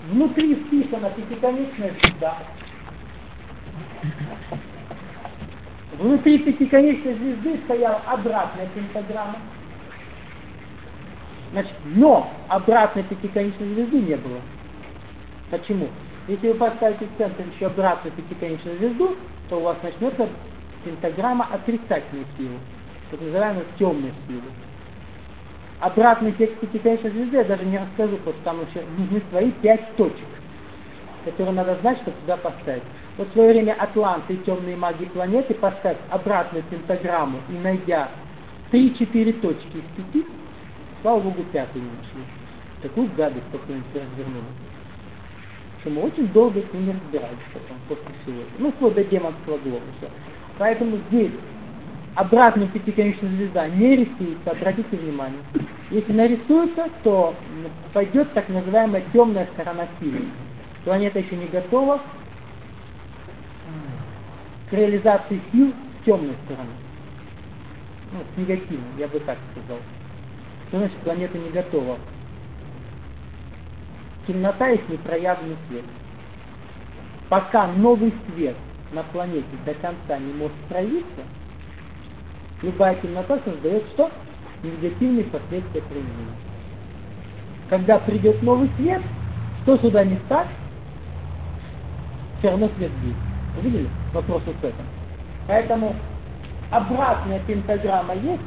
внутри вписана пятиконечная звезда. Внутри пятиконечной звезды стояла обратная пентаграмма. Значит, но обратной пятиконечной звезды не было. Почему? Если вы поставите в центр еще обратную пятиконечную звезду, то у вас начнется пентаграмма отрицательной силы, так называемой темной силы. Обратный текст пятиконечной звезды я даже не расскажу, потому что там еще нужны свои 5 точек, которые надо знать, чтобы туда поставить. Вот в свое время атланты и темные маги планеты поставят обратную пентаграмму и найдя 3-4 точки из 5, слава Богу, 5 не нашли. Такую гадость какую-нибудь развернули. Что мы очень долго с ними разбирались потом, после всего этого. Ну, вплоть до демонского глобуса. Поэтому здесь обратная пятиконечная звезда не рисуется, обратите внимание. Если нарисуется, то пойдет так называемая темная сторона силы. Планета еще не готова к реализации сил с темной стороны. Ну, с негативной, я бы так сказал. Что значит планета не готова? Темнота есть непроявленный свет. Пока новый свет на планете до конца не может проявиться, любая темнота создает что? Негативные последствия проявления. Когда придет новый свет, что сюда не ставь, все равно свет будет. Видели? Вопрос вот в этом. Поэтому обратная пентаграмма есть,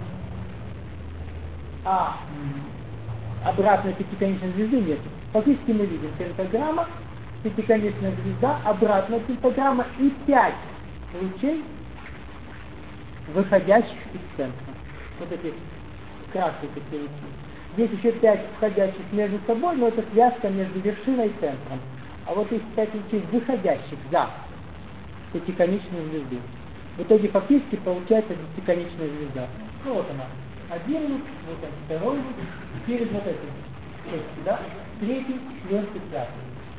а обратной пятиконечной звезды нет. Фактически мы видим пентаграмма, пятиконечная звезда, обратная пентаграмма и 5 лучей, выходящих из центра. Вот эти красные такие лучи. Здесь еще 5 входящих между собой, но это связка между вершиной и центром. А вот их 5 лучей выходящих за пятиконечную звезду. В итоге фактически получается десятиконечная звезда. Ну вот она. Один луч, вот он, второй луч, перед вот этим. Да? Третий, четвертый, пятый.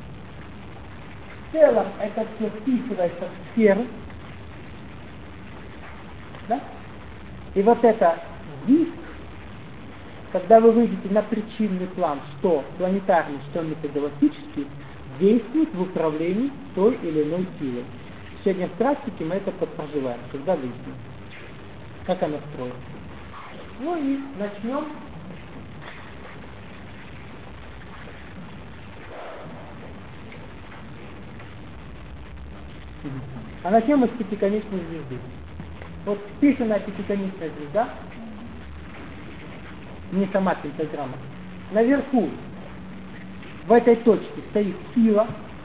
В целом это все вписывается в сферу. Да? И вот это диск, когда вы выйдете на причинный план, что планетарный, что метагалактический, действует в управлении той или иной силой. Сегодня в практике мы это проживаем, когда выясним, как она строится. Ну и начнем. А начнем мы с пятиконечной звезды. Вот вписанная пятиконечная звезда, не сама пентаграмма. Наверху, в этой точке, стоит сила.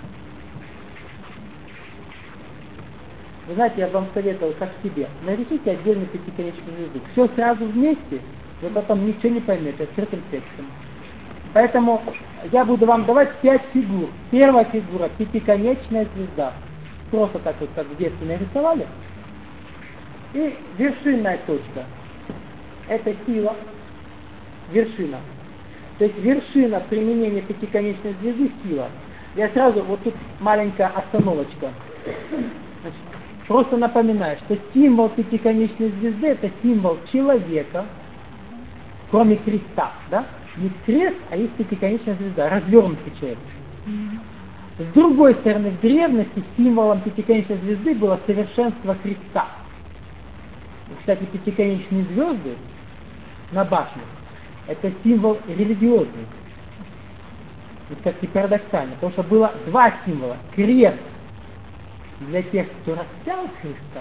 Вы знаете, я вам советовал, как себе, нарисуйте отдельно пятиконечную звезду. Все сразу вместе, вы потом ничего не поймете открытым текстом. Поэтому я буду вам давать 5 фигур. Первая фигура — пятиконечная звезда. Просто так вот, как в детстве нарисовали. И вершинная точка — это сила, вершина. То есть вершина применения пятиконечной звезды — сила. Я сразу, вот тут маленькая остановочка. Значит, просто напоминаю, что символ пятиконечной звезды — это символ человека, кроме креста, да? Не крест, а есть пятиконечная звезда, развернутый человек. С другой стороны, в древности символом пятиконечной звезды было совершенство Христа. И, кстати, пятиконечные звезды на башнях — это символ религиозный. Это, кстати, парадоксально, потому что было 2 символа. Крест для тех, кто распял Христа,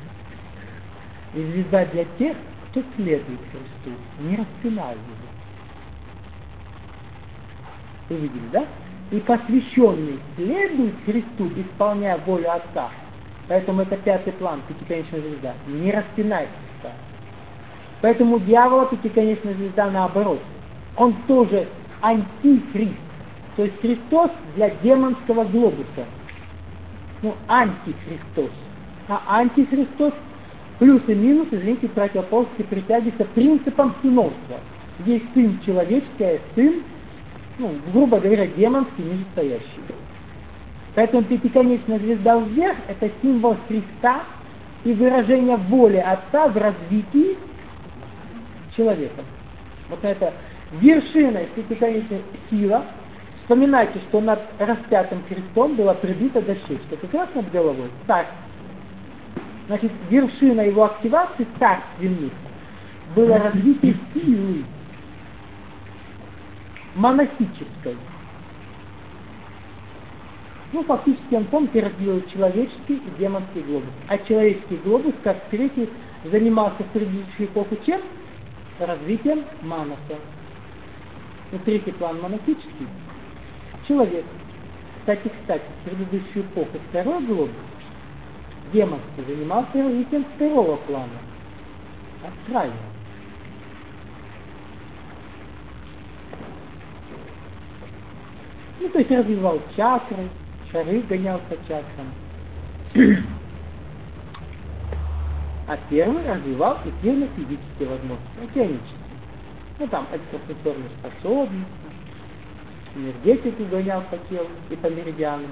и звезда для тех, кто следует Христу, не распинал его. Вы видели, да? И посвященный следует Христу, исполняя волю Отца. Поэтому это 5-й план, пятиконечная звезда. Не распинай Христа. Поэтому у дьявола пятиконечная звезда наоборот. Он тоже антихрист. То есть Христос для демонского глобуса. Ну, антихристос. А антихристос плюс и минус, извините, противоположности притягиваются принципом сыновства. Есть сын человеческий, а сын, ну, грубо говоря, демонский, нижестоящий. Поэтому пятиконечная звезда вверх — это символ Христа и выражение воли Отца в развитии человека. Вот это вершина пятиконечная сила, Вспоминайте, что над распятым крестом была прибита дощечка, как раз над головой, царь. Значит, вершина его активации царственной было развитие силы монахической. Ну, фактически он, помните, разделил человеческий и демонский глобус. А человеческий глобус, как третий, занимался в предыдущую эпоху чем? Развитием маноса. И третий план монахический. Человек. Кстати, в предыдущую эпоху второй глобус, демонский, занимался развитием второго плана. Астрального. Ну, то есть развивал чакры, шары гонял по чакрам. А первый развивал эфирно-физические возможности, океанические. Ну, там, экстрасенсорные способности, энергетику гонял по телу и по меридианам.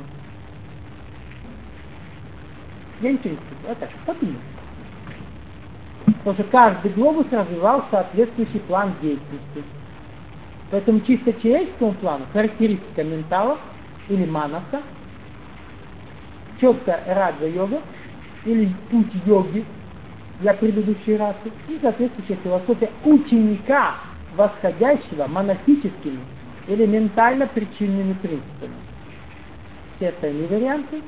Я ничего не скажу, а так, подумай. Потому что каждый глобус развивал соответствующий план деятельности. Поэтому чисто человеческому плану характеристика ментала или маноса, четко раджа-йога или путь йоги для предыдущей расы и соответствующая философия ученика, восходящего монахическими или ментально-причинными принципами. Все остальные варианты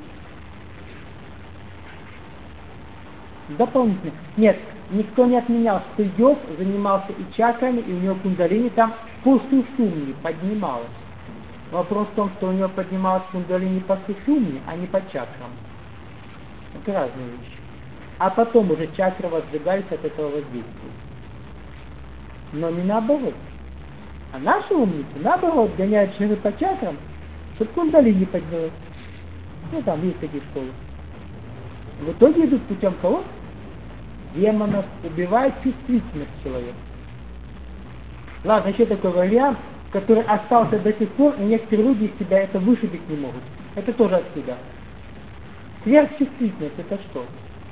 дополнительно. Нет, никто не отменял, что йог занимался и чакрами, и у него кундалини там по сушумне поднималась. Вопрос в том, что у него поднималась кундалини по сушумне, а не по чакрам. Это разные вещи. А потом уже чакры воздвигались от этого воздействия. Но не наоборот. А наши умницы, наоборот, гоняют шары по чакрам, чтобы кундалини поднялась. Ну, там есть такие школы. В итоге идут путем кого? Демонов, убивает чувствительность человека. Ладно, еще такой вариант, который остался до сих пор, и некоторые люди из себя это вышибить не могут. Это тоже отсюда. Сверхчувствительность это что?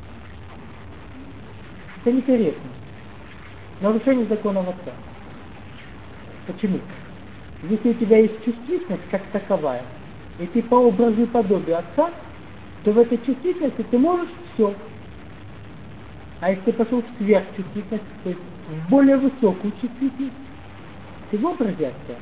Это некорректно. Нарушение законов отца. Почему? Если у тебя есть чувствительность как таковая, и ты по образу и подобию отца, то в этой чувствительности ты можешь все. А если ты пошел в сверхчувствительность, то есть в более высокую чувствительность, ты в образе отца?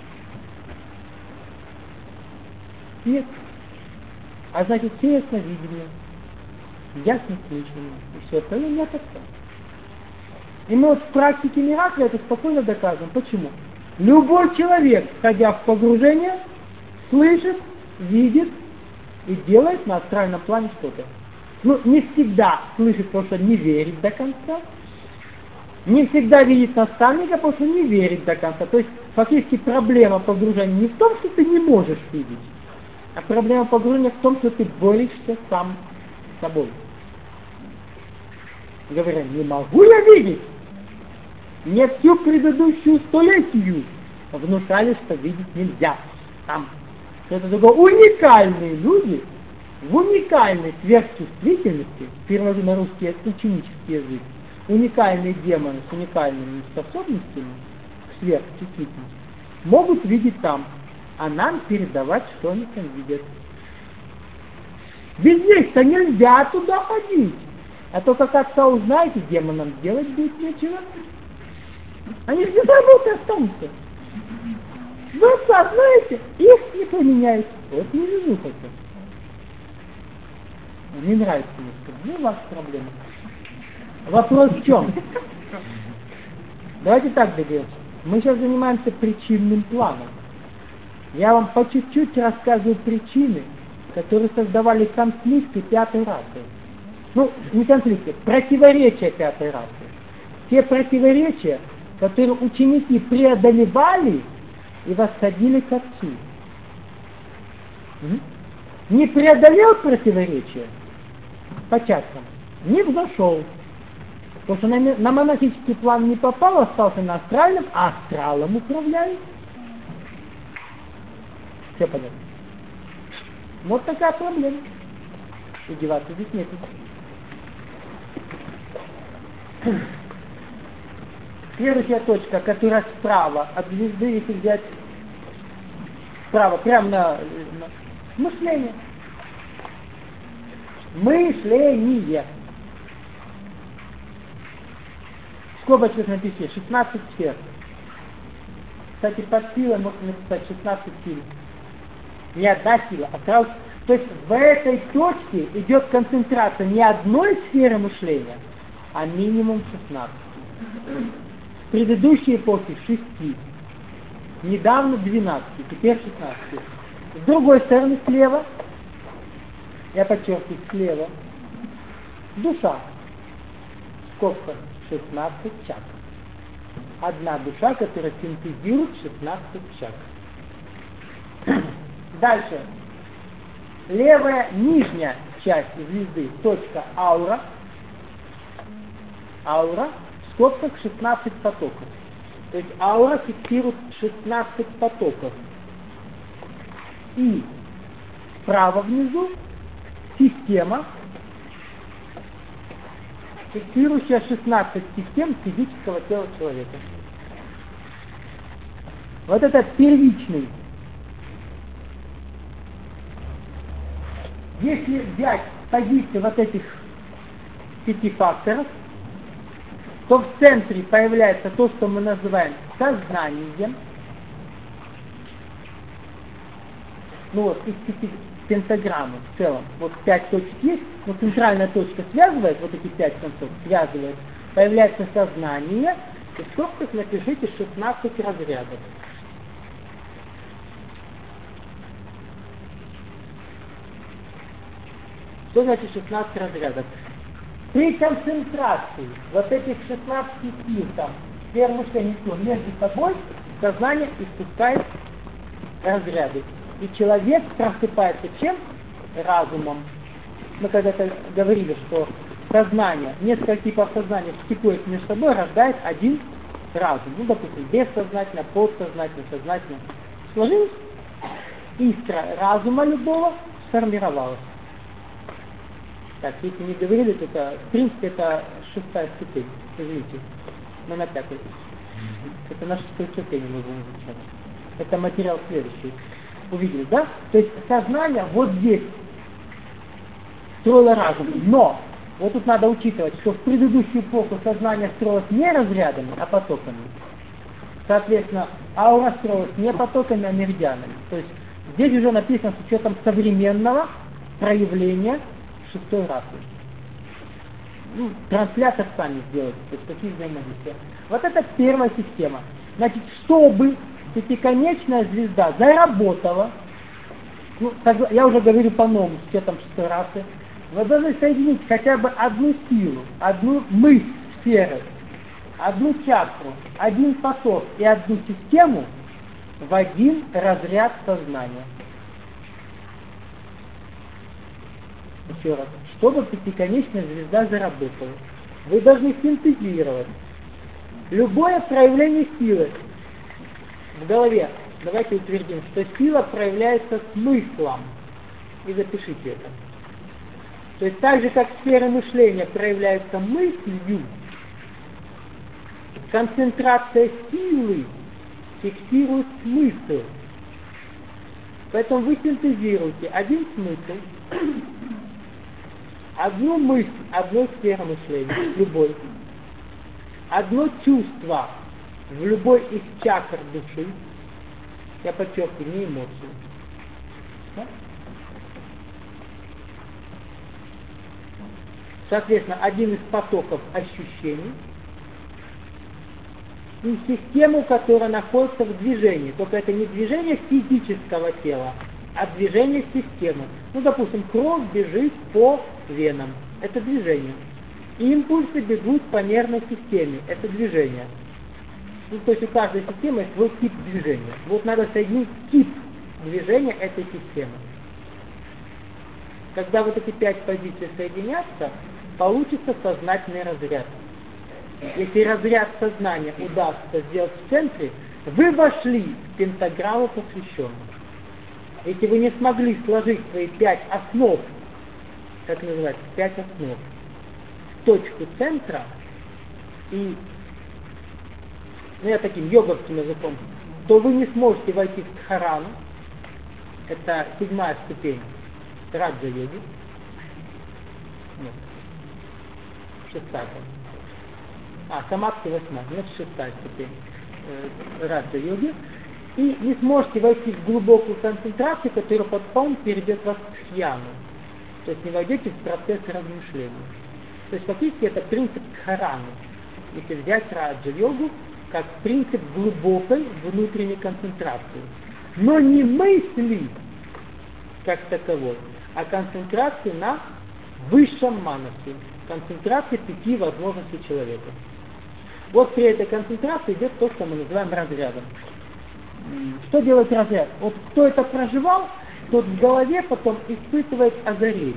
Нет. А значит, все ясновидение, ясно слышание, и все остальное не от отца. И мы вот в практике миракля это спокойно доказываем. Почему? Любой человек, входя в погружение, слышит, видит и делает на астральном плане что-то. Ну, не всегда слышит, потому что не верит до конца. Не всегда видит наставника, потому что не верит до конца. То есть, фактически, проблема погружения не в том, что ты не можешь видеть, а проблема погружения в том, что ты борешься сам с собой. Говоря, не могу я видеть. Мне всю предыдущую столетию внушали, что видеть нельзя. Там. Это такое уникальные люди, в уникальной сверхчувствительности, перевожу на русский ученический язык, уникальные демоны с уникальными способностями к сверхчувствительности могут видеть там, а нам передавать, что они там видят. Без них-то нельзя туда ходить. А то как отца узнаете, демонам делать будет нечего. Они без работы останутся. Вы отца знаете, их не поменяете. Вот не вижу это. Не нравится мне. Ну, ваша проблема. Вопрос в чем? Давайте так договоримся. Мы сейчас занимаемся причинным планом. Я вам по чуть-чуть рассказываю причины, которые создавали конфликты пятой расы. Ну, не конфликты, противоречия пятой расы. Те противоречия, которые ученики преодолевали и восходили к отцу. Не преодолел противоречия по чакрам, не взошел. Потому что на монахический план не попал, остался на астральном, а астралом управляет. Все понятно. Вот такая проблема. И деваться здесь нет. Следующая точка, которая справа от звезды, если взять справа, прямо на мышление. Мышление. В скобочках напиши 16 сфер. Кстати, под силой можно написать 16 сил. Не одна сила, а сразу. То есть в этой точке идет концентрация не одной сферы мышления, а минимум 16. В предыдущей эпохе 6. Недавно 12, теперь 16. С другой стороны, слева, я подчеркиваю, слева, душа. Скобка 16 чакр. Одна душа, которая синтезирует 16 чакр. Дальше. Левая нижняя часть звезды, точка аура. Аура, в скобках 16 потоков. То есть аура фиксирует 16 потоков. И справа внизу система, фиксирующая 16 систем физического тела человека. Вот это первичный. Если взять позиции вот этих 5 факторов, то в центре появляется то, что мы называем сознанием. Ну вот, из 5 пентаграммы в целом, вот 5 точек есть, но центральная точка связывает, вот эти 5 концов связывает, появляется сознание, и в скобках напишите 16 разрядов. Что значит 16 разрядов? При концентрации вот этих 16 сил, там, сфер мышления между собой, сознание испускает разряды. И человек просыпается чем? Разумом. Мы когда-то говорили, что сознание, несколько типов сознания стыкуясь между собой, рождает один разум. Ну, допустим, бессознательно, подсознательно, сознательно. Сложилось? Искра разума любого сформировалась. Так, если не говорили, то это, в принципе, это 6-я ступень. Извините, мы на 5-й. Это на 6-й ступени мы будем изучать. Это материал следующий. Увидели, да? То есть сознание вот здесь строило разум. Но вот тут надо учитывать, что в предыдущую эпоху сознание строилось не разрядами, а потоками. Соответственно, аура строилась не потоками, а меридианами. То есть здесь уже написано с учетом современного проявления 6-й расы. Ну, транслятор сами сделать, то есть какие взаимодействия. Вот это первая система. Значит, чтобы пятиконечная звезда заработала, ну, я уже говорю по-новому, с учетом 6-й расы, вы должны соединить хотя бы одну силу, одну мысль сферы, одну чакру, один поток и одну систему в один разряд сознания. Еще раз. Чтобы пятиконечная звезда заработала, вы должны синтезировать любое проявление силы в голове. Давайте утвердим, что сила проявляется смыслом. И запишите это. То есть так же, как сфера мышления проявляется мыслью, концентрация силы фиксирует смысл. Поэтому вы синтезируете один смысл, одну мысль, одну сферу мышления, любой, одно чувство в любой из чакр души, я подчеркиваю, не эмоции. Да? Соответственно, один из потоков ощущений и систему, которая находится в движении. Только это не движение физического тела, а движение системы. Ну, допустим, кровь бежит по венам. Это движение. Импульсы бегут по нервной системе. Это движение. Ну, то есть у каждой системы есть свой тип движения. Вот надо соединить тип движения этой системы. Когда вот эти 5 позиций соединятся, получится сознательный разряд. Если разряд сознания удастся сделать в центре, вы вошли в пентаграмму посвященных. Если вы не смогли сложить свои 5 основ, как называется, 5 основ, в точку центра, и, ну я таким йоговским языком, то вы не сможете войти в дхарану, это 7-я ступень раджа-йоги. Нет. 6-я. Самадхи 8-я, значит 6-я ступень раджа-йоги. И не сможете войти в глубокую концентрацию, которая потом перейдет вас к хьяну. То есть не войдете в процесс размышления. То есть фактически это принцип дхараны. Если взять раджа-йогу как принцип глубокой внутренней концентрации. Но не мысли как таковой, а концентрации на высшем манасе. Концентрации 5 возможностей человека. Вот при этой концентрации идет то, что мы называем разрядом. Что делает разряд? Вот кто это проживал, тот в голове потом испытывает озарение.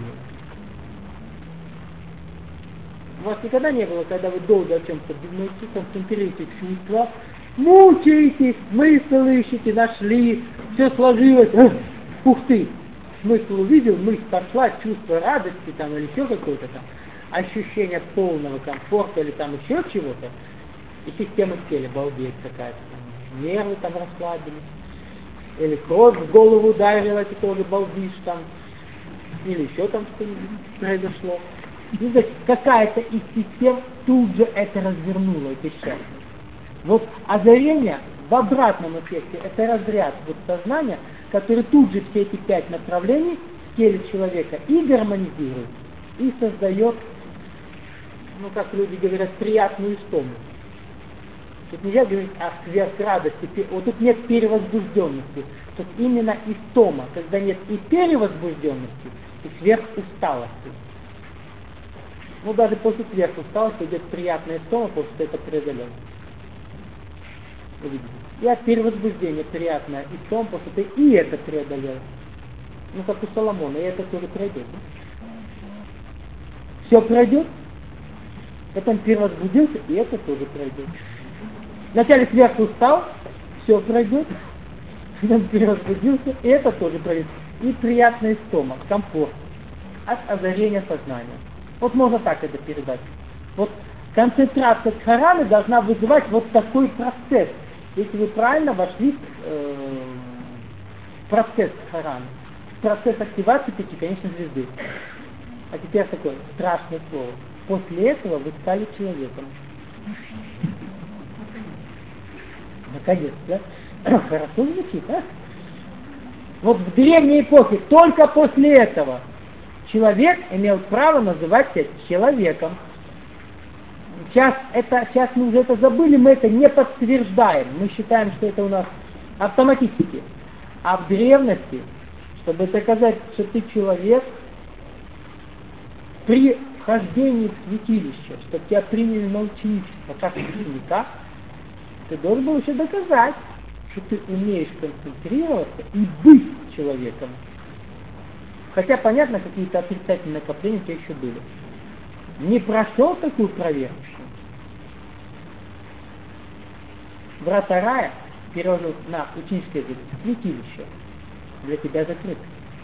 У вас никогда не было, когда вы долго о чем-то думаете, концентрируете чувства, мучаетесь, смысл ищете, нашли, все сложилось, ух ты, смысл увидел, мысль пошла, чувство радости там, или еще какое-то там, ощущение полного комфорта или там еще чего-то, и система в теле балдеет какая-то, там, нервы там расслабились, или кровь в голову ударила, ты тоже балдишь там, или еще там что-нибудь произошло. Ну, то есть какая-то из систем тут же это развернула, это счастье. Вот озарение в обратном эффекте, это разряд вот сознания, который тут же все эти 5 направлений в теле человека и гармонизирует, и создает, ну как люди говорят, приятную истому. Тут нельзя говорить о сверхрадости, вот тут нет перевозбужденности, тут именно истома, когда нет и перевозбужденности, и сверхусталости. Ну, даже после сверхусталости идет приятная истома, потому что это преодолел. Увидите. И от перевозбуждения приятная истома, потому что ты и это преодолел. Ну, как у Соломона, и это тоже пройдет. Все пройдет, потом перевозбудился, и это тоже пройдет. Вначале сверху устал, все пройдет, потом перевозбудился, и это тоже пройдет. И приятная истома, комфорт от озарения сознания. Вот можно так это передать. Вот концентрация дхараны должна вызывать вот такой процесс. Если вы правильно вошли в процесс дхараны, в процесс активации пятиконечной звезды. А теперь такое страшное слово. После этого вы стали человеком. Наконец, да? Хорошо звучит, а? Вот в древней эпохе только после этого человек имел право называть себя человеком. Сейчас мы уже это забыли, мы это не подтверждаем. Мы считаем, что это у нас автоматически. А в древности, чтобы доказать, что ты человек, при вхождении в святилище, чтобы тебя приняли на ученичество как ученика, ты должен был еще доказать, что ты умеешь концентрироваться и быть человеком. Хотя, понятно, какие-то отрицательные накопления у тебя еще были. Не прошел такую проверку. Врата рая, перевожу на ученическое язык, святилище, для тебя закрыто.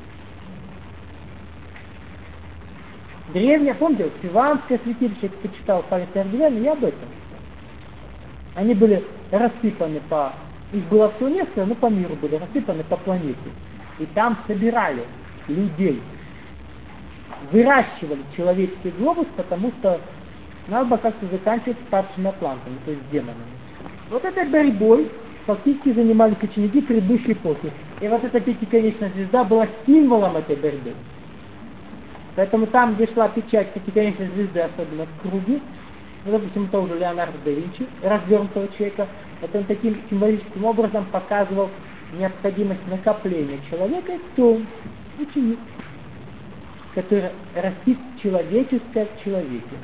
Древнее, помните, Сиванское святилище, кто читал Павел Ардивян, я об этом. Они были рассыпаны по... Их было всего несколько, но по миру были рассыпаны по планете. И там собирали людей, выращивали человеческий глобус, потому что надо было как-то заканчивать с падшими атлантами, то есть с демонами. Вот этой борьбой фактически занимались ученики предыдущей эпохи. И вот эта пятиконечная звезда была символом этой борьбы. Поэтому там, где шла печать пятиконечной звезды, особенно в круге, ну, допустим, тоже Леонардо да Винчи, развернутого человека, это он таким символическим образом показывал необходимость накопления человека, кто ученик, который растит человеческое в человеке.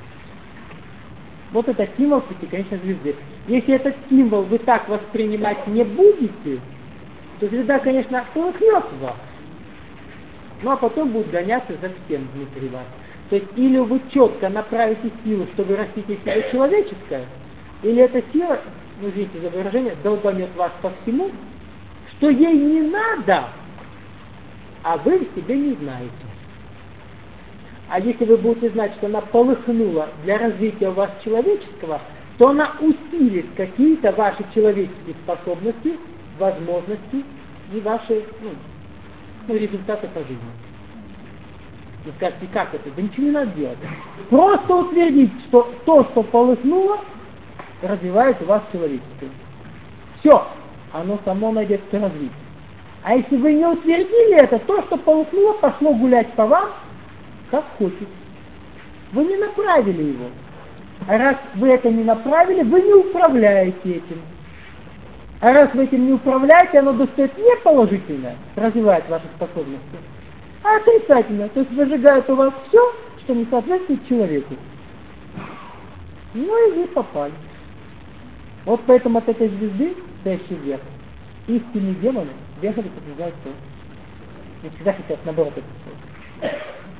Вот это символ пятиконечной звезды. Если этот символ вы так воспринимать не будете, то звезда, конечно, полыхнет в вас. Ну а потом будет гоняться за всем внутри вас. То есть или вы четко направите силу, чтобы растите себе человеческое, или эта сила, ну извините за выражение, долбанет вас по всему, что ей не надо, а вы в себе не знаете. А если вы будете знать, что она полыхнула для развития у вас человеческого, то она усилит какие-то ваши человеческие способности, возможности и ваши Ну, результат это жизнь. Вы скажете, как это? Да ничего не надо делать. Просто утвердить, что то, что полыхнуло, развивает у вас человеческое. Все, оно само найдет развитие. А если вы не утвердили это, то, что полыхнуло, пошло гулять по вам, как хочет. Вы не направили его. А раз вы это не направили, вы не управляете этим. А раз вы этим не управляете, оно достает не положительное, развивает ваши способности, а отрицательное. То есть выжигает у вас все, что не соответствует человеку. Ну и вы попали. Вот поэтому от этой звезды, стоящей вверх, истинные демоны бегали, как называют то. Не всегда хотят наоборот это сказать.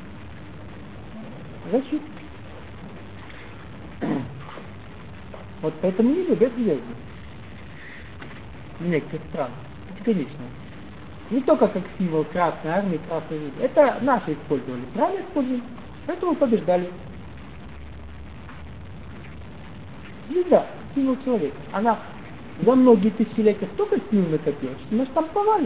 Защита. Вот поэтому не любят звезды. В некоторых странах. Конечно. Не только как символ Красной Армии, Красной Звезды. Это наши использовали. Правильно использовали. Поэтому побеждали. Звезда, символ человека. Она за многие тысячелетия столько сил накопила, что мы штамповали.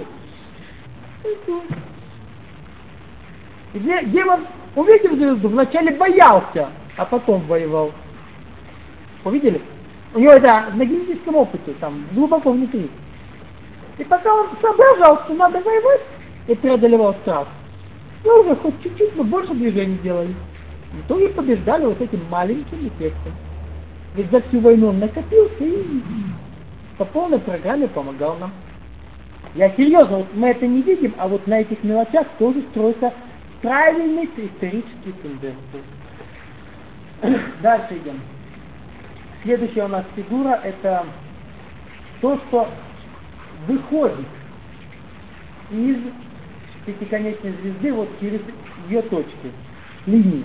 И демон, увидев звезду, вначале боялся, а потом воевал. Увидели? У него это на генетическом опыте, там, глубоко внутри. И пока он соображал, что надо воевать, и преодолевал страх, мы уже хоть чуть-чуть, но больше движений делали. И то и побеждали вот этим маленьким эффектом. Ведь за всю войну он накопился и по полной программе помогал нам. Я серьезно, вот мы это не видим, а вот на этих мелочах тоже строится правильный исторический тенденции. Дальше идем. Следующая у нас фигура — это то, что выходит из пятиконечной звезды вот через ее точки, линии.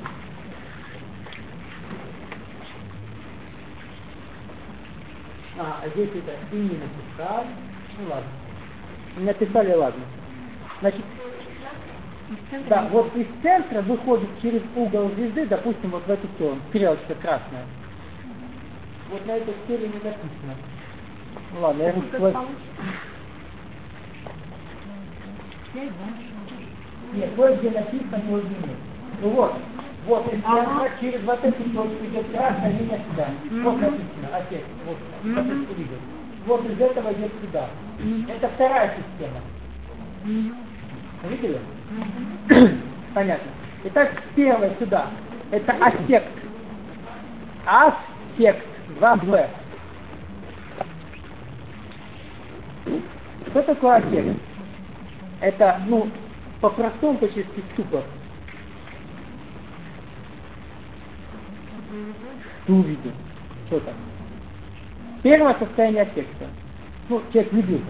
А здесь это и не написали. Ну ладно. Не написали, ладно. Значит, да, вот из центра выходит через угол звезды, допустим, вот в эту сторону, стрелочка красная. Вот на этой стреле не написано. Ну ладно, я расплачу. Нет, кое-где написано, кое-где нет. Ну вот из центра через вот эту точку идет красная линия сюда. Вот написано, отец, вот этот увидел. Вот из этого идет сюда. Это вторая система. Видели? Понятно. Итак, первая сюда. Это аспект. Аспект. 2В. Что такое аспект? Это, по-простому по-чешски ступор. Ты увидел. Что там? Первое состояние аффекта. Человек влюбился.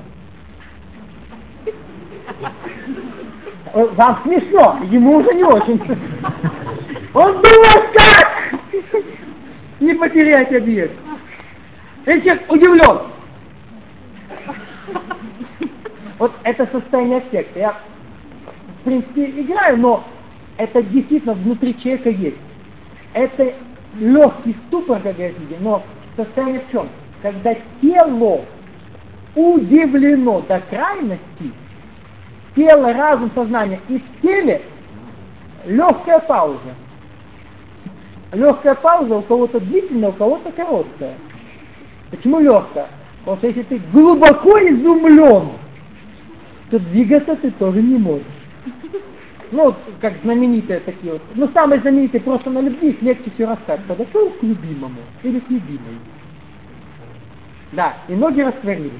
Вам смешно, ему уже не очень. Он думает, как не потерять объект. И человек удивлен. Вот это состояние аффекта. Я, в принципе, играю, но это действительно внутри человека есть. Это легкий ступор, как я видел, но состояние в чем? Когда тело удивлено до крайности, тело, разум, сознание, и в теле легкая пауза. Легкая пауза у кого-то длительная, у кого-то короткая. Почему легкая? Потому что если ты глубоко изумлен, то двигаться ты тоже не можешь. Как знаменитые такие вот. Самые знаменитые просто на любви, их легче все рассказать. Подошел к любимому или к любимой. Да, и ноги растворились.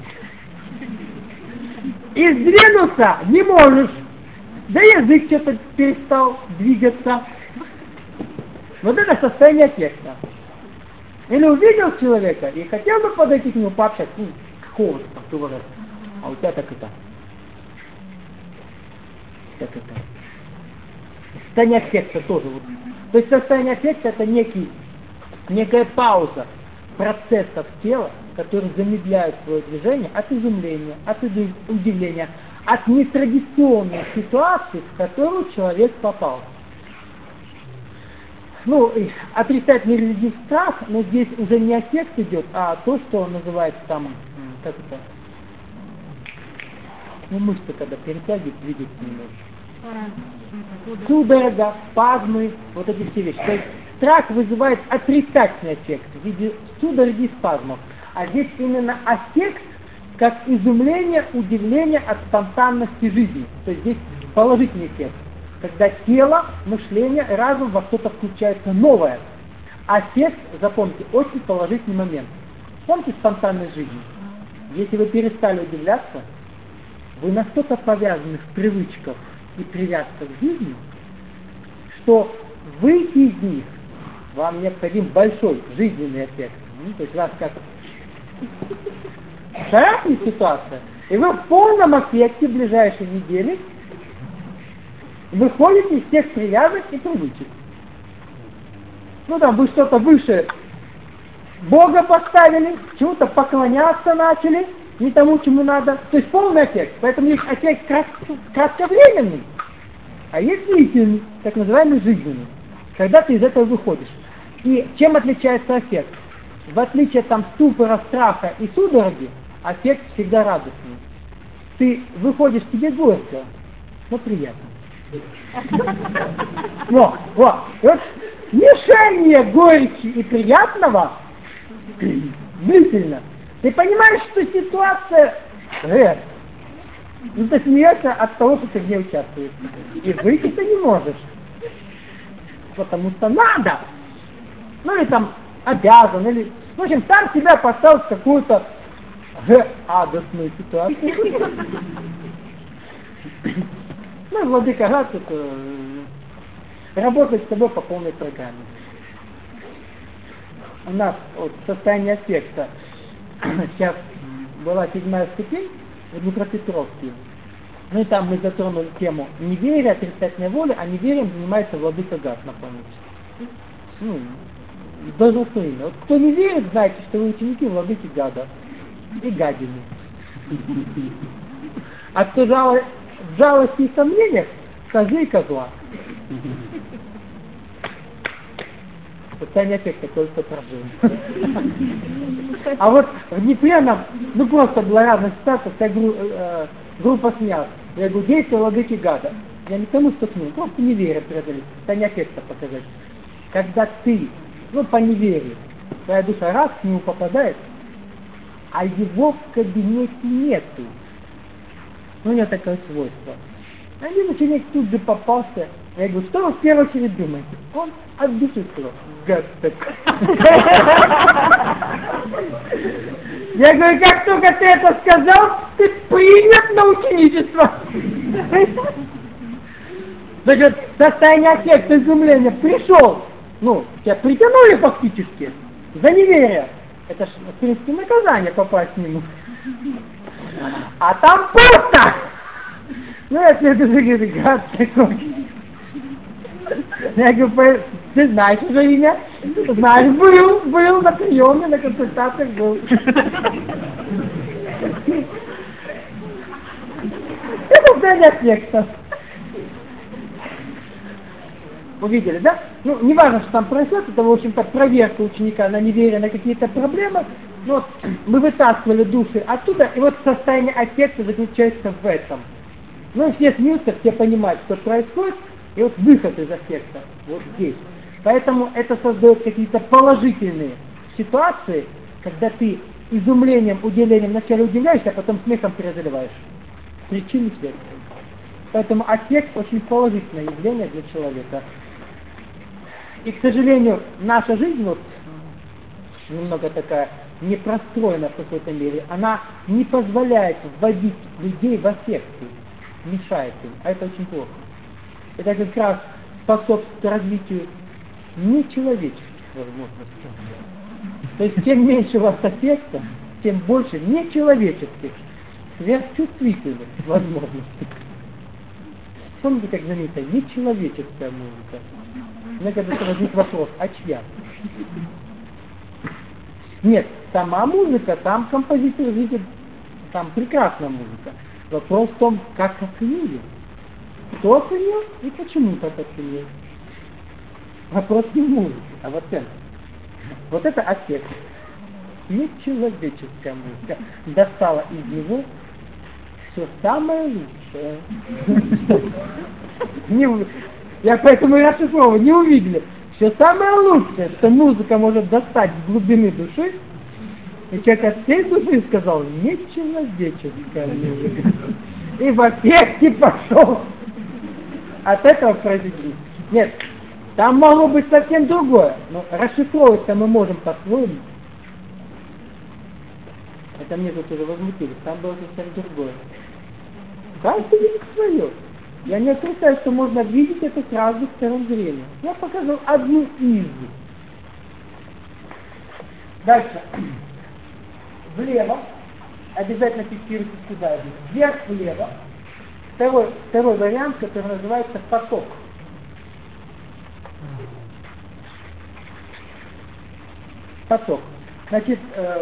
И сдвинуться не можешь. Да язык что-то перестал двигаться. Вот это состояние аффекта. Или увидел человека и хотел бы подойти к нему пообщаться, холодно, а у тебя так и так. Состояние аффекта тоже. То есть состояние аффекта — это некая пауза процессов тела, которые замедляют свое движение от изумления, от удивления, от нетрадиционной ситуации, в которую человек попал. Отрицательный религиозный страх, но здесь уже не аффект идет, а то, что называется там, Ну, мышцы, когда перетягивают, двигаются немножко. Судорога, спазмы, вот эти все вещи. То есть страх вызывает отрицательный эффект в виде судороги и спазмов. А здесь именно аффект, как изумление, удивление от спонтанности жизни. То есть здесь положительный эффект. Когда тело, мышление, разум во что-то включается новое. Аффект, запомните, очень положительный момент. Помните спонтанность жизни? Если вы перестали удивляться, вы настолько повязаны в привычках и привязках к жизни, что выйти из них вам необходим большой жизненный эффект. То есть вас как шарахнет ситуация, и вы в полном эффекте в ближайшие недели выходите из всех привязок и привычек. Ну там вы что-то выше Бога поставили, чему-то поклоняться начали, не тому, чему надо. То есть полный эффект. Поэтому есть эффект кратковременный, а есть длительный, так называемый жизненный, когда ты из этого выходишь. И чем отличается эффект? В отличие там ступора, страха и судороги, эффект всегда радостный. Ты выходишь, тебе горько, но приятно. Вот. Мешание горечи и приятного длительно. Ты понимаешь, что ситуация ну ты смеешься от того, что ты в ней участвуешь. И выйти ты не можешь. Потому что надо. Ну или там обязан, или... В общем, сам себя поставил в какую-то адостную ситуацию. Ну, владыка Гад, это работать с тобой по полной программе. У нас вот состояние аффекта. Сейчас была 7-я ступень в Днепропетровске. Ну и там мы затронули тему неверия, отрицательной воли, а неверием занимается владыка Гад, напомните. Ну, должностное имя. Вот кто не верит, знайте, что вы ученики владыки Гада и гадины. А кто в жалости и сомнениях, козы и козла. Состояние эффекта только прожил. А вот в Днепре нам, ну просто была разная ситуация, вся группа смеялась. Я говорю, действие владыки Гада. Я никому стукнул, просто неверие преодолеть, состояние эффекта показать. Когда ты, ну по неверию, твоя душа раз к нему попадает, а его в кабинете нету. Ну у него такое свойство. Один ученик тут же попался. Я говорю, что вы в первую очередь думаете? Он от души сказал, гад такой. Я говорю, как только ты это сказал, ты принят на ученичество. Значит, состояние аффекта, изумления пришел. Ну, тебя притянули фактически за неверие. Это ж, в принципе, наказание попасть к нему. А там пусто! Ну, я тебе говорю, гад такой. Я говорю, ты знаешь уже имя? Знаешь, был на приеме, на консультациях был. Это состояние аффекта. Увидели, да? Ну, не важно, что там происходит, это, в общем-то, проверка ученика на неверие, на какие-то проблемы. Но вот мы вытаскивали души оттуда, и вот состояние аффекта заключается в этом. Ну, все смеются, все понимают, что происходит, и вот выход из аффекта вот здесь. Поэтому это создает какие-то положительные ситуации, когда ты изумлением, удивлением вначале удивляешься, а потом смехом перезаливаешь. Причины следствия. Поэтому аффект очень положительное явление для человека. И, к сожалению, наша жизнь вот немного такая непростроена в какой-то мере. Она не позволяет вводить людей в аффекты, мешает им, а это очень плохо. Это как раз способствует развитию нечеловеческих возможностей. То есть, чем меньше у вас аффекта, тем больше нечеловеческих, сверхчувствительных возможностей. Помните, как заметно, нечеловеческая музыка. У меня когда-то возник вопрос, а чья? Нет, сама музыка, там композитор видит, там прекрасная музыка. Вопрос в том, как оценили. Кто оценил и почему так оценил. Вопрос не в музыке, а в оценке. Вот это аффект. Нечеловеческая музыка достала из него все самое лучшее. Я поэтому и расшифровал, не увидели. Все самое лучшее, что музыка может достать с глубины души. И человек от всей души сказал, нечеловеческая музыка. И в эффекте пошел. От этого произведения. Нет, там могло быть совсем другое. Но расшифровывать-то мы можем по-своему. Это мне тут уже возмутились. Там было совсем другое. Каждый видит свое. Я не отрицаю, что можно видеть это с разных сторон зрения. Я показал одну из. Дальше. Влево. Обязательно фиксируйте сюда. Вверх влево. Второй вариант, который называется поток. Поток. Значит,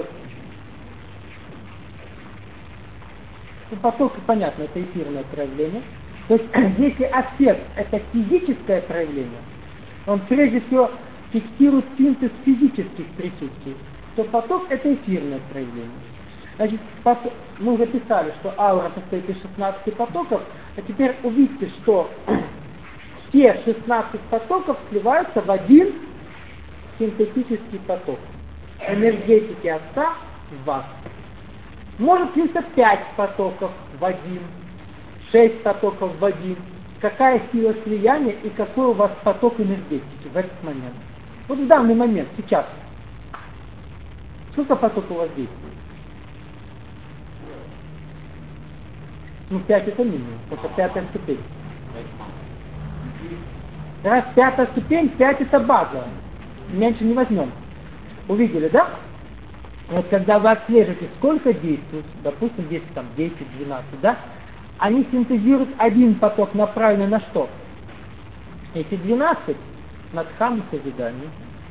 поток, понятно, это эфирное проявление. То есть, если аффект это физическое проявление, он прежде всего фиксирует синтез физических присутствий, то поток это эфирное проявление. Значит, мы уже писали, что аура состоит из 16 потоков, а теперь увидите, что все 16 потоков сливаются в один синтетический поток. Энергетики Отца в вас. Может слиться 5 потоков в один, 6 потоков в один. Какая сила слияния и какой у вас поток энергетики в этот момент. Вот в данный момент, сейчас. Сколько потоков у вас действует? 5 это минимум, это 5-я ступень. Раз 5-я ступень, 5 это база. Меньше не возьмем. Увидели, да? Вот когда вы отслеживаете, сколько действует, допустим, здесь там 10, 12, да? Они синтезируют один поток, направленный на что? Если 12, на дхаму созидание.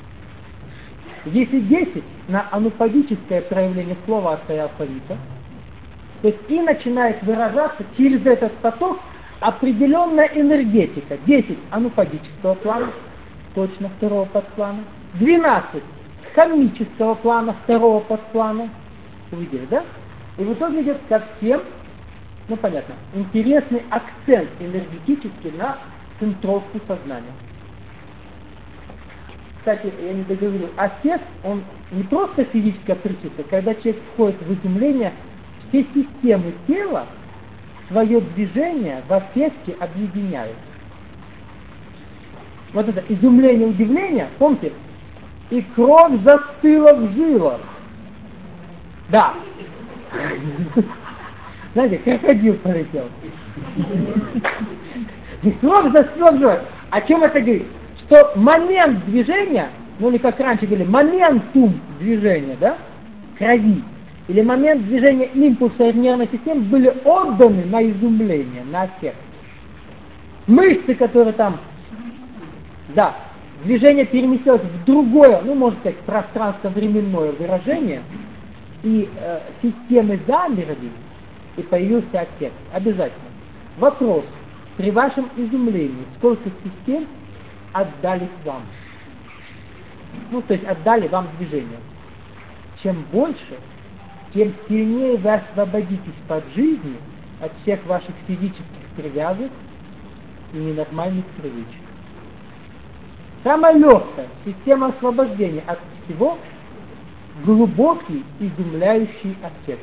Если 10, на анупадическое проявление слова от алфавита. То есть и начинает выражаться через этот поток определенная энергетика. 10 анупадического плана, точно второго подплана. 12 хамического плана, второго подплана. Увидели, да? И в итоге идет совсем, понятно, интересный акцент энергетический на центровку сознания. Кстати, я не договорил, аффект, он не просто физическое присутствие, когда человек входит в изумление, все системы тела свое движение в аффекте объединяют. Вот это изумление, удивление, помните? И кровь застыла в жилах. Да. Знаете, крокодил полетел. И кровь застыла в жилах. О чем это говорит? Что момент движения, или как раньше говорили, моментум движения, да, крови, или момент движения импульса нервной системы были отданы на изумление, на аффект. Мышцы, которые там, да, движение переместилось в другое, можно сказать, пространственно-временное выражение, и системы замерли, и появился аффект. Обязательно. Вопрос. При вашем изумлении, сколько систем отдали вам? То есть отдали вам движение. Чем больше, тем сильнее вы освободитесь под жизнью от всех ваших физических привязок и ненормальных привычек. Самая легкая система освобождения от всего — глубокий, изумляющий аффект.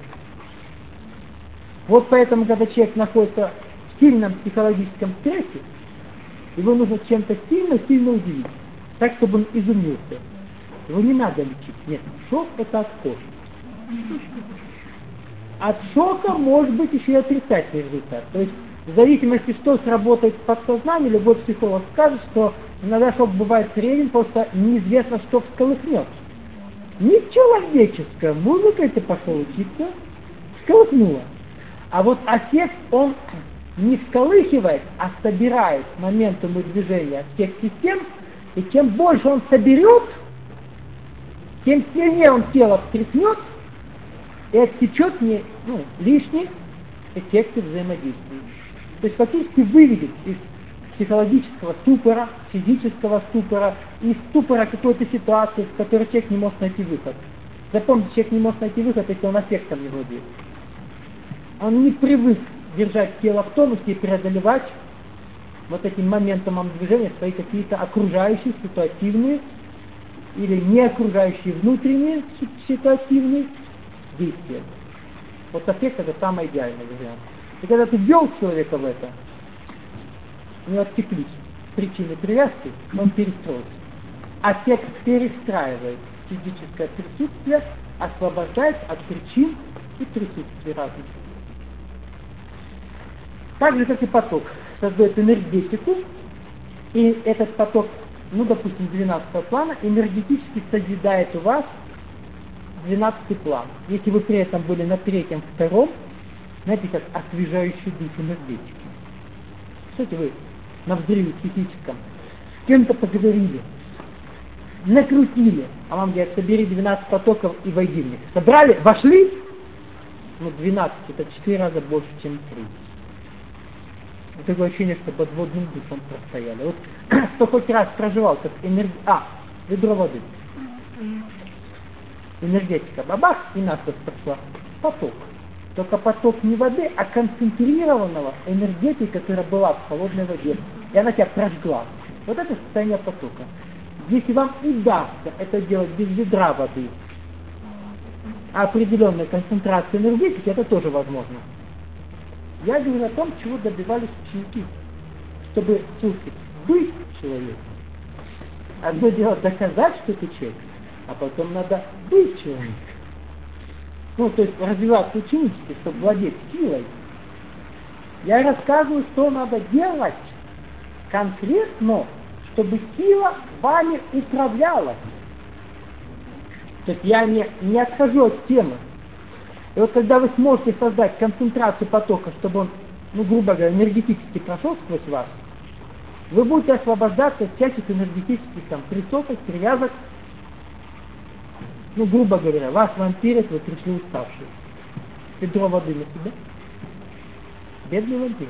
Вот поэтому, когда человек находится в сильном психологическом стрессе, его нужно чем-то сильно удивить, так, чтобы он изумился. Его не надо лечить. Нет, шок — это от кожи. От шока может быть еще и отрицательный результат. То есть, в зависимости, что сработает в подсознании, любой психолог скажет, что иногда шок бывает средним, просто неизвестно, что всколыхнет. Не человеческая музыка, ты пошел учиться, всколыхнула. А вот аффект, он не всколыхивает, а собирает моментумы движения всех систем, и чем больше он соберет, тем сильнее он тело встряхнет и отсечет лишние эффекты взаимодействия. То есть фактически выведет из психологического ступора, физического ступора, из ступора какой-то ситуации, в которой человек не может найти выход. Запомните, человек не может найти выход, если он аффектом не владеет. Он не привык держать тело в тонусе и преодолевать вот этим моментом движения свои какие-то окружающие, ситуативные или не окружающие внутренние ситуативные действия. Вот аффект — это самый идеальный вариант. И когда ты ввел человека в это, у него отсеклись причины привязки, он перестроился. Аффект перестраивает физическое присутствие, освобождает от причин и присутствия разных. Так же, как и поток, создает энергетику, и этот поток, допустим, 12-го плана, энергетически созидает у вас 12-й план. Если вы при этом были на 3-м, 2-м, знаете, как освежающий дух энергетики. Кстати, вы на взрыве психическом с кем-то поговорили, накрутили, а вам говорят, собери 12 потоков и войди в них. Собрали, вошли, 12, это 4 раза больше, чем 3. Такое ощущение, что подводным духом простояли. Вот кто хоть раз проживал, как ведро воды. Энергетика, бабах, и насыпь пошла. Поток. Только поток не воды, а концентрированного энергетики, которая была в холодной воде. И она тебя прожгла. Вот это состояние потока. Если вам удастся это делать без ведра воды, а определенная концентрация энергетики, это тоже возможно. Я говорю о том, чего добивались ученики. Чтобы, слушайте, быть человеком. Одно дело доказать, что ты человек, а потом надо быть человеком. То есть развиваться ученически, чтобы владеть силой. Я рассказываю, что надо делать конкретно, чтобы сила вами управляла. То есть я не отхожу от темы. И вот когда вы сможете создать концентрацию потока, чтобы он, грубо говоря, энергетически прошел сквозь вас, вы будете освобождаться от всяких энергетических присосок, привязок. Грубо говоря, вас вампирят, вы пришли уставшие. Ведро воды на себя. Бедные вампиры.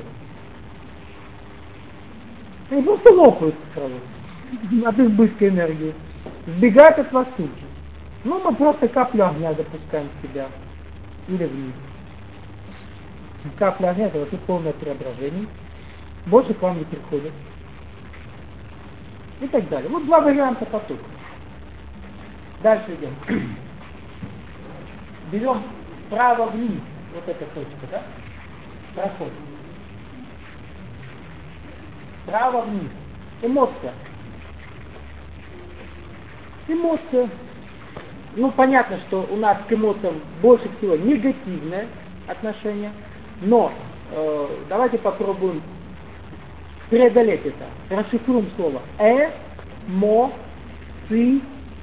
Они просто лопаются сразу от избытка энергии. Сбегают от вас тут же. Мы просто каплю огня запускаем в себя. Или вниз. Капля огня — это вообще полное преображение. Больше к вам не приходит. И так далее. Вот 2 варианта потока. Дальше идем. Берем вправо-вниз. Вот эта точка, да? Проход. Вправо-вниз. Эмоция. Эмоция. Понятно, что у нас к эмоциям больше всего негативное отношение, но давайте попробуем преодолеть это. Расшифруем слово эмо-ци-я.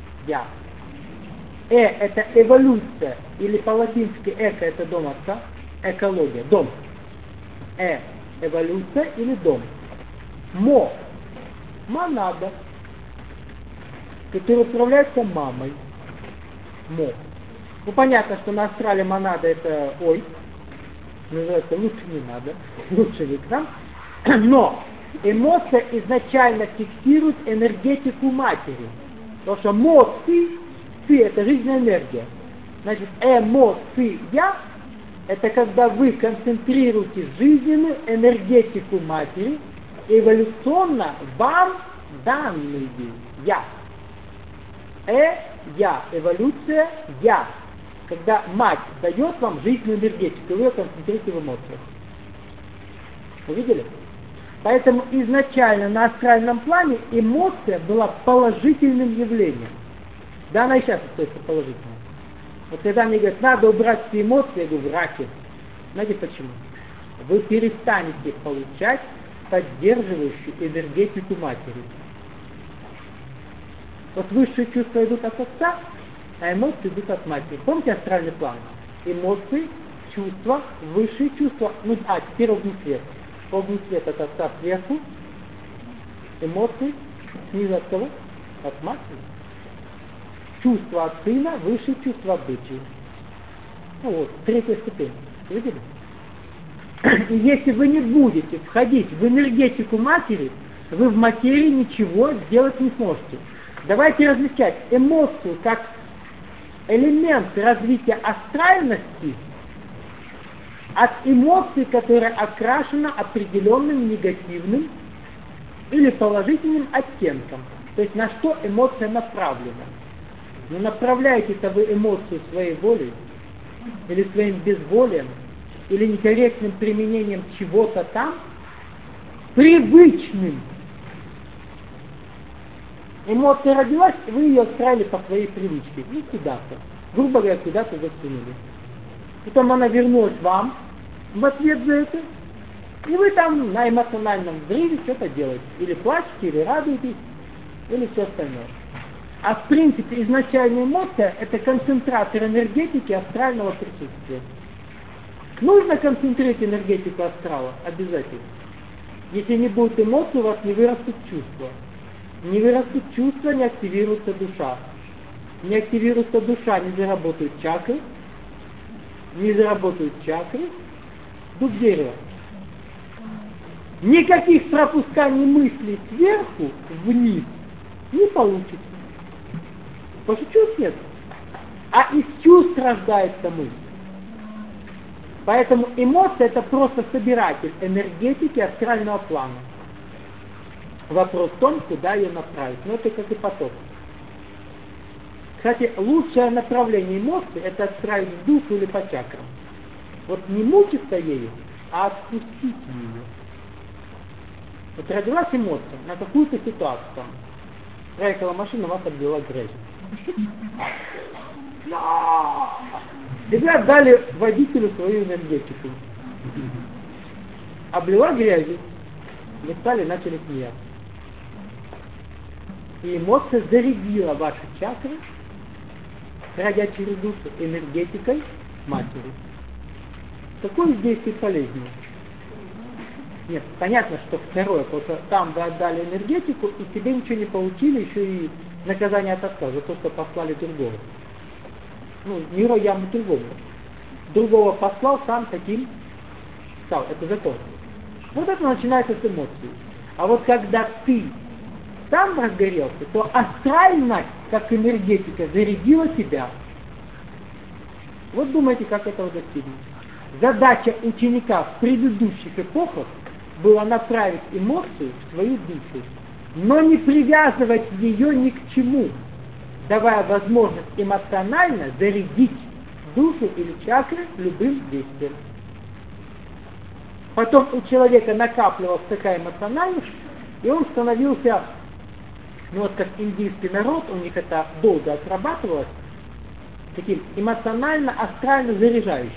Это эволюция, или по-латински эко — это дом отца, экология, дом. Эволюция или дом. Монада, которая управляется мамой. Понятно, что на астрале монада — это называется лучше не надо, лучше не к нам. Но эмоция изначально фиксирует энергетику матери. Потому что ци — это жизненная энергия. Значит, эмоция — это когда вы концентрируете жизненную энергетику матери, эволюционно вам данные я. Я, эволюция, я. Когда мать дает вам жизненную энергетику, вы ее концентрируете в эмоциях. Вы видели? Поэтому изначально на астральном плане эмоция была положительным явлением. Да, она и сейчас остается положительной. Вот когда мне говорят, надо убрать все эмоции, я говорю, враки. Знаете почему? Вы перестанете получать поддерживающую энергетику матери. Вот высшие чувства идут от отца, а эмоции идут от матери. Помните астральный план? Эмоции, чувства, высшие чувства. Теперь огненный свет. Огненный свет от отца сверху, эмоции снизу от кого? От матери. Чувства от сына, высшие чувства от дочери. Третья ступень. Видели? И если вы не будете входить в энергетику матери, вы в материи ничего сделать не сможете. Давайте различать эмоцию как элемент развития астральности от эмоций, которые окрашены определенным негативным или положительным оттенком. То есть на что эмоция направлена. Но направляете-то вы эмоцию своей волей, или своим безволием, или некорректным применением чего-то там, привычным. Эмоция родилась, и вы ее отправили по своей привычке. Ну, куда-то. Грубо говоря, куда-то засунули. Потом она вернулась вам в ответ за это, и вы там на эмоциональном взрыве что-то делаете. Или плачете, или радуетесь, или все остальное. А в принципе изначальная эмоция — это концентратор энергетики астрального присутствия. Нужно концентрировать энергетику астрала, обязательно. Если не будет эмоций, у вас не вырастут чувства. Не вырастут чувства, не активируется душа. Не активируется душа, не заработают чакры. Не заработают чакры. Дух дерева. Никаких пропусканий мыслей сверху вниз не получится. Потому что чувств нет. А из чувств рождается мысль. Поэтому эмоция — это просто собиратель энергетики астрального плана. Вопрос в том, куда ее направить. Но это как и поток. Кстати, лучшее направление эмоций — это отправить в душу или по чакрам. Вот не мучиться ею, а отпустить ее. Вот родилась эмоция на какую-то ситуацию. Там. Проехала машина, вас обвела грязью. И вы отдали водителю свою энергетику. Облила грязью. Вы стали, начали смеяться. И эмоция зарядила ваши чакры, пройдя через душу энергетикой матери. Какое действие полезнее? Нет, понятно, что второе, потому что там вы отдали энергетику, и тебе ничего не получили, еще и наказание от отца за то, что послали другого. Ну, не роям другому. Другого послал, сам таким стал. Это закон. Вот это начинается с эмоций. А вот когда ты сам разгорелся, то астральность, как энергетика, зарядила тебя. Вот думайте, как этого достигнуть. Задача ученика в предыдущих эпохах была направить эмоцию в свою душу, но не привязывать ее ни к чему, давая возможность эмоционально зарядить душу или чакры любым действием. Потом у человека накапливалась такая эмоциональность, и он становился, ну вот как индийский народ, у них это долго отрабатывалось, таким эмоционально-астрально заряжающим.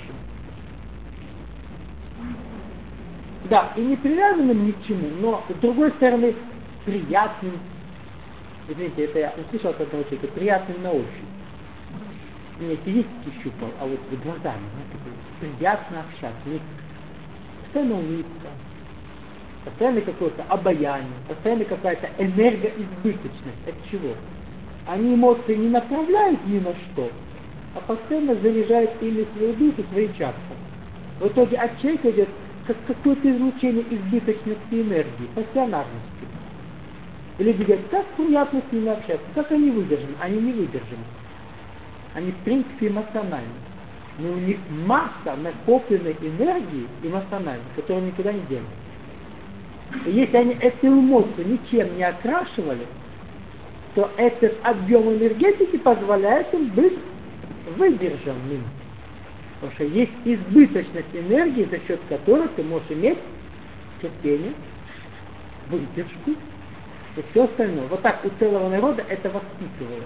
Да, и не привязанным ни к чему, но с другой стороны приятным. Извините, это я услышал от одного человека, приятным на ощупь. Не физически щупал, а вот глазами, приятно общаться. Не постоянно улыбка, постоянно какое-то обаяние, постоянно какая-то энергоизбыточность. От чего? Они эмоции не направляют ни на что, а постоянно заряжают ими свою душу, свои чакры. В итоге от человека идет как какое-то излучение избыточности энергии, пассионарности. И люди говорят, как приятно с ними общаться, как они выдержаны? Они не выдержаны. Они в принципе эмоциональны. Но у них масса накопленной энергии эмоциональной, которую никуда не денут. И если они эту эмоцию ничем не окрашивали, то этот объем энергетики позволяет им быть выдержанным. Потому что есть избыточность энергии, за счет которой ты можешь иметь терпение, выдержку и все остальное. Вот так у целого народа это воспитывалось.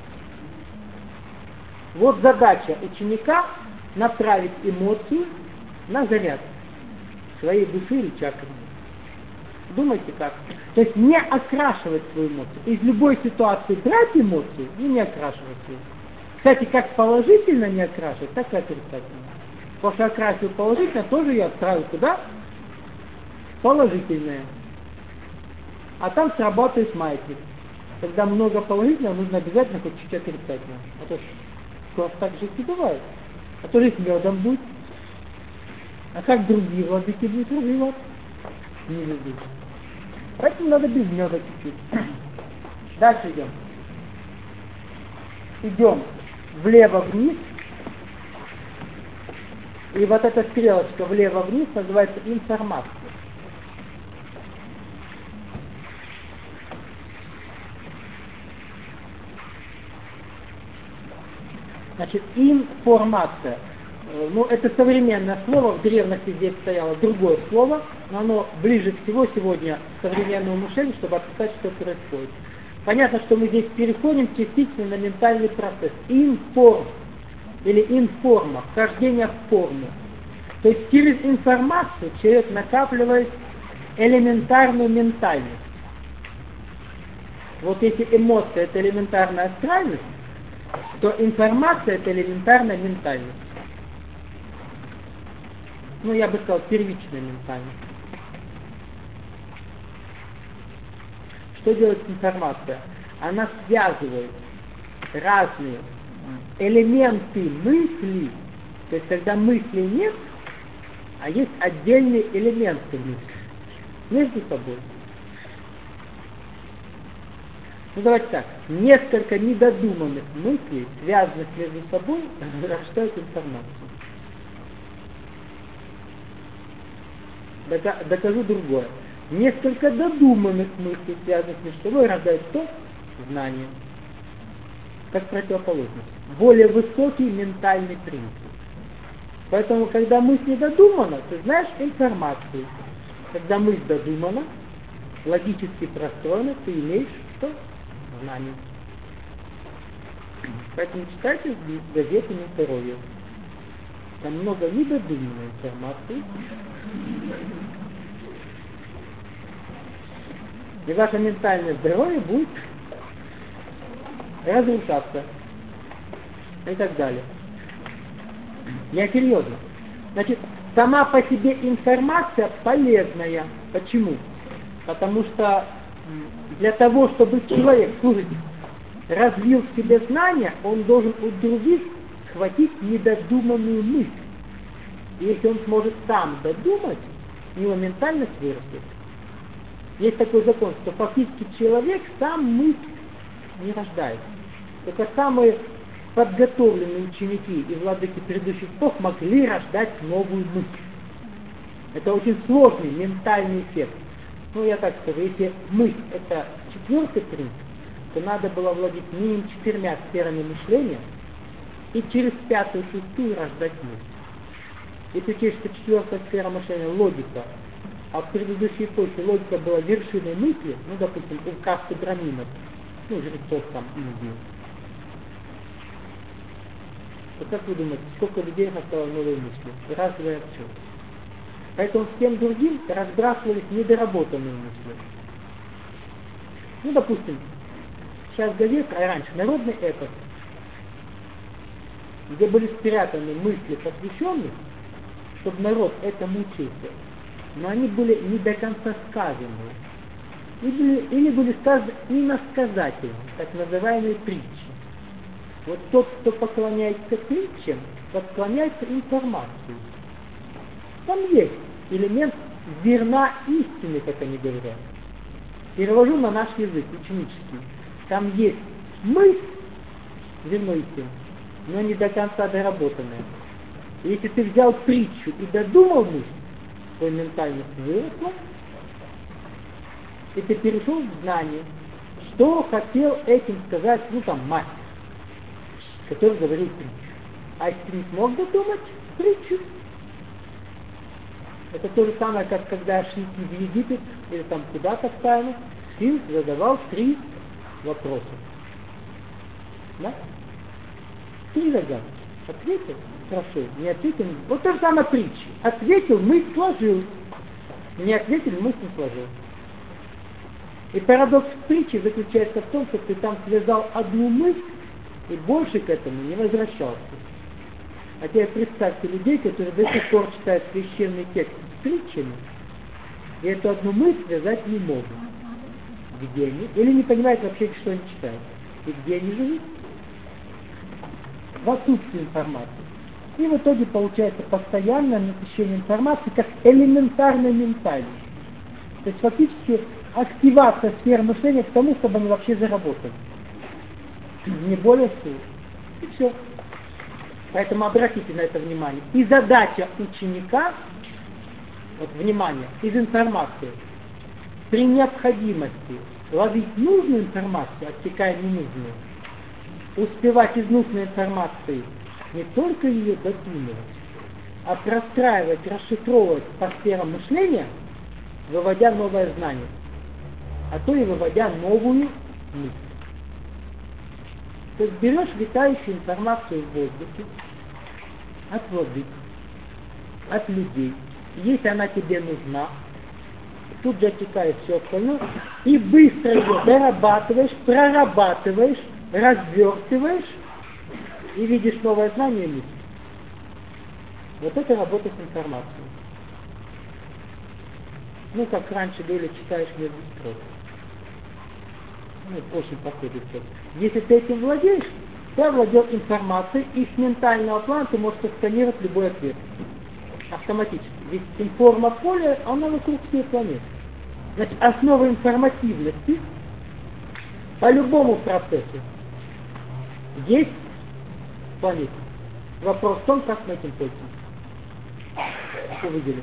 Вот задача ученика направить эмоцию на заряд своей души или чакры. Думайте как. То есть не окрашивать свою эмоцию. Из любой ситуации брать эмоцию и не окрашивать ее. Кстати, как положительно не окрашивать, так и отрицательно. Потому что окрасил положительно, тоже я отправил туда положительное. А там срабатывает маятник. Когда много положительного, нужно обязательно хоть чуть-чуть отрицательного. А то скоро так же и бывает. А то же с медом будет. А как другие владыки будут развиваться? Не любят. Поэтому надо без меда чуть-чуть. Дальше идем. Идем влево-вниз. И вот эта стрелочка влево-вниз называется информация. Значит, информация. Ну, это современное слово, в древности здесь стояло другое слово, но оно ближе всего сегодня к современному мышлению, чтобы описать, что происходит. Понятно, что мы здесь переходим частично на ментальный процесс. Информ или информа, вхождение в форму. То есть через информацию человек накапливает элементарную ментальность. Вот если эмоция — это элементарная астральность, то информация — это элементарная ментальность. Ну, я бы сказал, первичная ментальность. Что делает информация? Она связывает разные элементы мысли, то есть когда мысли нет, а есть отдельные элементы мысли между собой. Ну давайте так, несколько недодуманных мыслей, связанных между собой, рождают информацию. Докажу другое. Несколько додуманных мыслей, связанных между собой, рождают что? Знание. Как противоположность. Более высокий ментальный принцип. Поэтому, когда мысль не додумана, ты знаешь информацию. Когда мысль додумана, логически простроена, ты имеешь что? Знание. Поэтому читайте газеты на здоровье. Там много недодуманной информации. И ваше ментальное здоровье будет разрушаться. И так далее. Я серьезно. Значит, сама по себе информация полезная. Почему? Потому что для того, чтобы человек, слушайте, развил в себе знания, он должен у других схватить недодуманную мысль. И если он сможет сам додумать, у него ментальность вырастет. Есть такой закон, что фактически человек сам мысль не рождает. Только самые подготовленные ученики и владыки предыдущих веков могли рождать новую мысль. Это очень сложный ментальный эффект. Ну, я так скажу, если мысль — это четвертый принцип, то надо было владеть минимум 4 сферами мышления и через 5-ю, 6-ю рождать мысль. Если учесть, что 4-я сфера мышления — логика, а в предыдущей эпохе логика была вершиной мысли, ну, допустим, у касты браминов, ну, жрецов там Индии. Вот как вы думаете, сколько людей рождало новые мысли? Разовые отчеты. Поэтому всем другим разбрасывались недоработанные мысли. Ну, допустим, сейчас газета, а раньше народный эпос, где были спрятаны мысли посвященных, чтобы народ этому учился. Но они были не до конца сказаны. Или были сказаны иносказательно, так называемые притчи. Вот тот, кто поклоняется притчам, поклоняется информации. Там есть элемент зерна истины, как они говорят. Перевожу на наш язык ученический. Там есть мысль, зерно истины, но не до конца доработанная. И если ты взял притчу и додумал мысль, твоя ментальность выросла, и ты перешел в знание, что хотел этим сказать, ну там, мастер, который говорил притчу. А если ты не смог додумать притчу, это то же самое, как когда шли в Египет или там куда-то в тайну, Сфинкс задавал 3 вопроса. Да? 3 загадки. Ответил? Хорошо. Не ответил? Вот то же самое притча. Ответил, мысль сложил. Не ответил, мысль не сложил. И парадокс притчи заключается в том, что ты там связал одну мысль и больше к этому не возвращался. А теперь представьте людей, которые до сих пор читают священный текст с притчами, и эту одну мысль связать не могут. Где они? Или не понимают вообще, что они читают. И где они живут? В отсутствии информации. И в итоге получается постоянное насыщение информации как элементарная ментальность. То есть фактически активация сфер мышления к тому, чтобы они вообще заработали. Не более всего. И все. Поэтому обратите на это внимание. И задача ученика, вот внимание, из информации, при необходимости ловить нужную информацию, отсекая ненужную, успевать из нужной информации не только ее додумывать, а простраивать, расшифровывать по сферам мышления, выводя новое знание, а то и выводя новую мысль. То есть берешь витающую информацию в воздухе от воды, от людей. Если она тебе нужна, тут же отсекаешь все остальное и быстро ее дорабатываешь, прорабатываешь, развертываешь и видишь новое знание и мысль. Вот это работа с информацией. Ну, как раньше говорили, читаешь между строк. Ну, очень похоже все. Если ты этим владеешь, ты овладел информацией, и с ментального плана ты можешь сосканировать любой ответ. Автоматически. Ведь информополе, оно вокруг всей планеты. Значит, основа информативности по любому процессу есть в планете. Вопрос в том, как мы этим пользуемся. Что выделить?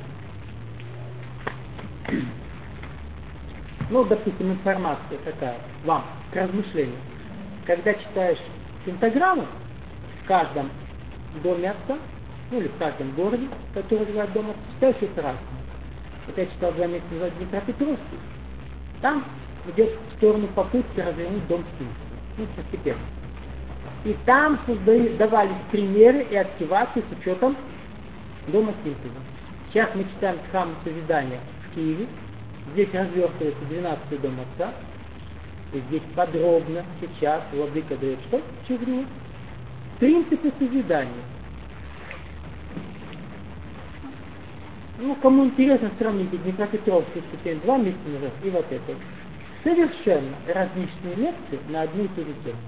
Ну, допустим, информация такая, вам, к размышлению. Когда читаешь пентаграмму в каждом доме отца, ну или в каждом городе, который называют дом отца, читаешь это разное. Вот я читал 2 месяца назад Днепропетровский, там идет в сторону попытки развернуть дом Симпсона. Ну, постепенно. И там давались примеры и активации с учетом дома Симпсона. Сейчас мы читаем храм Созидания в Киеве. Здесь развертывается 12-й дом отца. И здесь подробно сейчас владыка дает что? Через него. Принципы созидания. Ну, кому интересно, сравните Днепропетровский ступень 2 месяца назад и вот это. Совершенно различные лекции на одну и ту же тему.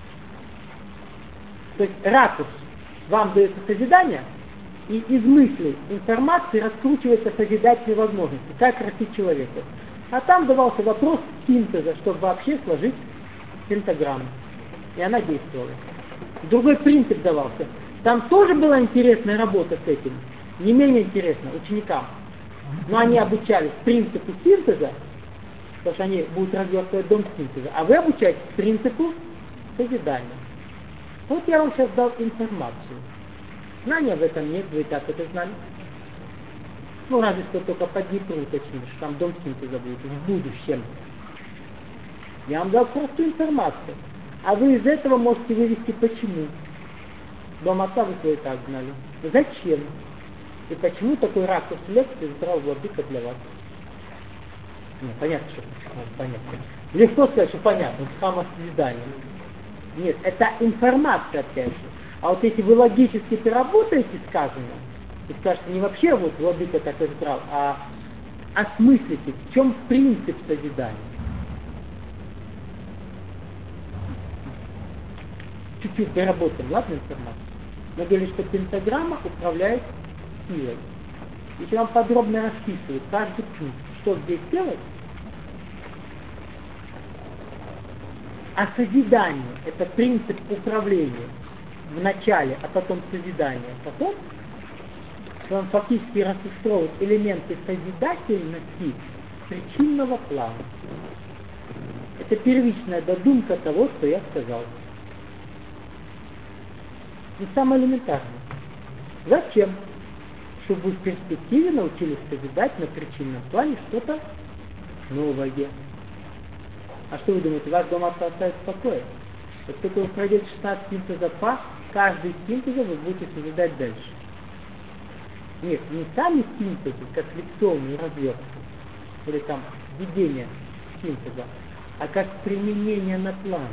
То есть ракурс вам дается созидание, и из мыслей, информации раскручивается созидательные возможности, как растить человека. А там давался вопрос синтеза, чтобы вообще сложить пентаграмму. И она действовала. Другой принцип давался. Там тоже была интересная работа с этим. Не менее интересно ученикам. Но они обучались принципу синтеза, потому что они будут развертывать дом синтеза. А вы обучаетесь принципу созидания. Вот я вам сейчас дал информацию. Знания в этом нет, вы и так это знали. Ну, разве что только по Днепру уточнишь, там дом синтеза будет в будущем. Я вам дал простую информацию. А вы из этого можете вывести почему. Дом отца вы свой и так знали. Зачем? И почему такой ракурс лекции избрал владыка для вас? Ну, понятно, что понятно. Легко сказать, что понятно, самосозидание. Нет, это информация, опять же. А вот если вы логически переработаете сказанное, и скажете, не вообще вот владыка так избрал, а осмыслите, в чем принцип созидания. Чуть-чуть доработаем, ладно, информацию? Мы говорили, что пентаграмма управляет силой. Если вам подробно расписывают каждый пункт, что здесь делать, а созидание – это принцип управления в начале, а потом созидание, потом, что он фактически расшифровывает элементы созидательности причинного плана. Это первичная додумка того, что я сказал. И самое элементарное. Зачем? Чтобы вы в перспективе научились созидать на причинном плане что-то новое. А что вы думаете, ваш дом оставит в покое? Как только вы пройдете 16 синтезов ПА, каждый синтез вы будете созидать дальше. Нет, не сами синтезы, как лекционные развертки, или там введение синтеза, а как применение на плане.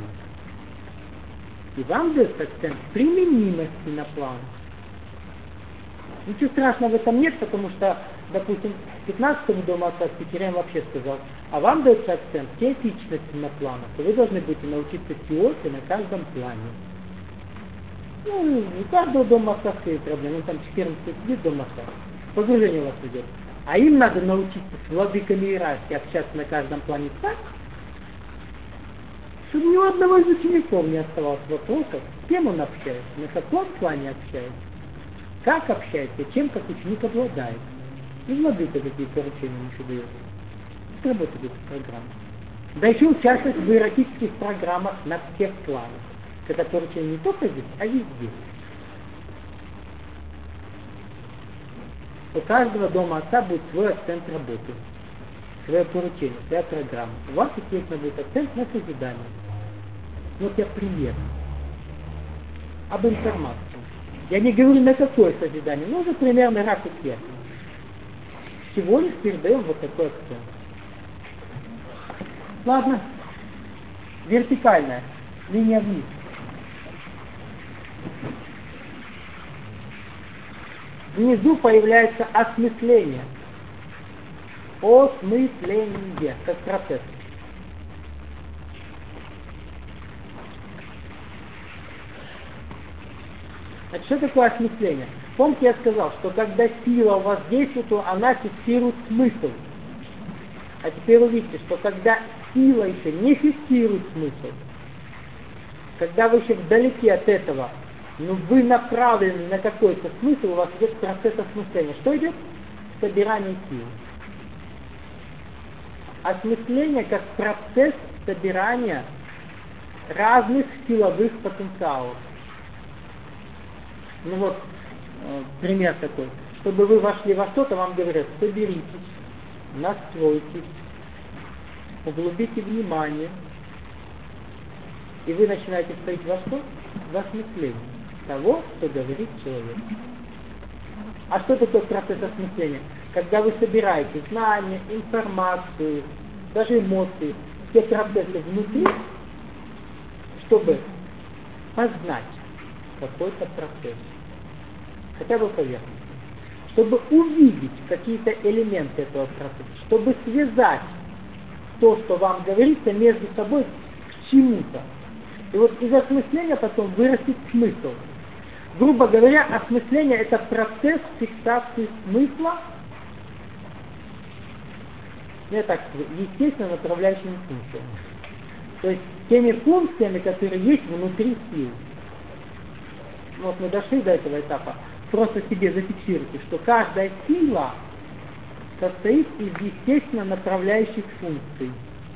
И вам дается акцент применимости на план. Ничего страшного в этом нет, потому что, допустим, 15-му дому отца Петерян вообще сказал, а вам дается акцент теоретичности на планах, то вы должны будете научиться теории на каждом плане. Ну, у каждого дома отца свои проблемы, там 14 сидит дом отца, погружение у вас идет. А им надо научиться с владыками иерархии общаться на каждом плане так, Чтобы ни у одного из учеников не оставалось вопросов, с кем он общается, на каком плане общается, как общается, чем как ученик обладает. И владыка какие поручения ему еще дает. Работает эта программа. Да еще участвовать в эротических программах на всех планах. Это поручение не только здесь, а везде. У каждого дома отца будет свой акцент работы, свое поручение, своя программа. У вас, естественно, будет акцент на созидание. Вот я пример. Об информации. Я не говорю, на какое созидание, но уже примерно ракурс ясен. Всего лишь передаем вот такой акцент. Ладно. Вертикальная. Линия вниз. Внизу появляется осмысление. Осмысление, как процесс. Значит, что такое осмысление? Помните, я сказал, что когда сила у вас действует, то она фиксирует смысл. А теперь увидите, что когда сила еще не фиксирует смысл, когда вы еще вдалеке от этого, но вы направлены на какой-то смысл, у вас идет процесс осмысления. Что идет? Собирание сил. Осмысление как процесс собирания разных силовых потенциалов. Ну вот, пример такой. Чтобы вы вошли во что-то, вам говорят, соберитесь, настройтесь, углубите внимание. И вы начинаете входить во что? В осмысление того, что говорит человек. А что такое процесс осмысления? Когда вы собираете знания, информацию, даже эмоции, все процессы внутри, чтобы познать какой-то процесс, хотя бы поверхностно, чтобы увидеть какие-то элементы этого процесса, чтобы связать то, что вам говорится, между собой к чему-то. И вот из осмысления потом вырастет смысл. Грубо говоря, осмысление — это процесс фиксации смысла, так, естественно, направляющими функциями. То есть теми функциями, которые есть внутри сил. Вот мы дошли до этого этапа. Просто себе зафиксируйте, что каждая сила состоит из естественно направляющих функций.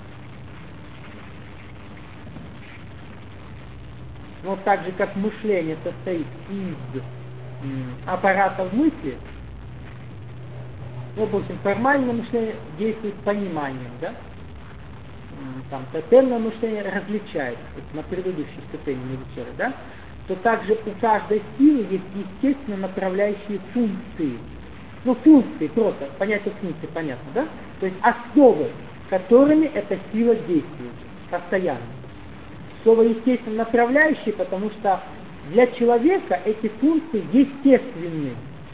Но так же, как мышление состоит из аппаратов мысли, допустим, формальное мышление действует пониманием, да? Там тотемное мышление различает, на предыдущей ступени мы изучали, да? То также у каждой силы есть естественно направляющие функции. Ну, функции просто, понятие функции понятно, да? То есть основы, которыми эта сила действует постоянно. Слово естественно направляющие, потому что для человека эти функции естественны.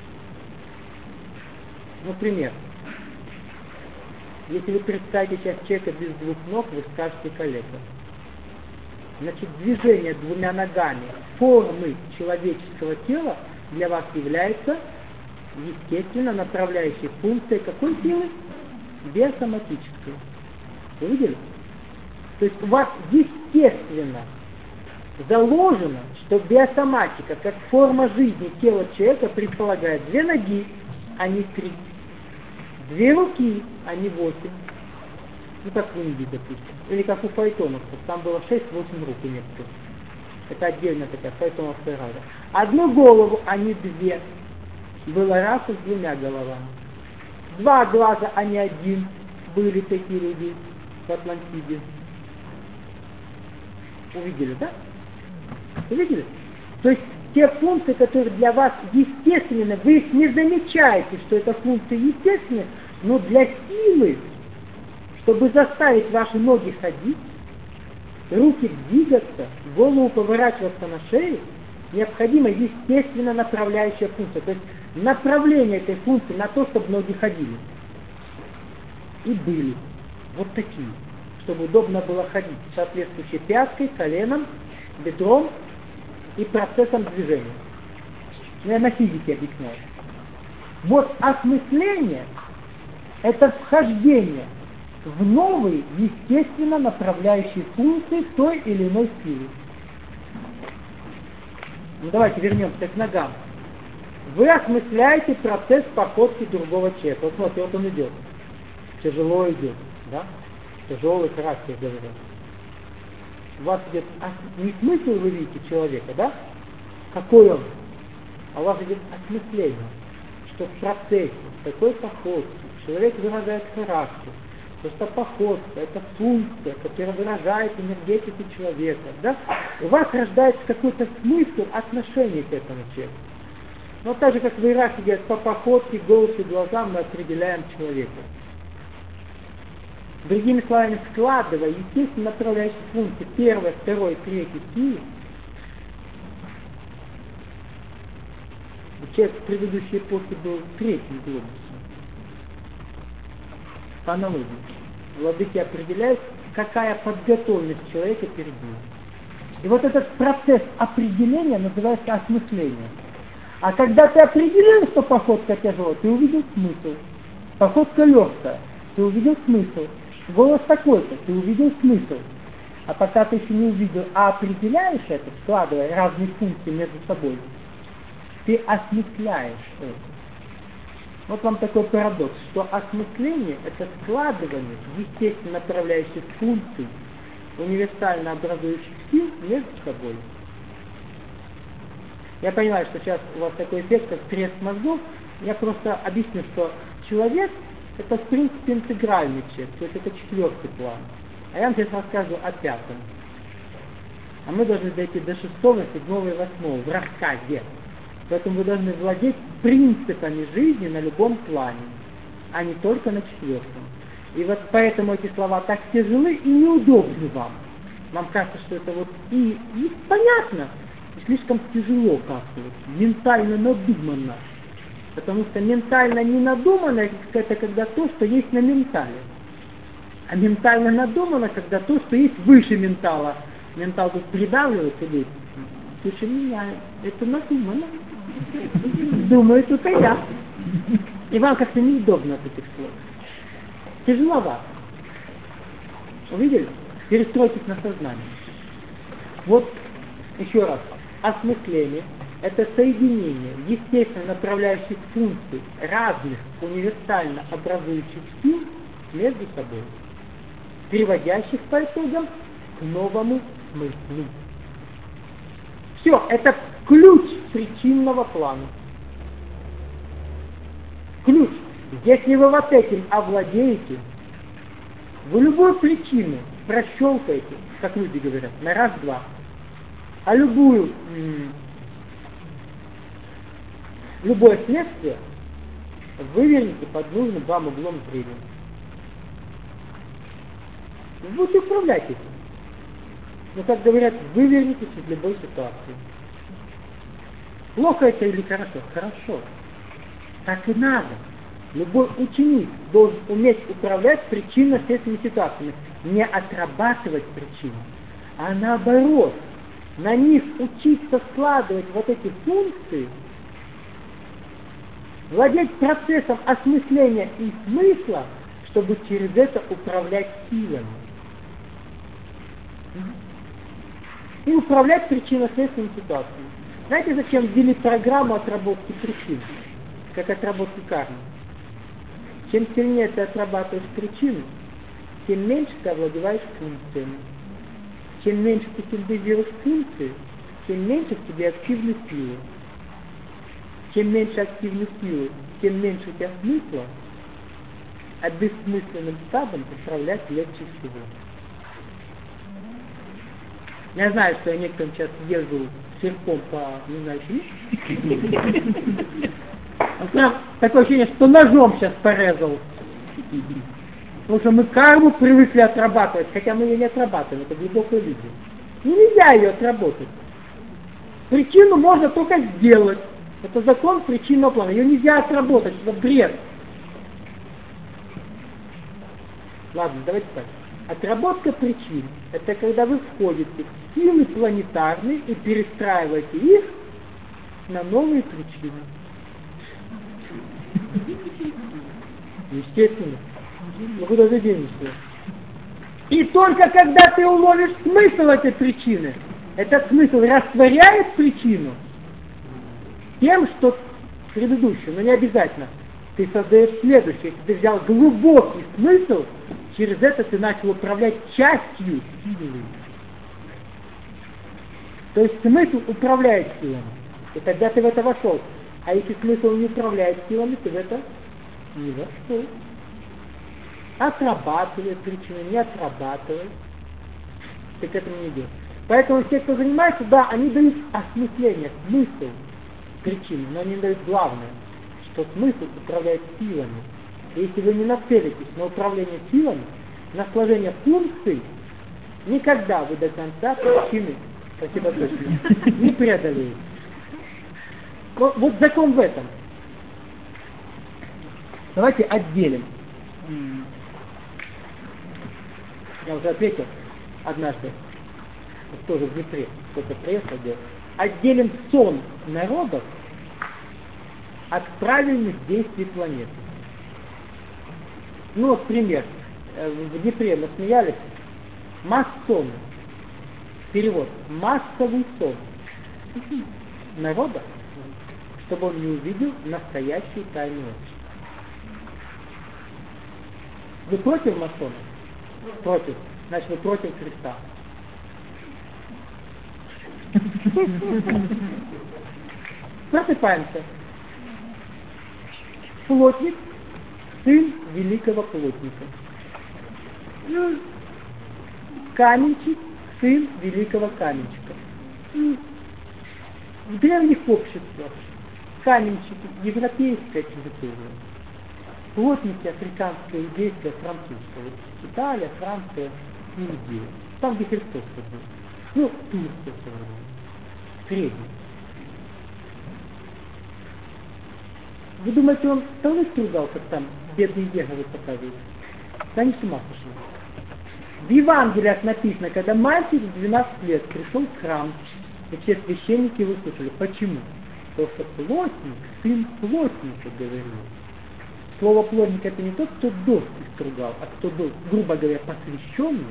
Например, если вы представите сейчас человека без двух ног, вы скажете калека. Значит, движение двумя ногами формы человеческого тела для вас является естественно направляющей функцией какой силы? Биосоматической. Вы видели? То есть у вас естественно заложено, что биосоматика, как форма жизни тела человека, предполагает 2 ноги, а не 3. 2 руки, а не 8. Ну, как в Индии, допустим. Или как у фаэтоновцев. Там было 6-8 рук у некоторых. Это отдельно такая фаэтоновская рада. 1 голову, а не 2. Была раса с 2 головами. 2 глаза, а не 1. Были такие люди в Атлантиде. Увидели, да? Увидели? То есть те функции, которые для вас естественны, вы их не замечаете, что это функции естественны, но для силы, чтобы заставить ваши ноги ходить, руки двигаться, голову поворачиваться на шею, необходима естественно направляющая функция. То есть направление этой функции на то, чтобы ноги ходили. И были вот такие, чтобы удобно было ходить, соответствующей пяткой, коленом, бедром и процессом движения. Я на физике объясняю. Вот осмысление — это вхождение в новые, естественно, направляющие функции той или иной силы. Ну давайте вернемся к ногам. Вы осмысляете процесс походки другого человека. Вот смотрите, вот он идет. Тяжело идет, да? Тяжелый характер, говорят. У вас идет не смысл, вы видите человека, да? Какой он? А у вас идет осмысление, что в процессе такой походки человек выражает характер, что походка — это функция, которая выражает энергетику человека, да? У вас рождается какой-то смысл отношения к этому человеку. Но так же, как в Ираке говорят, по походке, голосу, глазам мы определяем человека. Другими словами, складывая, естественно, направляющие функции первой, второй, третьей силы, человек в предыдущей эпохе был третьим глобусом. По аналогии. Владыки определяют, какая подготовленность человека перед ним. И вот этот процесс определения называется осмысление. А когда ты определил, что походка тяжелая, ты увидел смысл. Походка легкая, ты увидел смысл. Голос такой-то, ты увидел смысл. А пока ты еще не увидел, а определяешь это, складывая разные функции между собой, ты осмысляешь это. Вот вам такой парадокс, что осмысление — это складывание естественно направляющих функций, универсально образующих сил между собой. Я понимаю, что сейчас у вас такой эффект, как треск мозгов. Я просто объясню, что человек — это в принципе интегральный человек, то есть это четвертый план. А я вам сейчас расскажу о пятом. А мы должны дойти до шестого, седьмого и восьмого в рассказе. Поэтому вы должны владеть принципами жизни на любом плане, а не только на четвертом. И вот поэтому эти слова так тяжелы и неудобны вам. Вам кажется, что это вот и понятно, и слишком тяжело как-то, вот, ментально надуманно. Потому что ментально не надуманно — это когда то, что есть на ментале. А ментально надуманно, когда то, что есть выше ментала. Ментал тут придавливается, говорит: слушай меня, это надуманно. Думаю, тут и я. И вам как-то неудобно от этих слов. Тяжеловато. Увидели? Перестройтесь на сознание. Вот, еще раз. Осмысление — это соединение естественно направляющих функций разных универсально образующих сил между собой, приводящих по итогам к новому смыслу. Все, это ключ причинного плана. Ключ. Если вы вот этим овладеете, вы любую причину прощелкаете, как люди говорят, на раз-два. А любое следствие выверните под нужным вам углом зрения. Вы будете управлять этим. Но, как говорят, вывернитесь из любой ситуации. Плохо это или хорошо? Хорошо. Так и надо. Любой ученик должен уметь управлять причинно-следственными ситуациями. Не отрабатывать причины, а наоборот, на них учиться складывать вот эти функции, владеть процессом осмысления и смысла, чтобы через это управлять силами. И управлять причинно-следственными ситуациями. Знаете, зачем ввели программу отработки причин, как отработки кармы? Чем сильнее ты отрабатываешь причину, тем меньше ты овладеваешь функциями. Чем меньше ты синтезируешь функции, тем меньше в тебе активной силы. Чем меньше активной силы, тем меньше у тебя смысла, а бессмысленным стадом управлять легче всего. Я знаю, что я некоторым сейчас езжу серпом по, не знаю, прям такое ощущение, что ножом сейчас порезал. Потому что мы карму привыкли отрабатывать, хотя мы ее не отрабатываем, это глубокая иллюзия. Нельзя ее отработать. Причину можно только сделать. Это закон причинного плана. Ее нельзя отработать, это бред. Ладно, давайте так. Отработка причин — это когда вы входите в силы планетарные и перестраиваете их на новые причины. Естественно. Ну куда ты денешься? И только когда ты уловишь смысл этой причины, этот смысл растворяет причину тем, что предыдущую, но не обязательно. Ты создаешь следующее. Если ты взял глубокий смысл, через это ты начал управлять частью силы. То есть смысл управляет силами. И тогда ты в это вошел. А если смысл не управляет силами, ты в это не вошел. Отрабатывает причины, не отрабатывает. Ты к этому не идешь. Поэтому все, кто занимается, да, они дают осмысление, смысл причины, но они дают главное, что смысл управляет силами. И если вы не нацелитесь на управление силами, на сложение функций, никогда вы до конца причины, спасибо точно, не преодолеете. Вот закон в этом. Давайте отделим. Я уже ответил однажды, тоже в Днепре, кто-то приехал, делал. Отделим сон народов от правильных действий планеты. Ну вот пример. В Днепре мы смеялись. Массон. Перевод. Массовый сон народа, чтобы он не увидел настоящую тайну общества. Вы против масонов? Против. Значит, вы против Христа. Просыпаемся. Плотник, сын великого плотника. Каменщик, сын великого каменщика. В древних обществах каменщики, европейская территория. Плотники африканское, иудейское, французское. Вот Италия, Франция, Индия. Там, где Христос был. Ну, Турция современная. Средний. Вы думаете, он столы стругал, как там бедные егоры показывают? Да они с ума сошли. В Евангелиях написано, когда мальчик в 12 лет пришел в храм, и все священники выслушали. Почему? Потому что плотник, сын плотника, говорил. Слово плотник — это не тот, кто доски стругал, а кто был, грубо говоря, посвященный.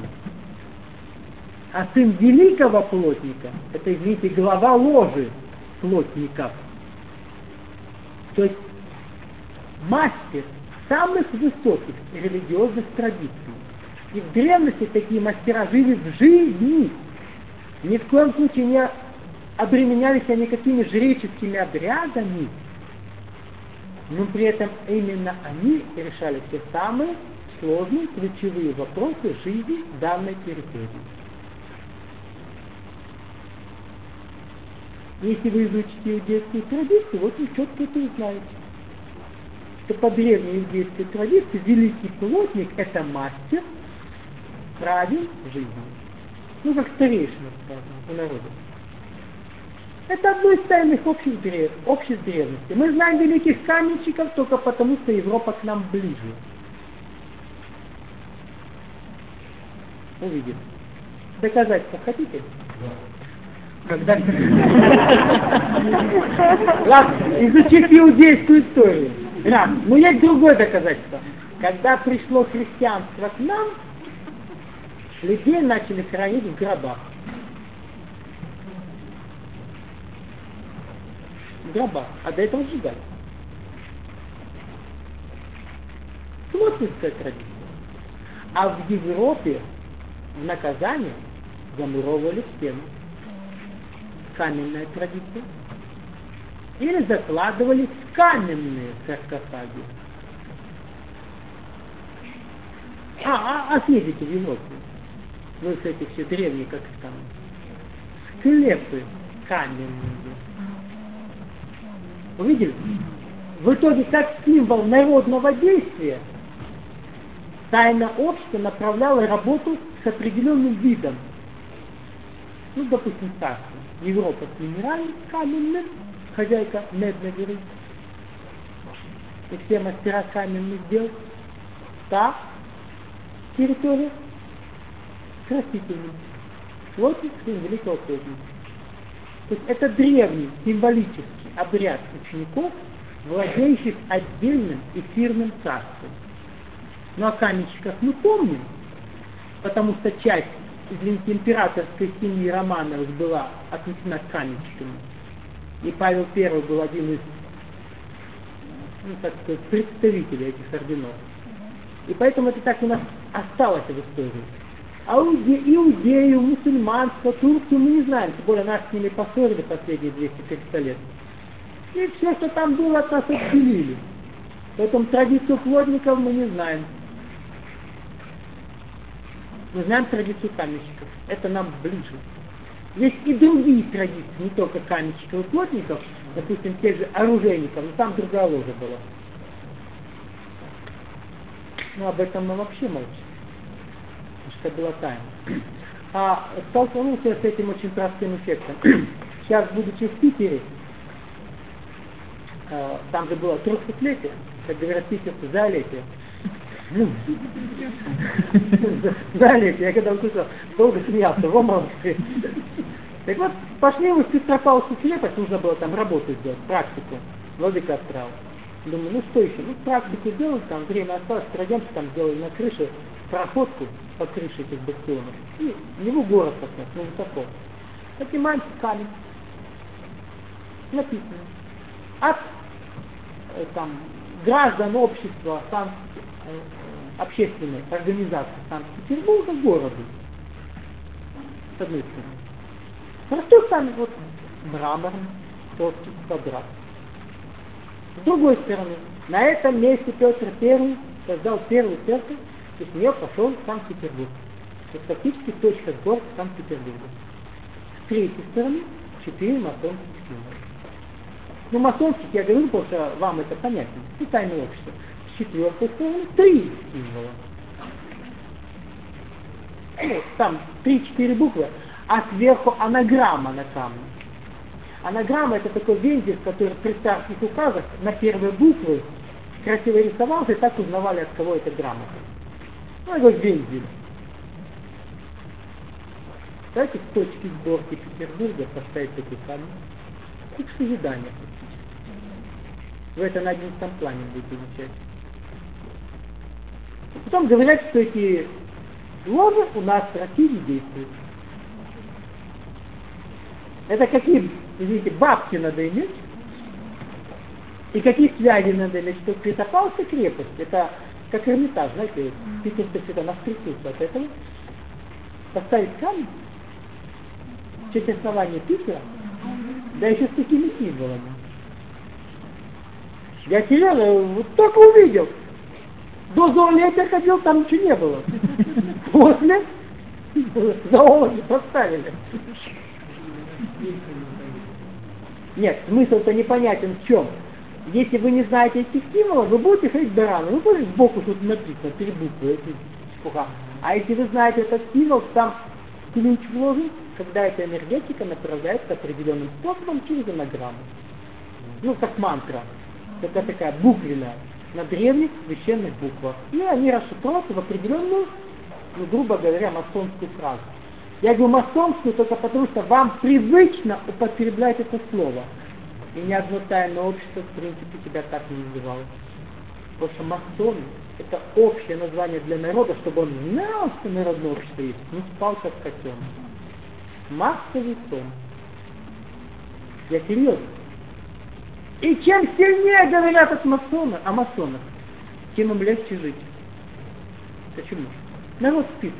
А сын великого плотника — это, извините, глава ложи плотников. То есть мастер самых высоких религиозных традиций. И в древности такие мастера жили в жизни. Ни в коем случае не обременялись они никакими жреческими обрядами. Но при этом именно они решали все самые сложные, ключевые вопросы жизни данной территории. Если вы изучите иудейские традиции, вот вы четко это узнаете. Что по древней иудейской традиции великий плотник — это мастер правил жизни. Ну, как старейшина, скажем, у народа. Это одно из тайных обществ древности. Мы знаем великих каменщиков только потому, что Европа к нам ближе. Увидим. Доказательства хотите? Когда... Ладно, изучите иудейскую историю. Раз. Но есть другое доказательство. Когда пришло христианство к нам, людей начали хранить в гробах. В гробах. А до этого сжигали. Плотницкая традиция. А в Европе в наказание замуровывали стену. Каменная традиция. Или закладывали в каменные саркофаги. Съездите в Европу. Вы с этих все древние, как там, склепы каменные. Увидели? В итоге, как символ народного действия, тайна общества направляла работу с определенным видом. Ну, допустим, царство. Европа с минеральным, каменным, хозяйка медной горы. И все мастера каменных дел. Так, территория с растительным. Плотник, сын великого плотника. То есть это древний символический обряд учеников, владеющих отдельным эфирным царством. Но о каменщиках мы помним, потому что часть, извините, императорской семьи Романовых была отнесена к каменщикам. И Павел I был один из, так сказать, представителей этих орденов. И поэтому это так у нас осталось в истории. А иудею, мусульманство, Турцию мы не знаем, тем более нас с ними поссорили последние 200-300 лет. И все, что там было, от нас отделили. Поэтому традицию плотников мы не знаем. Мы знаем традицию каменщиков. Это нам ближе. Есть и другие традиции, не только каменщиков и плотников, допустим, тех же оружейников, но там другая ложа была. Ну, об этом мы вообще молчим. Потому что это была тайна. А столкнулся с этим очень простым эффектом. Сейчас, будучи в Питере, там же было 300-летие, как говорят питерцы, залетие. Залетие, я когда услышал, долго смеялся, в оморке. Так вот, пошли мы в Петропавловскую крепость, нужно было там работу сделать, практику. Владыка отправил. Думаю, ну что еще? Ну, практику делать, там время осталось, пройдемся, там сделали на крыше проходку по крыше этих бастионов. И не в город как-то, но высоко. Поднимаемся камень. Написано. От там, граждан общества, общественной организации Санкт-Петербурга городу. С одной стороны. Простой камень, вот мраморный, толстый квадрат. С другой стороны, на этом месте Петр I создал первую церковь, и с нее пошел в Санкт-Петербург. Это фактически точка сборки Санкт-Петербурга. С третьей стороны 4 масонских символа. Ну, масонских я говорю, потому что вам это понятно. И тайное общество. С четвертой стороны 3 символа. Ну, там 3-4 буквы, а сверху анаграмма на камне. Анаграмма — это такой вензель, который при царских указах на первые буквы красиво рисовался, и так узнавали, от кого это грамота. Ну, это вензель. Давайте в точке сборки Петербурга поставить такой камень. Как созидание. Вы это на 11 плане будете изучать. Потом говорят, что эти ложи у нас в России не действуют. Это какие, извините, бабки надо иметь, и какие связи надо иметь, чтобы Петропавловская крепость, это как Эрмитаж, знаете, питерцы всегда настрясутся от этого, поставить камень в честь основания Питера, да еще с такими символами. Я серьезно, вот только увидел. До зоолетия ходил, там ничего не было. После зоологи поставили. Нет, смысл-то непонятен в чем. Если вы не знаете этих символов, вы будете ходить бараном. Вы будете сбоку что-то написано, 3 буквы, эти чепуха. А если вы знаете этот символ, там ключ вложен, когда эта энергетика направляется определенным способом через анаграмму. Ну, как мантра. Это такая буквенная, на древних священных буквах. И они расшифровываются в определенную, ну, грубо говоря, масонскую фразу. Я говорю масонскую только потому, что вам привычно употреблять это слово. И ни одно тайное общество, в принципе, тебя так не называло. Потому что масоны — это общее название для народа, чтобы он знал, что народное общество есть, не спал как котенок. Массовый сон. Я серьезно. И чем сильнее говорят о масонах, тем им легче жить. Почему? Народ спит.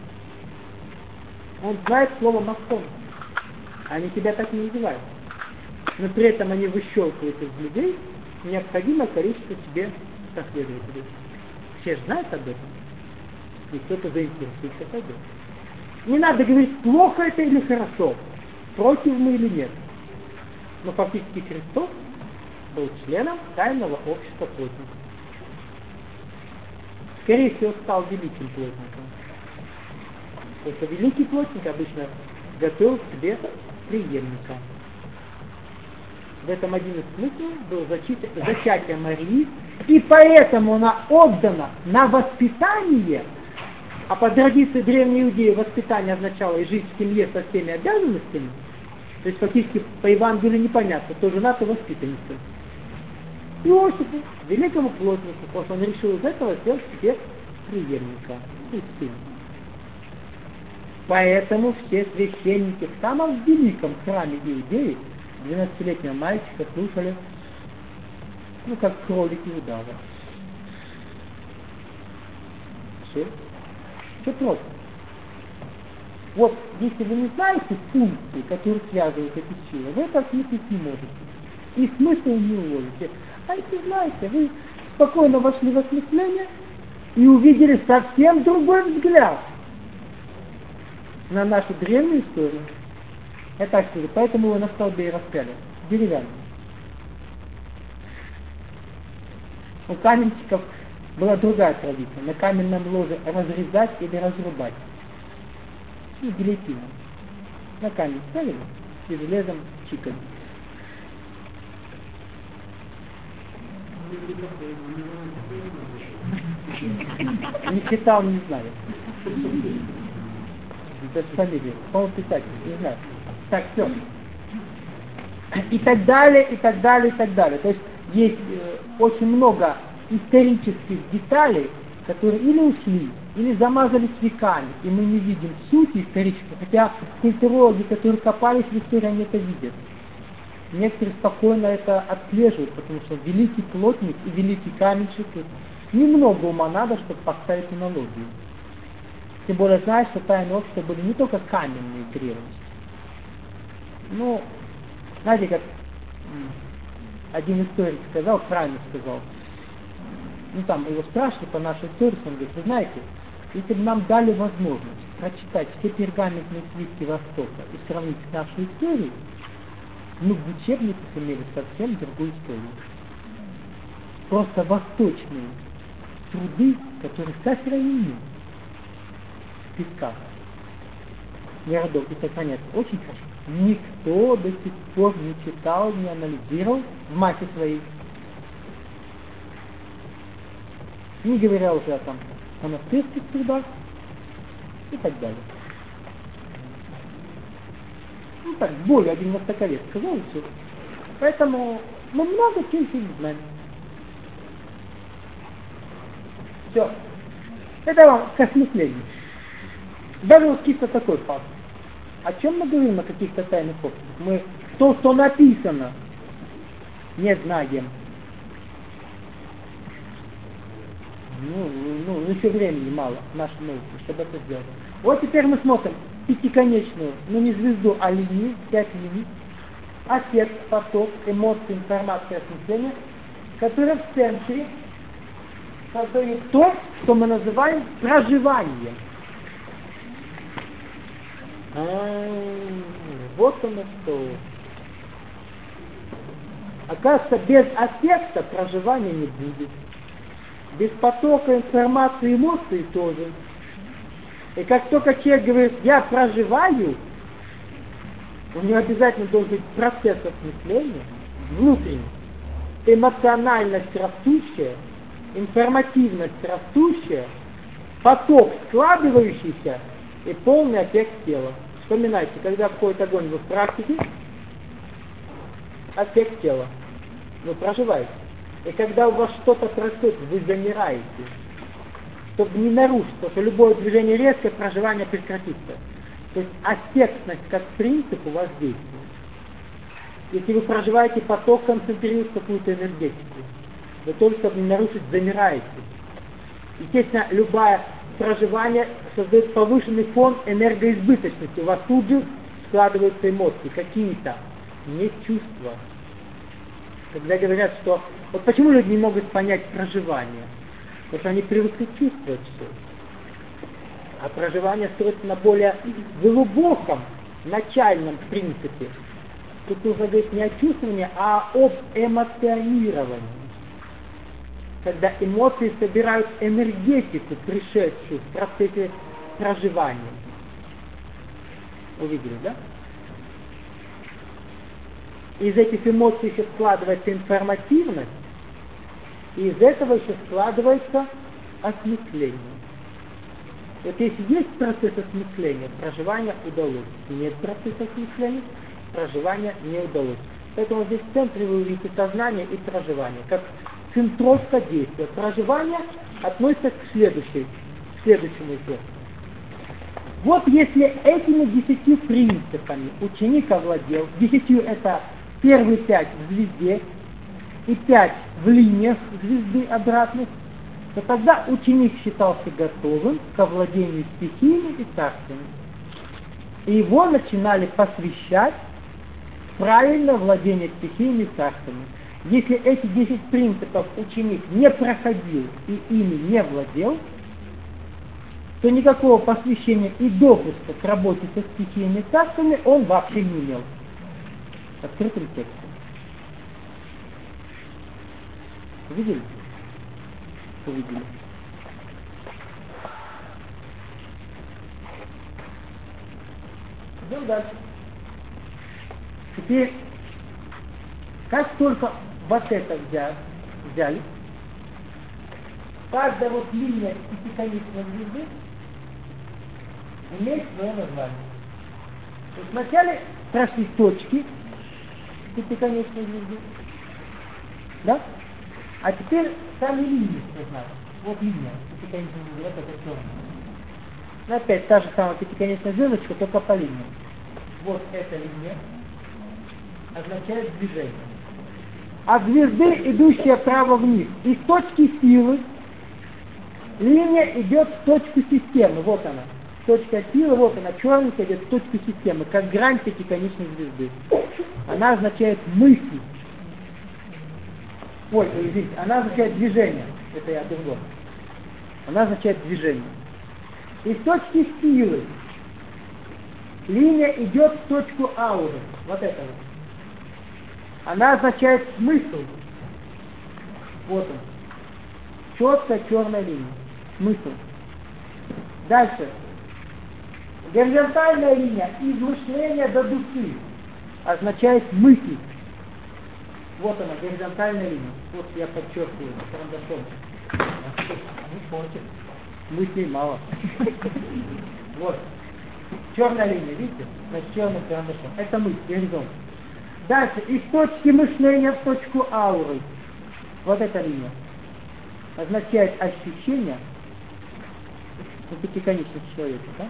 Он знает слово масон. Они тебя так не называют. Но при этом они выщелкивают из людей необходимое количество себе последователей. Все же знают об этом. И кто-то заинтересуется пойдет. Не надо говорить, плохо это или хорошо, против мы или нет. Но фактически Христос был членом тайного общества плотников. Скорее всего, стал великим плотником. Потому что великий плотник обычно готовил к себе преемника. В этом один из смыслов был зачатие Марии, и поэтому она отдана на воспитание, а по традиции древней иудеи воспитание означало и жить в семье со всеми обязанностями, то есть фактически по Евангелию непонятно, то жена, то воспитанница. Иосифу, великому плотнику, потому что он решил из этого сделать себе преемника, и сын. Поэтому все священники в самом великом храме Иудеи 12-летнего мальчика слушали, как кролики удава. Все просто. Вот, если вы не знаете функции, которые связывают эти силы, вы это осмыслить не можете. И смысл не уловите. А если знаете, вы спокойно вошли в осмысление и увидели совсем другой взгляд на нашу древнюю историю. Я так скажу, поэтому его на столбе и распяли. Деревянный. У каменщиков была другая традиция. На каменном ложе разрезать или разрубать. И гильотина. На камень ставили и железом чикали. Не читал, не знаю. Это фамилия. По-моему, писатель, не знаю. Так, все. И так далее, и так далее, и так далее. То есть есть очень много исторических деталей, которые или ушли, или замазались веками, и мы не видим сути исторической, хотя культурологи, которые копались в истории, они это видят. Некоторые спокойно это отслеживают, потому что великий плотник и великий каменщик, немного ума надо, чтобы поставить аналогию. Тем более знаешь, что тайные общества были не только каменные древности. Ну, знаете, как один историк сказал, правильно сказал, там его спрашивали по нашей истории, он говорит, вы знаете, если бы нам дали возможность прочитать все пергаментные свитки Востока и сравнить с нашей историей, мы в учебниках имели совсем другую историю. Просто восточные труды, которые сохранены в песках городов и сохраняются очень хорошо. Никто до сих пор не читал, не анализировал в массе своей. Не говоря уже о монастырских трудах и так далее. Так, более один востоковед сказал и все. Поэтому мы много чего не знаем. Все. Это вам к осмыслению. Даже вот чисто такой факт. О чем мы говорим, о каких-то тайных опытах? Мы то, что написано, не знаем. Еще времени мало нашей науки, чтобы это сделать. Вот теперь мы смотрим пятиконечную, не звезду, а линию, 5 линий, ответ, поток, эмоции, информация, осмысление, которые в центре создают то, что мы называем проживанием. Вот оно что. Оказывается, без аффекта проживания не будет. Без потока информации и эмоций тоже. И как только человек говорит, я проживаю, у него обязательно должен быть процесс осмысления, внутренний, эмоциональность растущая, информативность растущая, поток складывающийся и полный аффект тела. Вспоминайте, когда входит огонь в практике, аффект тела. Вы проживаете. И когда у вас что-то происходит, вы замираете. Чтобы не нарушить, потому что любое движение резкое, проживание прекратится. То есть аффектность как принцип у вас действует. Если вы проживаете поток, концентрируете какую-то энергетику, вы тоже, чтобы не нарушить, замираете. Естественно, любое проживание создает повышенный фон энергоизбыточности. У вас тут же складываются эмоции какие-то, не чувства. Когда говорят, что... Вот почему люди не могут понять проживание? Потому что они привыкли чувствовать все. А проживание строится на более глубоком, начальном принципе. Тут нужно говорить не о чувствовании, а об эмоционировании. Когда эмоции собирают энергетику, пришедшую в процессе проживания. Увидели, да? Из этих эмоций еще складывается информативность, и из этого еще складывается осмысление. Вот если есть процесс осмысления, проживание удалось. Нет процесса осмысления, проживание не удалось. Поэтому здесь в центре вы увидите сознание и проживание, как центровка действия. Проживание относится к следующей следующему эффекту. Вот если этими 10 принципами ученик овладел, 10 это первые 5 в звезде и 5 в линиях звезды обратных, то тогда ученик считался готовым к овладению стихиями и царствами. И его начинали посвящать в правильное владение стихиями и царствами. Если эти 10 принципов ученик не проходил и ими не владел, то никакого посвящения и допуска к работе со стихиями и царствами он вообще не имел. Открытым текстом. Увидели? Увидели. Идем дальше. Теперь, как только вот это взяли, каждая вот линия пятиконечной звезды имеет свое название. То есть вначале прошли точки пятиконечной звезды, да? А теперь сами линии все знают. Вот линия пятиконечной звезды, вот это черная. Ну, опять та же самая пятиконечная звездочка, только по линии. Вот эта линия означает движение. От звезды, идущая право вниз, из точки силы линия идет в точку системы. Вот она. Точка силы, вот она, черненькая идет в точку системы, как грань пятиконечной звезды. Она означает мысль. Ой, извините, она означает движение. Это я другой. Она означает движение. Из точки силы линия идет в точку ауры. Вот это вот. Она означает смысл. Вот он. Четкая черная линия. Смысл. Дальше. Горизонтальная линия из мышления до души означает мысль. Вот она, горизонтальная линия. Вот я подчеркиваю карандашом. Не хочет. Мыслей мало. Вот. Черная линия, видите? Значит, черным карандашом. Это мысль, горизонт. Дальше. Из точки мышления в точку ауры. Вот эта линия. Означает ощущение у пятиконечных человека, да?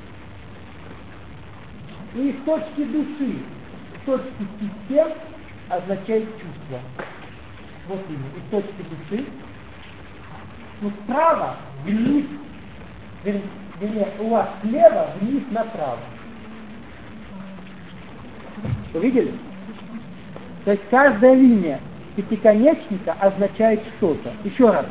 И из точки души в точку систем означает чувство. Вот именно. Из точки души. Ну, справа вниз, вернее, у вас слева вниз направо. Увидели? То есть каждая линия пятиконечника означает что-то. Еще раз.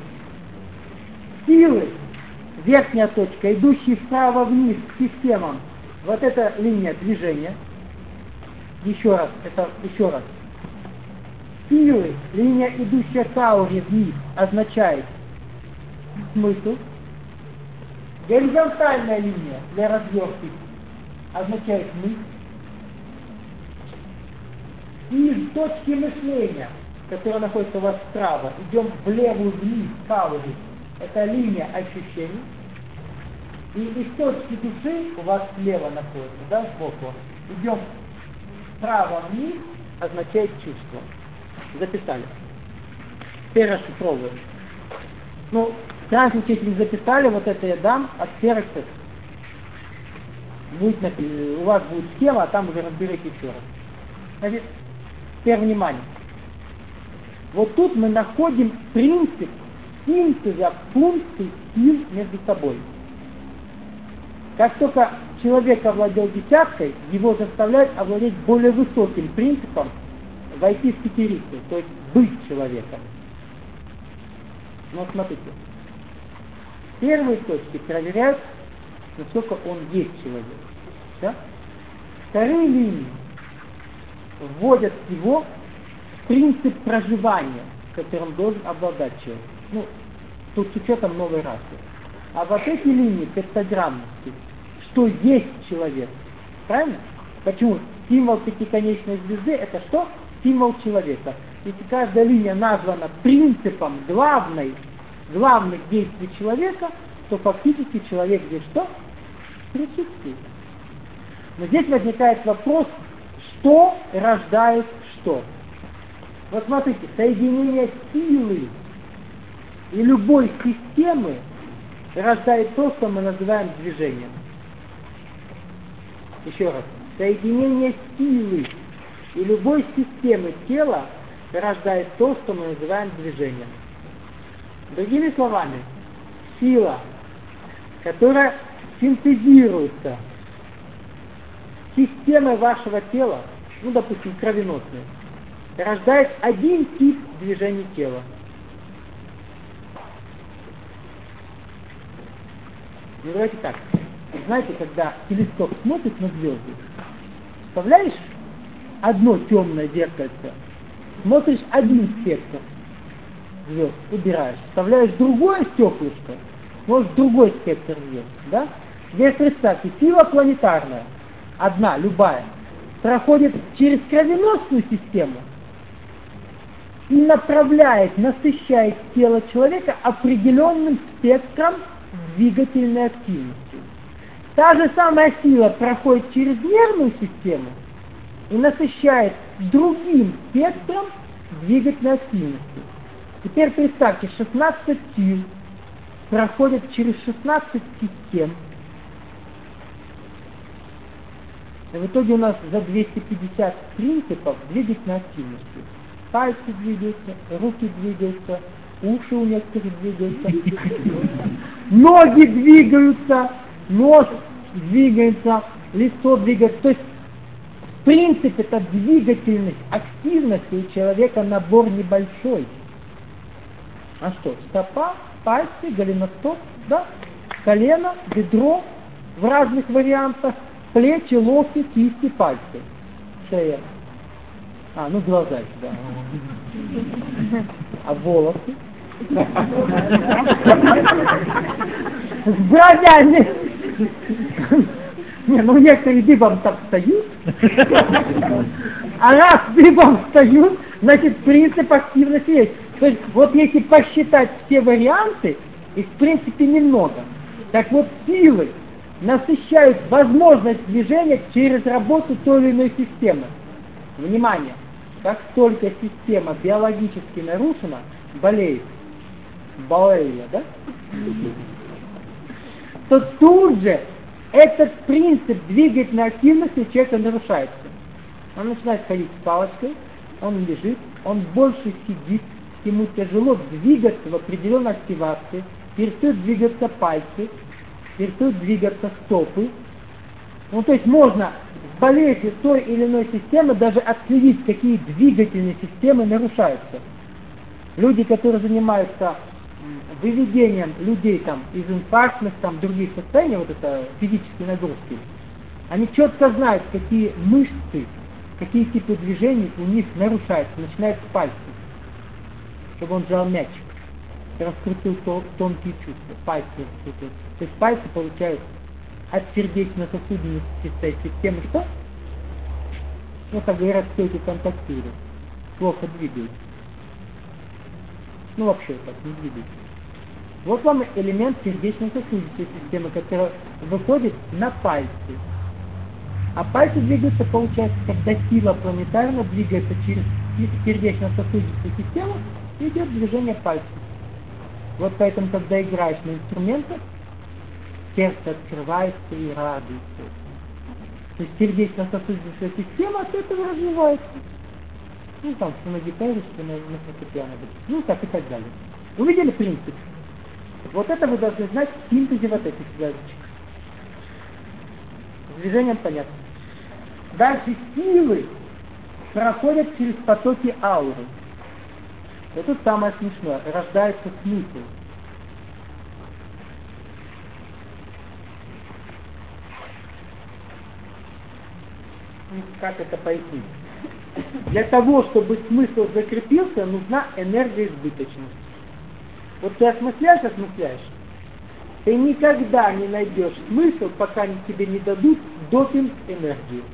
Силы, верхняя точка, идущие вправо вниз к системам, вот эта линия движения. Еще раз, это еще раз. Силы, линия, идущая к ауре вниз, означает смысл. Горизонтальная линия для развертки означает мысль. И из точки мышления, которая находится у вас справа, идем влево вниз к ауре. Это линия ощущений. И из точки души у вас слева находится, да, сбоку. Идем справа вниз, означает чувство. Записали. Теперь расшифровываем. Ну, в крайнем случае, если не записали, вот это я дам от первых текстов. У вас будет схема, а там уже разберите еще раз. Значит, теперь внимание. Вот тут мы находим принцип синтеза функций сил между собой. Как только человек овладел десяткой, его заставляют овладеть более высоким принципом войти в пятерицу, то есть быть человеком. Но смотрите, первые точки проверяют, насколько он есть человек. Да? Вторые линии вводят его в принцип проживания, которым должен обладать человек. Ну, тут с учетом новой расы. А вот эти линии пентаграммности, что есть человек. Правильно? Почему? Символ пятиконечной звезды это что? Символ человека. Если каждая линия названа принципом главных действий человека, то фактически человек здесь что? Присутствует. Но здесь возникает вопрос, что рождает что. Вот смотрите, соединение силы и любой системы рождает то, что мы называем движением. Еще раз. Соединение силы и любой системы тела рождает то, что мы называем движением. Другими словами, сила, которая синтезируется системой вашего тела, ну, допустим, кровеносной, рождает один тип движения тела. Ну, давайте так. Знаете, когда телескоп смотрит на звезды, вставляешь одно темное зеркальце, смотришь один спектр звезд, убираешь, вставляешь другое стеклышко, смотришь другой спектр звезд, да? Теперь представьте, сила планетарная, одна, любая, проходит через кровеносную систему и направляет, насыщает тело человека определенным спектром двигательной активности. Та же самая сила проходит через нервную систему и насыщает другим спектром двигательной активности. Теперь представьте, 16 сил проходят через 16 систем. И в итоге у нас за 250 принципов двигательной активности. Пальцы двигаются, руки двигаются, уши у некоторых двигаются, ноги двигаются, нос двигается, лицо двигается. То есть, в принципе, это двигательность, активность у человека набор небольшой. А что? Стопа, пальцы, голеностоп, да? Колено, бедро в разных вариантах, плечи, локти, кисти, пальцы, шея. А, ну глаза, да. А волосы? С бровями. Не, ну некоторые дыбом так встают. А раз дыбом встают, значит принцип активности есть. То есть вот если посчитать все варианты, их в принципе немного. Так вот силы насыщают возможность движения через работу той или иной системы. Внимание! Как только система биологически нарушена, болеет. Болея, да? То тут же этот принцип двигательной активности у человека нарушается. Он начинает ходить с палочкой, он лежит, он больше сидит, ему тяжело двигаться в определенной активации, перестают двигаться пальцы, перестают двигаться стопы. Ну, то есть можно в болезни той или иной системы даже отследить, какие двигательные системы нарушаются. Люди, которые занимаются выведением людей там, из инфарктных, там, других состояний, вот это физические нагрузки, они четко знают, какие мышцы, какие типы движений у них нарушаются, начинают с пальцев, чтобы он сжал мячик, раскрутил тонкие чувства, пальцы раскрутил. То есть пальцы получают от сердечно-сосудистой системы что? Ну, как говорят, все эти контактируют, плохо двигаются. Ну, вообще так, не двигаются. Вот вам элемент сердечно-сосудистой системы, который выходит на пальцы. А пальцы двигаются, получается, когда сила планетарно двигается через сердечно-сосудистую систему, идет движение пальцев. Вот поэтому, когда играешь на инструментах, сердце открывается и радуется. То есть сердечно-сосудистая система от этого развивается. Ну там, что на гитаре, что на фортепиано. Ну так и так далее. Увидели принцип? Вот это вы должны знать в синтезе вот этих звездочек. С движением понятно. Дальше силы проходят через потоки ауры. Это самое смешное. Рождается смысл. Как это пояснить? Для того, чтобы смысл закрепился, нужна энергия избыточности. Вот ты осмысляешь, ты никогда не найдешь смысл, пока тебе не дадут допинг энергии.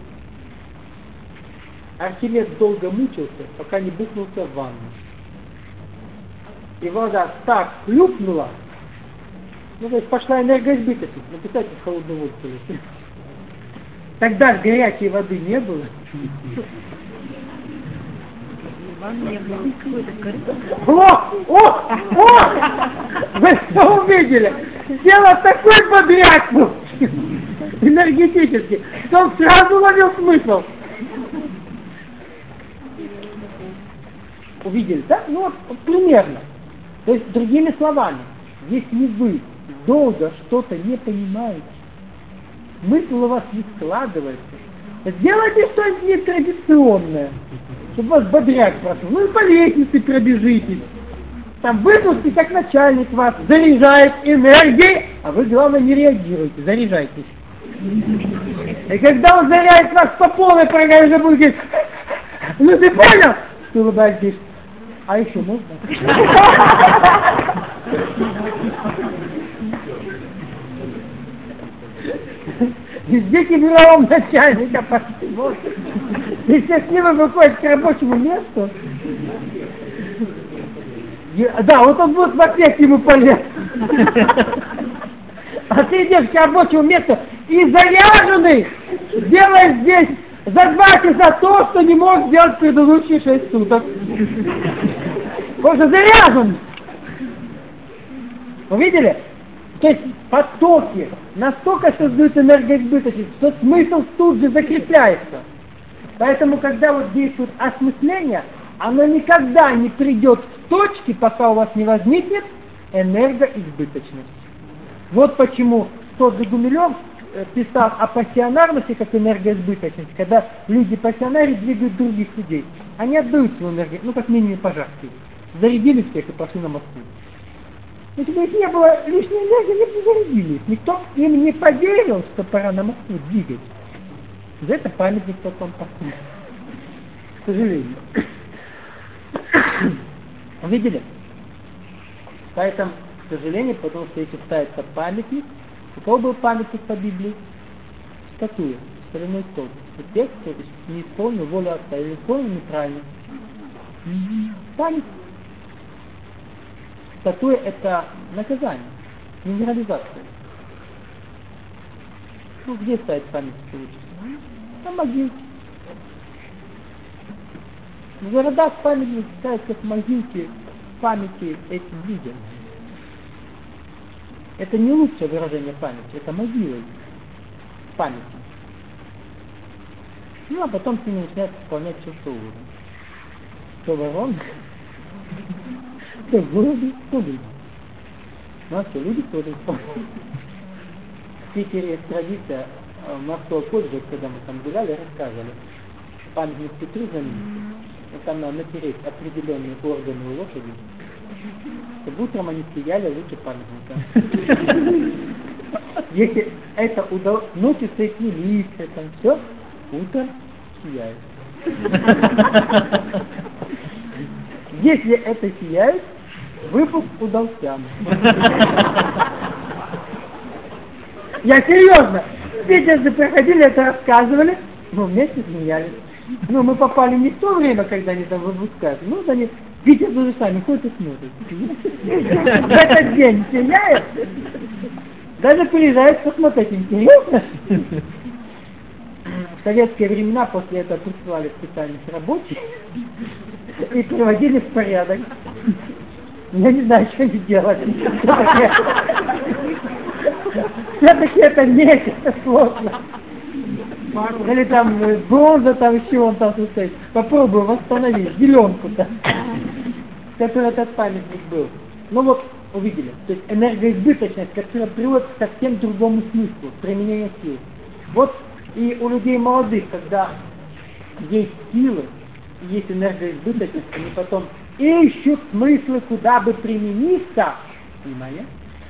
Архимед долго мучился, пока не бухнулся в ванну. И вода так хлюпнула, ну то есть пошла энергоизбыточность, написать в холодную воду. Тогда горячей воды не было. Вы что увидели? Тело такой подряд, энергетически, что он сразу ловил смысл. Увидели, да? Ну вот примерно. То есть, другими словами, если вы долго что-то не понимаете, смысл у вас не складывается, сделайте что-нибудь нетрадиционное, чтобы вас бодряк прошел. Ну и по лестнице пробежитесь. Там выпустите, как начальник вас заряжает энергией, а вы, главное, не реагируете, заряжайтесь. И когда он заряжает вас по полной программе, уже будет говорить: ну ты понял? Ты улыбаетесь. А еще можно? Ждите мирового начальника, посмотрите. Если с ним выходит к рабочему месту, да, вот он будет смотреть, ему полезно. А ты идешь к рабочему месту и заряженный делаешь здесь за 2 часа то, что не мог сделать в предыдущие 6 суток. Он же заряжен. Вы видели? То есть потоки настолько создают энергоизбыточность, что смысл тут же закрепляется. Поэтому, когда вот действует осмысление, оно никогда не придет к точке, пока у вас не возникнет энергоизбыточность. Вот почему тот же Гумилев писал о пассионарности как энергоизбыточность, когда люди пассионари двигают других людей. Они отдают свою энергию, ну как минимум пожарки. Зарядили всех и пошли на Москву. Если бы их не было лишней энергии, они бы зарядились. Никто им не поверил, что пора на Москву двигать. За это памятник потом поставил. К сожалению. Видели? Поэтому, к сожалению, потому что если ставится памятник, у кого был памятник по Библии? Статуя, соляной столб. И тех, кто не исполнил волю Отца, или исполнил неправильно. Памятник. Статуя — это наказание, минерализация. Ну, где ставить памятник лучше? На могилке. В городах памятник ставится в могилке памяти этим людям. Это не лучшее выражение памяти, это могила памяти. Ну, а потом с ними начинают исполнять все, что угодно. Что ворон, что голуби, что люди. Ну, а что люди тоже исполняют. В Питере есть традиция морского колледжа, когда мы там гуляли, рассказывали. Памятник Петру знаменитый. Вот там надо натереть определенные органы у лошади, чтобы утром они сияли лучше памятника. Если это удалось, ночью стоит милиция, там все, утром сияет. Если это сияет, выпуск удался. Я серьезно, питерцы проходили, это рассказывали, мы вместе смеялись. Ну, мы попали не в то время, когда они там выпускают. Ну, они видят уже сами, ходят и смотрят. В этот день сияет. Даже приезжают посмотреть, интересно. В советские времена после этого присылали специальных рабочих и приводили в порядок. Я не знаю, что они делали. Все-таки это медь, это сложно. Или там бронза, там еще он там стоит. Попробую восстановить зеленку-то, который этот памятник был. Ну вот, увидели. То есть энергоизбыточность, которая приводит к совсем другому смыслу, применения сил. Вот и у людей молодых, когда есть силы, есть энергоизбыточность, они потом ищут смыслы, куда бы примениться. Внимание.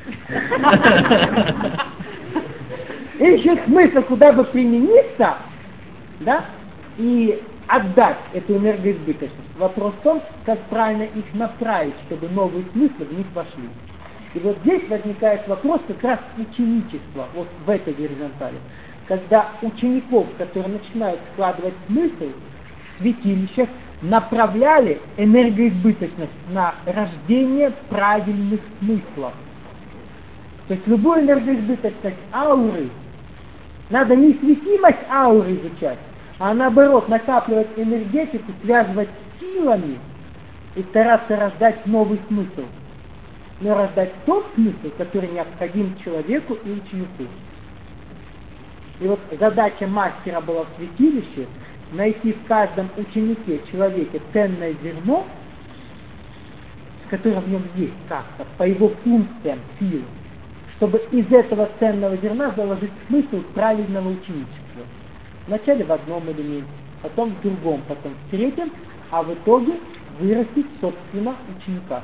Ищут смысл, куда бы примениться, да, и отдать эту энергоизбыточность. Вопрос в том, как правильно их направить, чтобы новые смыслы в них вошли. И вот здесь возникает вопрос как раз ученичества, вот в этой горизонтали. Когда учеников, которые начинают складывать смысл в святилищах, направляли энергоизбыточность на рождение правильных смыслов. То есть любую энергоизбыточность ауры надо не светимость ауры изучать, а наоборот накапливать энергетику, связывать силами и стараться рождать новый смысл. Но рождать тот смысл, который необходим человеку и ученику. И вот задача мастера была в святилище найти в каждом ученике, человеке ценное зерно, которое в нем есть как-то, по его функциям, силам, чтобы из этого ценного зерна заложить смысл правильного ученичества. Вначале в одном элементе, потом в другом, потом в третьем, а в итоге вырастить, собственно, ученика.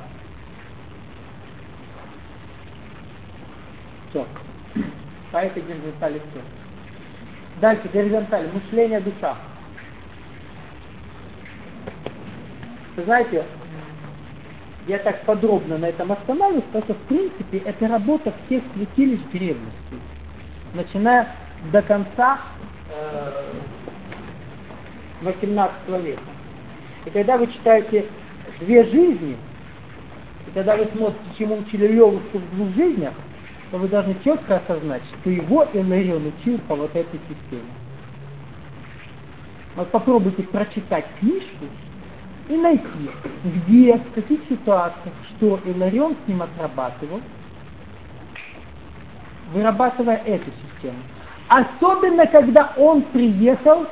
Все. По этой горизонтали все. Дальше, горизонталь, мышление, душа. Вы знаете, я так подробно на этом останавливаюсь, потому что, в принципе, это работа всех святилищ древности, начиная до конца 18 века. И когда вы читаете «Две жизни», и когда вы смотрите, чему учили Левушку в «Двух жизнях», то вы должны четко осознать, что его Иларион учил по вот этой системе. Вот попробуйте прочитать книжку и найти, где, в каких ситуациях, что Иларион с ним отрабатывал, вырабатывая эту систему. Особенно, когда он приехал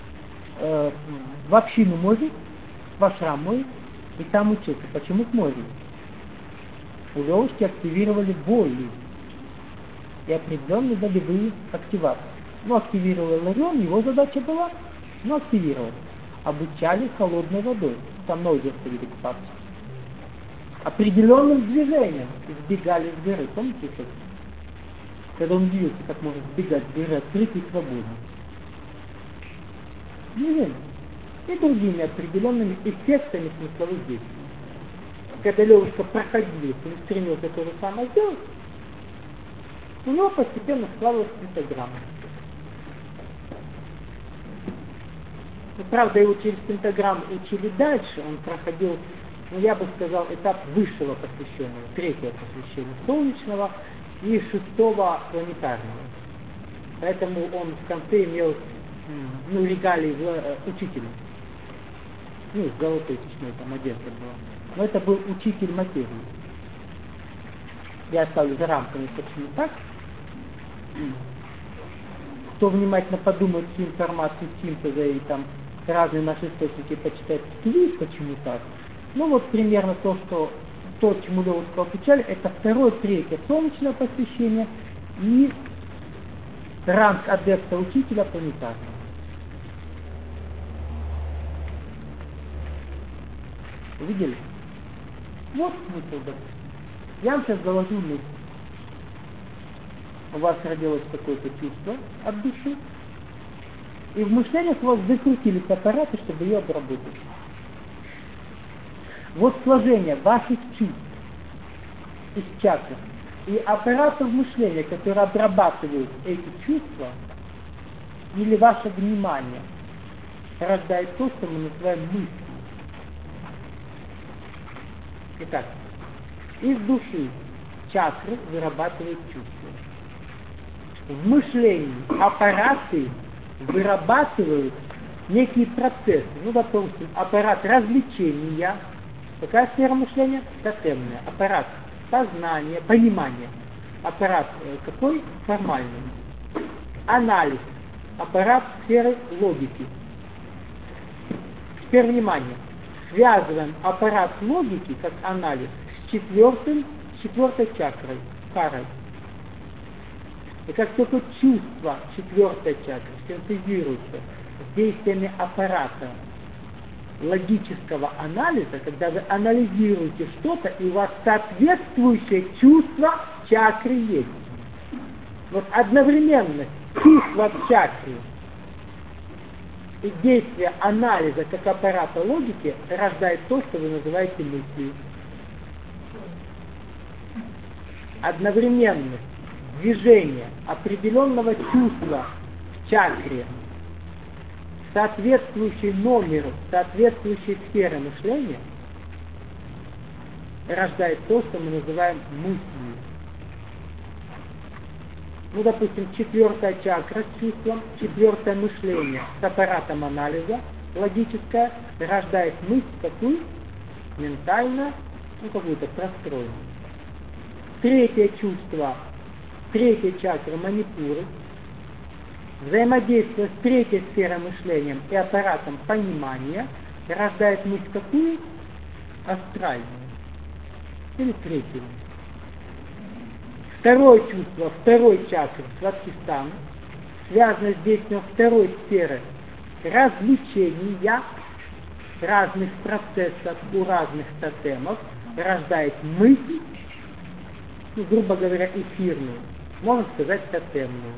в общину Мори, в ашрам Мори, и там учился. Почему к Мори? У Левушки активировали волю и определенные болевые активации. Но активировал Иларион, его задача была, но активировал. Обучали холодной водой, со мной же ходили купаться. Определенным движением сбегали с горы. Помните, что? Когда он удивился, как можно сбегать с горы открыто и свободно. Движением. И другими определенными эффектами смысловых действий. Когда Левушка проходил и стремился то же самое сделать, у него постепенно складывалась пентаграмма. Но, правда, его через пентаграмму учили дальше, он проходил, я бы сказал, этап высшего посвященного, третьего посвящения солнечного и шестого планетарного. Поэтому он в конце имел регалии учителя. С золотой течной там одежда была. Но это был учитель материи. Я оставлю за рамками, почему так. Кто внимательно подумает всю информацию синтеза и там разные наши источники почитать, видит, почему так. Ну вот примерно то, чему Левушку обучали, это второе, третье солнечное посвящение и ранг адепта учителя планетарного. Видели? Вот смысл. Я вам сейчас заложу мысль. У вас родилось какое-то чувство от души, и в мышлениях у вас закрутились аппараты, чтобы ее обработать. Вот сложение ваших чувств из чакр и аппаратов мышления, которые обрабатывают эти чувства, или ваше внимание, рождает то, что мы называем мыслью. Итак, из души чакры вырабатывают чувства. В мышлении аппараты вырабатывают некие процессы. Ну, допустим, аппарат развлечения. Какая сфера мышления? Тотемная. Аппарат сознания, понимания. Аппарат какой? Формальный. Анализ. Аппарат сферы логики. Теперь внимание. Связываем аппарат логики, как анализ, с четвертой чакрой, карой. И как только чувство четвертой чакры синтезируется с действиями аппарата логического анализа, когда вы анализируете что-то, и у вас соответствующее чувство чакры есть. Вот одновременно чувство чакры и действие анализа как аппарата логики рождает то, что вы называете мыслью. Одновременность движения определенного чувства в чакре, соответствующий номеру, соответствующей сферы мышления, рождает то, что мы называем мыслью. Ну, допустим, 4-я чакра с чувством, 4-е мышление с аппаратом анализа, логическое, рождает мысль какую? Ментально, ну, какую-то простроенную. 3-е чувство, 3-я чакра манипуры, взаимодействие с 3-й сферой мышления и аппаратом понимания рождает мысль какую? Астральную. Или 3-ю. 2-е чувство, 2-й чакры, свадхистан, связано с действием 2-й сферы развлечения разных процессов у разных тотемов, рождает мысль, ну, грубо говоря, эфирную, можно сказать, тотемную.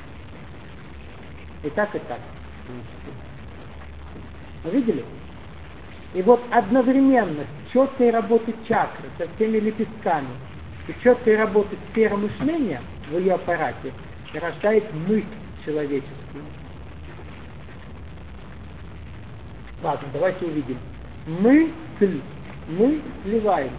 И так, и так. Вы видели? И вот одновременно с четкой работы чакры, со всеми лепестками, и четкой работы сферы мышления в ее аппарате рождает мысль человеческую. Ладно, давайте увидим. Мысль. Мы сливаемся.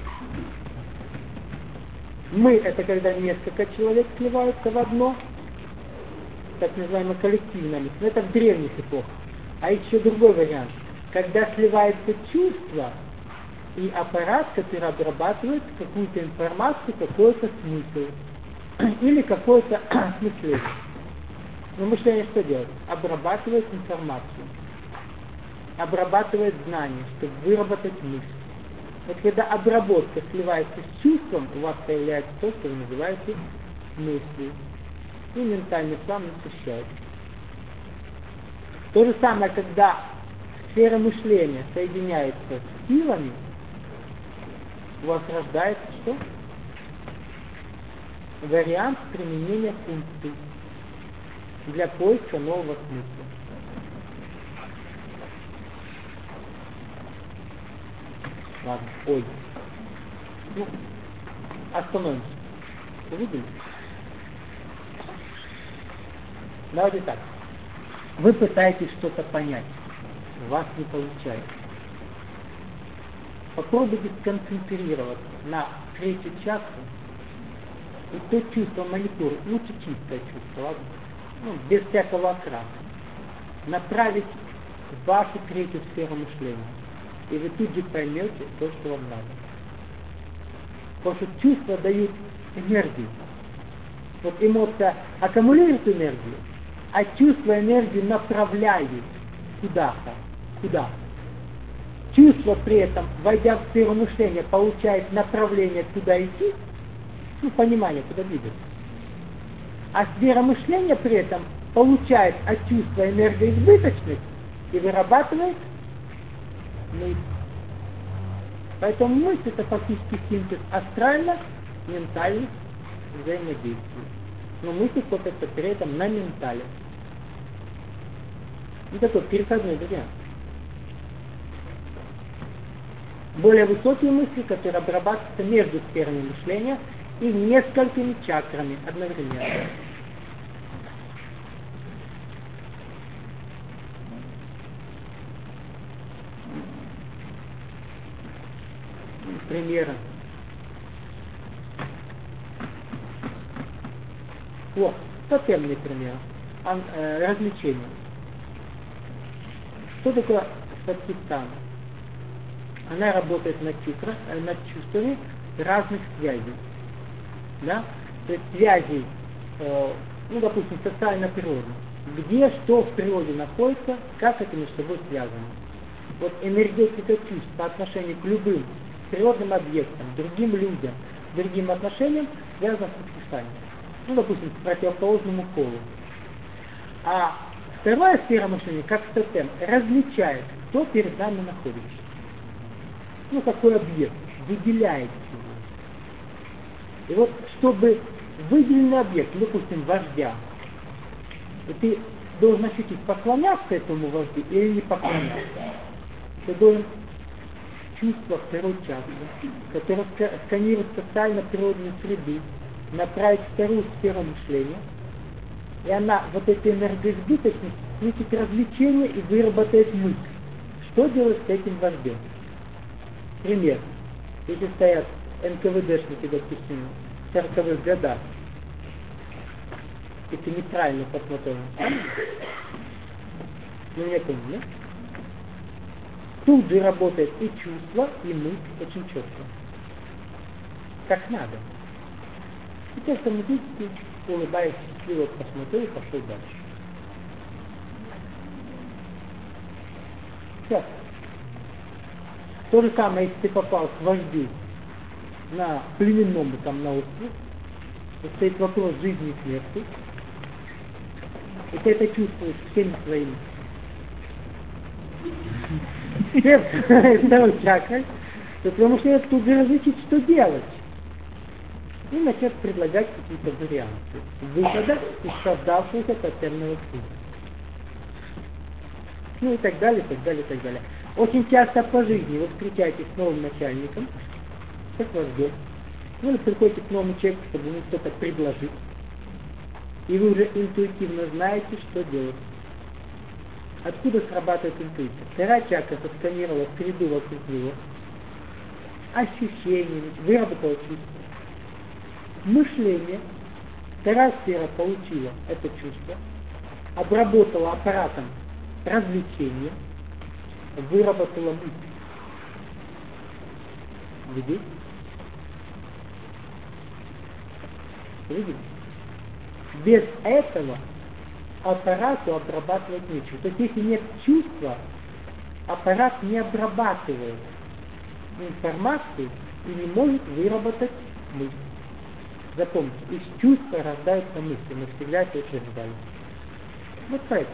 Мы — это когда несколько человек сливаются в одно, так называемое коллективное мысль. Это в древних эпохах. А еще другой вариант. Когда сливается чувство и аппарат, который обрабатывает какую-то информацию, какой-то смысл. Или какое-то осмысление. Но мышление что делает? Обрабатывает информацию. Обрабатывает знания, чтобы выработать мысль. Вот когда обработка сливается с чувством, у вас появляется то, что вы называете мыслью. И ментальный план насыщается. То же самое, когда сфера мышления соединяется с силами, у вас рождается что? Вариант применения функций для поиска нового смысла. Ладно, ой. Ну, остановимся. Увидели? Давайте так. Вы пытаетесь что-то понять. У вас не получается. Попробуйте сконцентрироваться на 3-й чакре. И то чувство манипуры, лучше чистое чувство, ладно? Ну, без всякого окраса. Направить в вашу 3-ю сферу мышления. И вы тут же поймете то, что вам надо. Потому что чувства дают энергию. Вот эмоция аккумулирует энергию, а чувства энергию направляют куда-то. Куда? Чувство при этом, войдя в сферу мышления, получает направление, куда идти, ну, понимание, куда двигаться. А сфера мышления при этом получает от чувства энергоизбыточность и вырабатывает мысль. Поэтому мысль — это фактически синтез астрально-ментальных взаимодействий. Но мысль фокусируется при этом на ментале. И такой переходной вариант. Более высокие мысли, которые обрабатываются между сферами мышления и несколькими чакрами одновременно. Примеры. Вот, тотемный пример. Развлечения. Что такое садхистана? Она работает над чувствами разных связей. Да? То есть связей, ну, допустим, социально-природных. Где что в природе находится, как это между собой связано. Вот энергетика чувств по отношению к любым природным объектам, другим людям, другим отношениям связана с садхистаной. Ну, допустим, к противоположному полу. А вторая сфера мышления, как тотем, различает, кто перед нами находится. Ну, какой объект, выделяет его. И вот, чтобы выделенный объект, допустим, вождя, и ты должен ощутить, поклоняться этому вождю или не поклоняться. Ты должен чувство второй чакры, которое сканирует социально-природную среду, направить вторую сферу мышления, и она вот этой энергоизбыточность включит развлечение и выработает мысль. Что делать с этим вождем? Пример. Если стоят НКВДшники, допустим, в 40-х годах, если неправильно посмотрел. Ну, не понял, да? Тут же работает и чувство, и мысль очень четко. Как надо. И ты автоматически, улыбаясь, счастливо посмотрел и пошел дальше. Сейчас. То же самое, если ты попал к вождю на племенному там на остров, и стоит вопрос жизни и смерти, и ты это чувствуешь всеми своими второй чакрой, то твое мышление тут же различит, что делать. И начнет предлагать какие-то варианты выхода из создавшегося тотемного круга. Ну и так далее, и так далее, и так далее. Очень часто по жизни вы встречаетесь с новым начальником, как вождем, ну или приходите к новому человеку, чтобы ему что-то предложить, и вы уже интуитивно знаете, что делать. Откуда срабатывает интуиция? Вторая чакра сосканировала среду вокруг него, ощущения, выработала чувство. Мышление, вторая сфера получила это чувство, обработала аппаратом развлечения, выработала мысль. Видите? Видите? Без этого аппарату обрабатывать нечего. То есть если нет чувства, аппарат не обрабатывает информацию и не может выработать мысль. Запомните, из чувства рождаются мысли. Мы всегда это утверждали. Вот поэтому.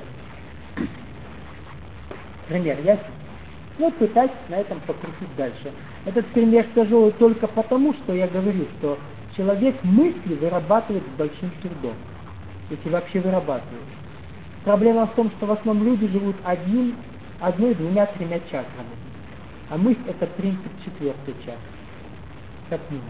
Пример ясен? Вот пытайтесь на этом покрутить дальше. Этот пример тяжелый только потому, что я говорю, что человек мысли вырабатывает с большим трудом. Если вообще вырабатывает. Проблема в том, что в основном люди живут одной, двумя, тремя чакрами. А мысль — это принцип четвертой чакры. Как минимум.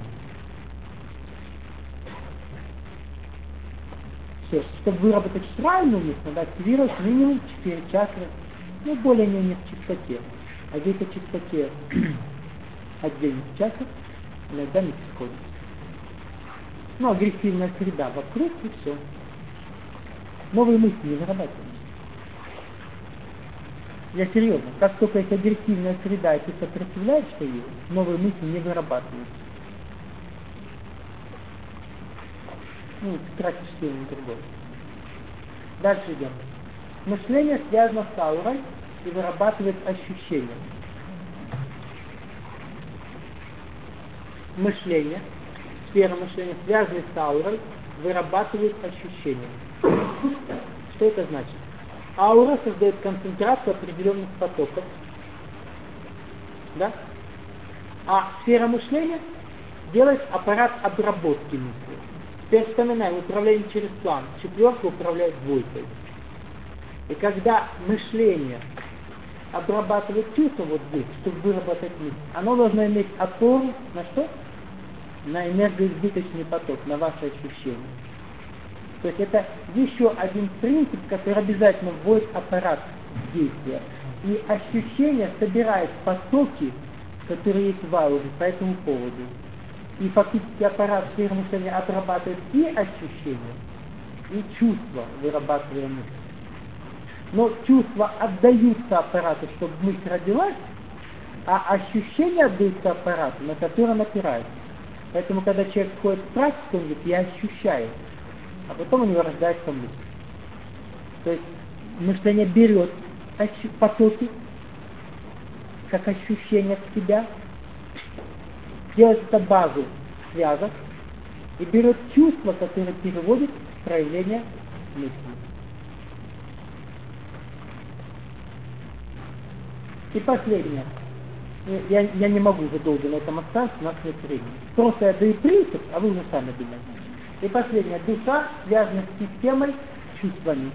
Все, чтобы выработать правильную мысль, надо активировать минимум 4 чакры, ну более-менее в чистоте. А где-то в чистоте отдельных чакр иногда не сходит. Ну, агрессивная среда вокруг и все. Новые мысли не вырабатываются. Я серьезно, как только есть агрессивная среда, и ты сопротивляешься ей, новые мысли не вырабатываются. Ну, тратишь силы на другое. Дальше идем. Мышление связано с аурой и вырабатывает ощущения. Мышление, сфера мышления, связанная с аурой, вырабатывает ощущения. Что это значит? Аура создает концентрацию определенных потоков. Да? А сфера мышления делает аппарат обработки мысли. Теперь вспоминаем, управление через план. Четверка управляет двойкой. И когда мышление обрабатывает чувство вот здесь, чтобы выработать мысль, оно должно иметь опору на что? На энергоизбыточный поток, на ваши ощущения. То есть это еще один принцип, который обязательно вводит аппарат в действие. И ощущения собирают потоки, которые есть в ауре по этому поводу. И фактически аппарат сферы мышления отрабатывает и ощущения, и чувства, вырабатывая мысль. Но чувства отдаются аппарату, чтобы мысль родилась, а ощущения отдаются аппарату, на который он опирается. Поэтому, когда человек входит в практику, он говорит, я ощущаю, а потом у него рождается мысль. То есть мышление берет потоки, как ощущение в себя, делает это базу связок и берет чувство, которое переводит в проявление мысли. И последнее. Я не могу уже долго на этом остаться, у нас нет времени. Просто я даю принцип, а вы уже сами думаете. И последнее. Душа связана с системой чувствами.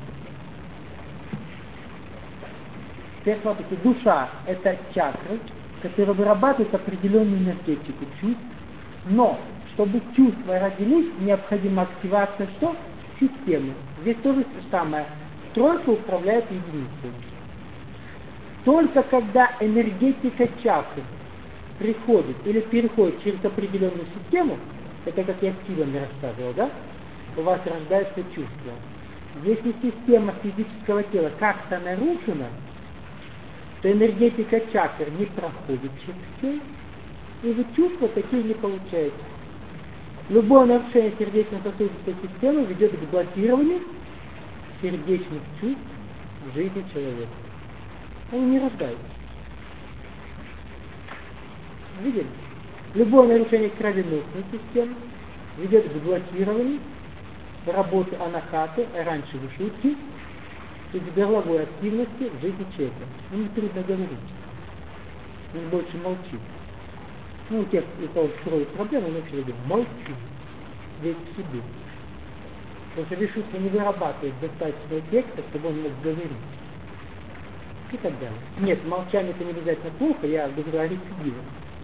Теперь смотрите, душа — это чакры, которые вырабатывают определенную энергетику чувств, но чтобы чувства родились, необходима активация что? Системы. Здесь то же самое. Тройка управляет единицей. Только когда энергетика чакры приходит или переходит через определенную систему, это как я с силами рассказывал, да? у вас рождается чувство. Если система физического тела как-то нарушена, то энергетика чакр не проходит через тело, и вы чувства такие не получаете. Любое нарушение сердечно-сосудистой системы ведет к блокированию сердечных чувств в жизни человека. Они не рождаются. Видели? Любое нарушение кровеносной системы ведет к блокированию работы анахаты, раньше вишудхи, и к горловой активности в жизни человека. Ему трудно говорить. Он больше молчит. Ну, у тех, у кого строят проблемы, он очень говорит, молчи, весь в себе. Потому что вишудха не вырабатывает достаточно эффекта, чтобы он мог говорить. И так далее. Нет, молчание это не обязательно плохо, я говорю о рецидивах.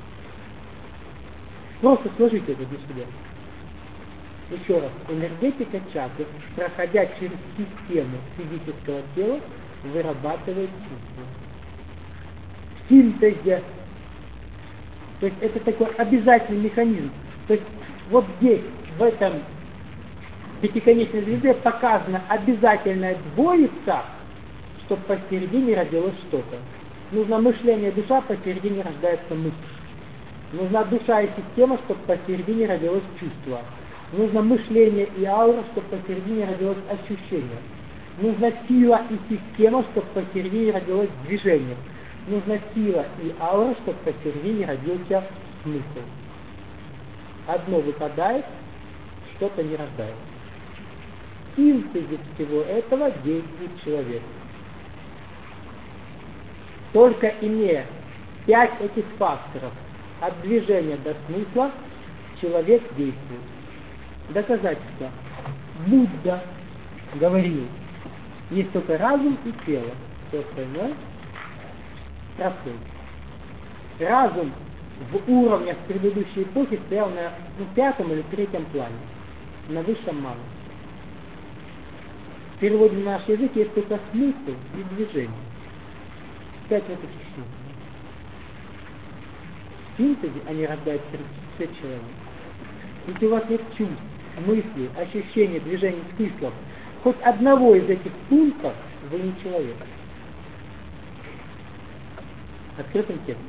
Просто сложите это для себя. Еще раз, энергетика чакр, проходя через систему физического тела, вырабатывает чувства. В синтезе. То есть это такой обязательный механизм. То есть вот здесь, в этом пятиконечной звезде показана обязательная двоица, чтобы посередине родилось что-то. Нужно мышление, душа, посередине рождается мысль. Нужна душа и система, чтобы посередине родилось чувство. Нужно мышление и аура, чтобы посередине родилось ощущение. Нужна сила и система, чтобы посередине родилось движение. Нужна сила и аура, чтобы посередине родился смысл. Одно выпадает, что-то не рождается. В синтезе всего этого действует человек. Только имея 5 этих факторов, от движения до смысла, человек действует. Доказательство. Будда говорил, есть только разум и тело, все остальное происходит. Разум в уровнях предыдущей эпохи стоял на 5-м или 3-м плане, на высшем малом. В переводе на наш язык есть только смысл и движение. 5 вот этих чувств. В синтезе они рождаются все человек. Если у вас нет чувств, мыслей, ощущений, движений, смыслов, хоть одного из этих пунктов, вы не человек. Открытым текстом.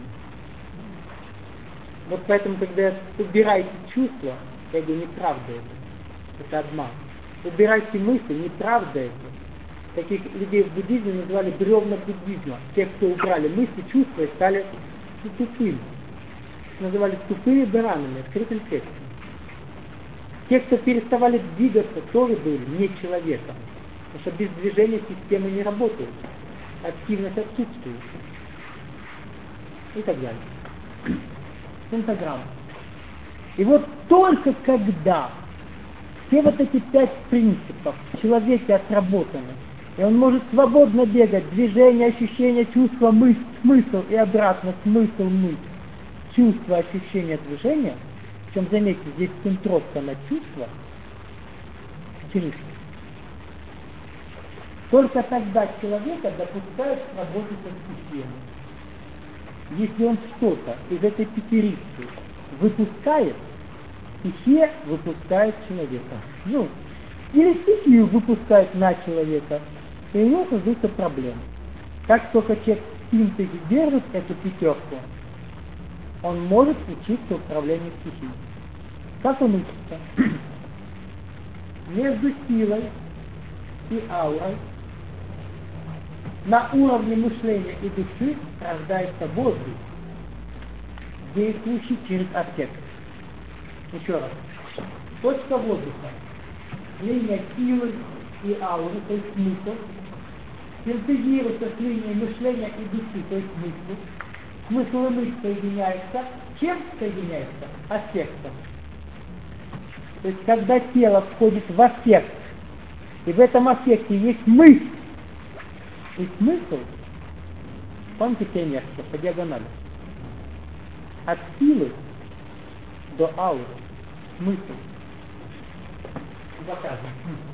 Вот поэтому, когда убираете чувства, я говорю, неправда это обман. Убирайте мысли, неправда это. Таких людей в буддизме называли бревна буддизма. Те, кто убрали мысли, чувства и стали тупыми. Называли тупыми баранами, открытым текстом. Те, кто переставали двигаться, тоже были не человеком. Потому что без движения системы не работают. Активность отсутствует. И так далее. Пентаграмма. И вот только когда все вот эти 5 принципов в человеке отработаны, и он может свободно бегать, движение, ощущение, чувство, мысль, смысл и обратно смысл, мысль, чувство, ощущение, движение, причем, заметьте, здесь центровка на чувство, только тогда человека допускают к работе со системой. Если он что-то из этой пятерицы выпускает, стихия выпускает человека. Ну, или стихию выпускает на человека, и у него создаются проблемы. Как только человек в синтезе держит эту пятерку, он может учиться управлению стихией. Как он учится? Между силой и аурой на уровне мышления и души рождается воздух, действующий через аффект. Еще раз. Точка воздуха. Линия силы и ауры, то есть смысл, синтезируется с линией мышления и души, то есть мысли. Смысл и мысль соединяются. Чем соединяются? Аффектом. То есть, когда тело входит в аффект, и в этом аффекте есть мысль и смысл, помните инерция по диагонали. От силы до ауры. Смысл. Заказано.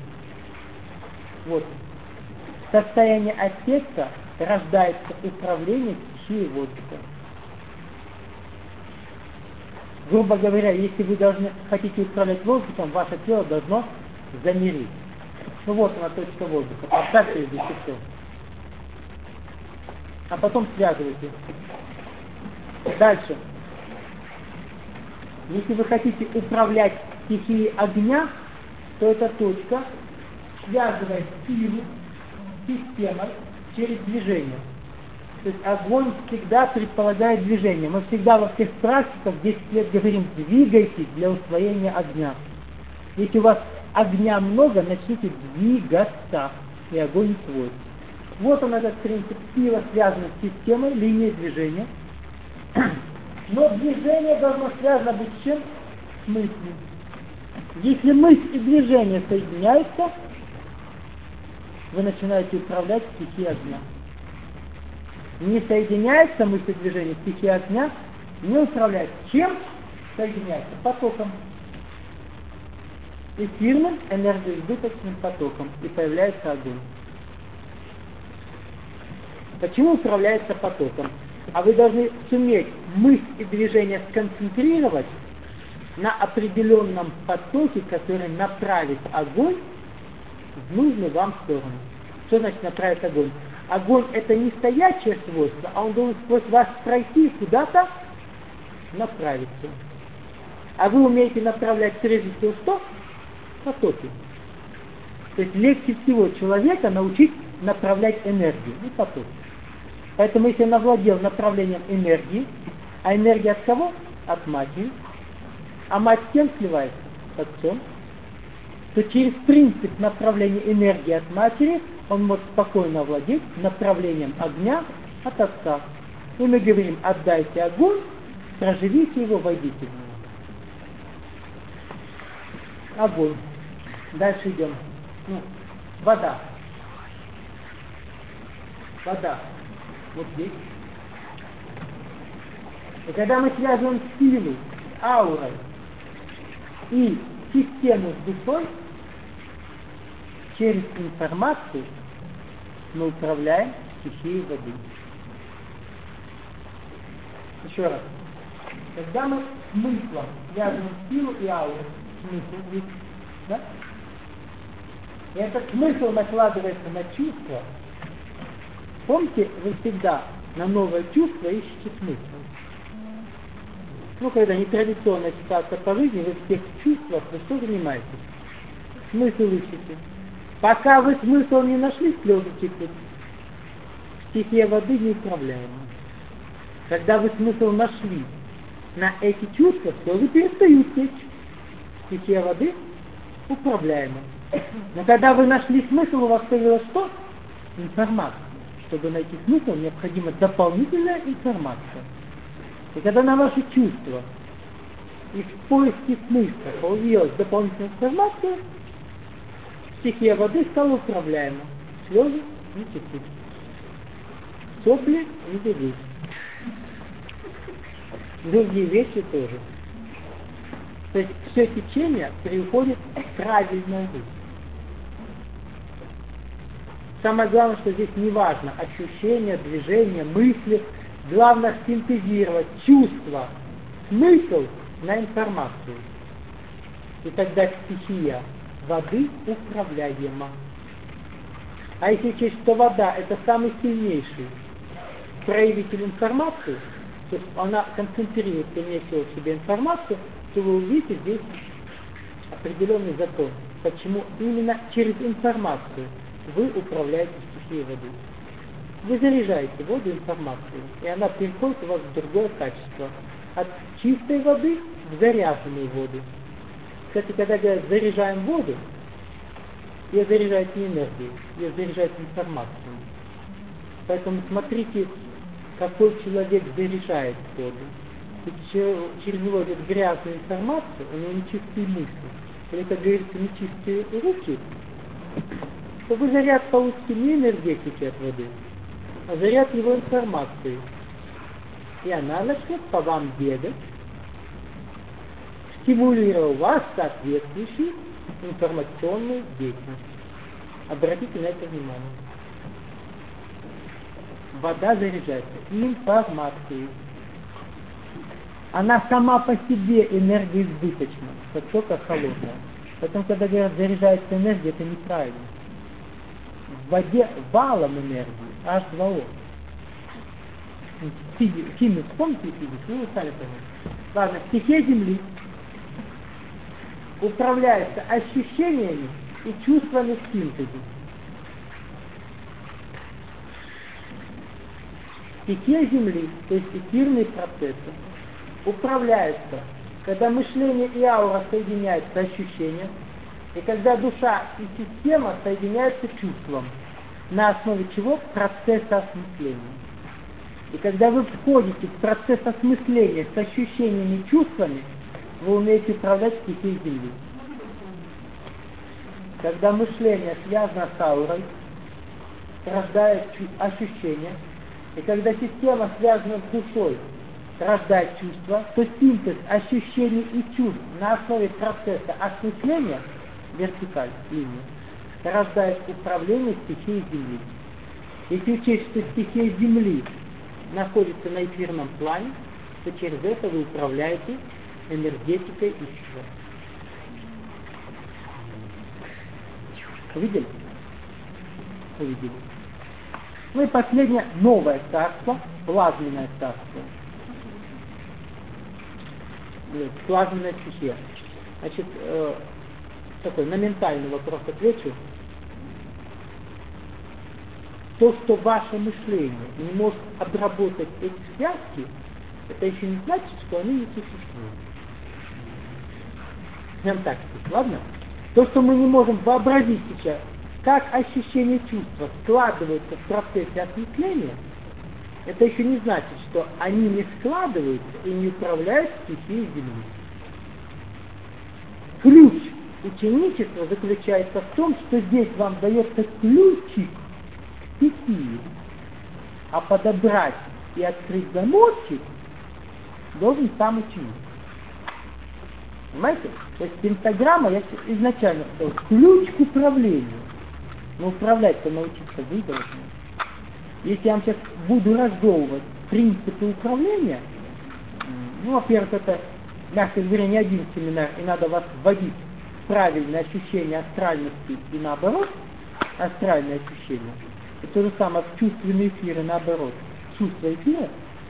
Вот. Состояние аффекта рождается управление стихией воздуха. Грубо говоря, если вы хотите управлять воздухом, ваше тело должно замерить. Ну вот она точка воздуха. Поставьте здесь и все. А потом связывайте. Дальше. Если вы хотите управлять стихией огня, то эта точка связывает силу с системой через движение. То есть огонь всегда предполагает движение. Мы всегда во всех практиках 10 лет говорим: двигайтесь для усвоения огня. Если у вас огня много, начните двигаться, и огонь усвоится. Вот он, этот принцип. Сила связана с системой, линией движения. Но движение должно связано быть с чем? С мыслью. Если мысль и движение соединяются, вы начинаете управлять стихией огня. Не соединяется мысль и движение, стихия огня не управляется. Чем соединяется? Потоком. Эфирным энергоизбыточным потоком. И появляется огонь. Почему управляется потоком? А вы должны суметь мысль и движение сконцентрировать на определенном потоке, который направит огонь в нужную вам сторону. Что значит направить огонь? Огонь — это не стоячее свойство, а он должен сквозь вас пройти и куда-то направиться. А вы умеете направлять прежде всего что? Потоки. То есть легче всего человека научить направлять энергию и потоки. Поэтому если он овладел направлением энергии, а энергия от кого? От матери, а мать с кем сливается? С отцом, то через принцип направления энергии от матери он может спокойно овладеть направлением огня от отца. И мы говорим: отдайте огонь, проживите его, войдите в него. Огонь. Дальше идем. Вода. Вода. Вот здесь. И когда мы связываем силу, аурой и систему с душой, через информацию мы управляем стихией воды. Еще раз. Когда мы смыслом связываем силу и ауру, смысл, да? И этот смысл накладывается на чувство. Помните, вы всегда на новое чувство ищете смысл. Ну, когда нетрадиционная ситуация по жизни, вы в тех чувствах, вы что занимаетесь? Смысл ищете. Пока вы смысл не нашли, слезы текут. Стихия воды неуправляема. Когда вы смысл нашли на эти чувства, слезы перестают течь. Стихия воды управляема. Но когда вы нашли смысл, у вас появилась что? Информация. Чтобы найти смысл, необходима дополнительная информация. И когда на ваши чувства и в поиске смысла появилась дополнительная информация, стихия воды стала управляема. Слезы не текут. Сопли не бегут. Другие вещи тоже. То есть все течение приходит в правильное русло. Самое главное, что здесь не важно ощущения, движения, мысли. Главное синтезировать чувство, смысл на информацию. И тогда стихия воды управляема. А если учесть, что вода — это самый сильнейший проявитель информации, то есть она концентрирует сильнее всего в себе информацию, то вы увидите здесь определенный закон. Почему именно через информацию вы управляете стихией воды. Вы заряжаете воду информацией, и она переходит у вас в другое качество. От чистой воды в заряженную воду. Кстати, когда говорят заряжаем воду, ее заряжает не энергией, ее заряжает информацией. Поэтому смотрите, какой человек заряжает воду. Ведь через него идет грязная информация, у него нечистые мысли. Или, как говорится, нечистые руки. То вы заряд получите не энергетики от воды, а заряд его информации. И она начнет по вам бегать, стимулируя вас соответствующую информационную деятельность. Обратите на это внимание. Вода заряжается информацией. Она сама по себе энергоизбыточна, как только холодная. Поэтому, когда говорят, заряжается энергия, это неправильно. В воде валом энергии, H2O. Химию вспомните физику, вы сами поймете. Ладно, стихия Земли управляется ощущениями и чувствами в синтезе. Стихия Земли, то есть эфирные процессы, управляются, когда мышление и аура соединяются с ощущением, и когда душа и система соединяются чувством, на основе чего процесса осмысления. И когда вы входите в процесс осмысления с ощущениями и чувствами, вы умеете управлять стихией Земли. Когда мышление связано с аурой, рождает ощущение, и когда система связана с душой, рождает чувство, то синтез ощущений и чувств на основе процесса осмысления, вертикаль, линия, рождает управление стихией Земли. Если учесть, что стихия Земли находится на эфирном плане, то через это вы управляете энергетикой Ишвара. Увидели? Увидели. Ну и последнее, новое царство, плазменное царство. Плазменная стихия. Значит, такой на ментальный вопрос отвечу. То, что ваше мышление не может обработать эти связки, это еще не значит, что они не существуют. Прям так сказать, ладно? То, что мы не можем вообразить сейчас, как ощущения чувства складываются в процессе осмысления, это еще не значит, что они не складываются и не управляют стихией Земли. Ключ ученичества заключается в том, что здесь вам дается ключик к стихии, а подобрать и открыть замочек должен сам ученик. Понимаете? То есть пентаграмма, я изначально сказал, ключ к управлению. Но управлять-то научиться вы должны. Если я вам сейчас буду раздолбать принципы управления, ну, во-первых, это, мягко говоря, не один семинар, и надо вас вводить в правильное ощущение астральности и наоборот, астральное ощущение. И то же самое в чувственные эфиры, наоборот. Чувство эфира,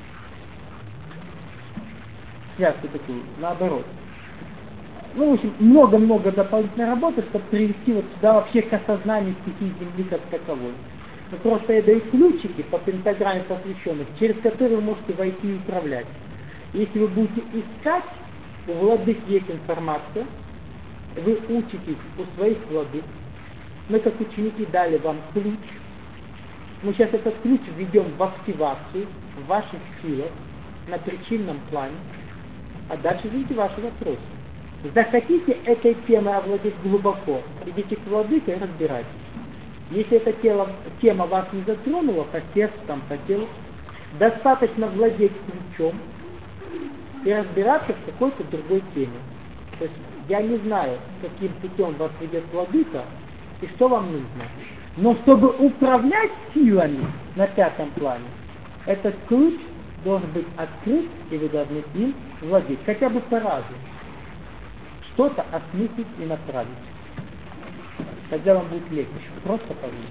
связку такую, наоборот. Ну, в общем, много-много дополнительной работы, чтобы привести вот сюда вообще к осознанию стихии Земли как таковой. Но просто я даю ключики по пентаграмме посвященных, через которые вы можете войти и управлять. Если вы будете искать, у владык есть информация, вы учитесь у своих владык. Мы, как ученики, дали вам ключ. Мы сейчас этот ключ введем в активацию, в ваших силах, на причинном плане, а дальше ждите ваши вопросы. Захотите этой темой овладеть глубоко, идите к владыке и разбирайтесь. Если эта тема вас не затронула, по сердцу, по телу, достаточно владеть ключом и разбираться в какой-то другой теме. То есть я не знаю, каким путем вас ведет владыка и что вам нужно. Но чтобы управлять силами на пятом плане, этот ключ должен быть открыт, и вы должны им владеть, хотя бы по разу. Что-то осмыслить и направить. Тогда вам будет легче. Просто поверьте.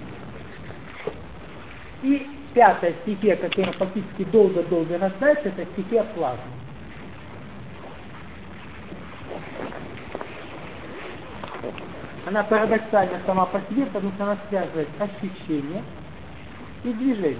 И пятая стихия, которая фактически долго-долго рождается, это стихия плазмы. Она парадоксальна сама по себе, потому что она связывает ощущения и движение.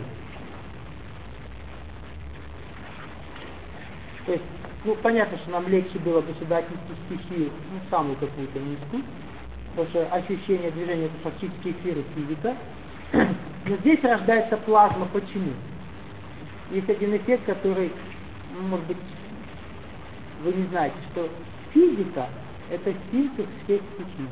То есть, ну, понятно, что нам легче было бы сюда отнести стихию, ну, самую какую-то низкую, потому что ощущение движения — это фактически эфир и физика. Но здесь рождается плазма. Почему? Есть один эффект, который, ну, может быть, вы не знаете, что физика — это синтез всех стихий.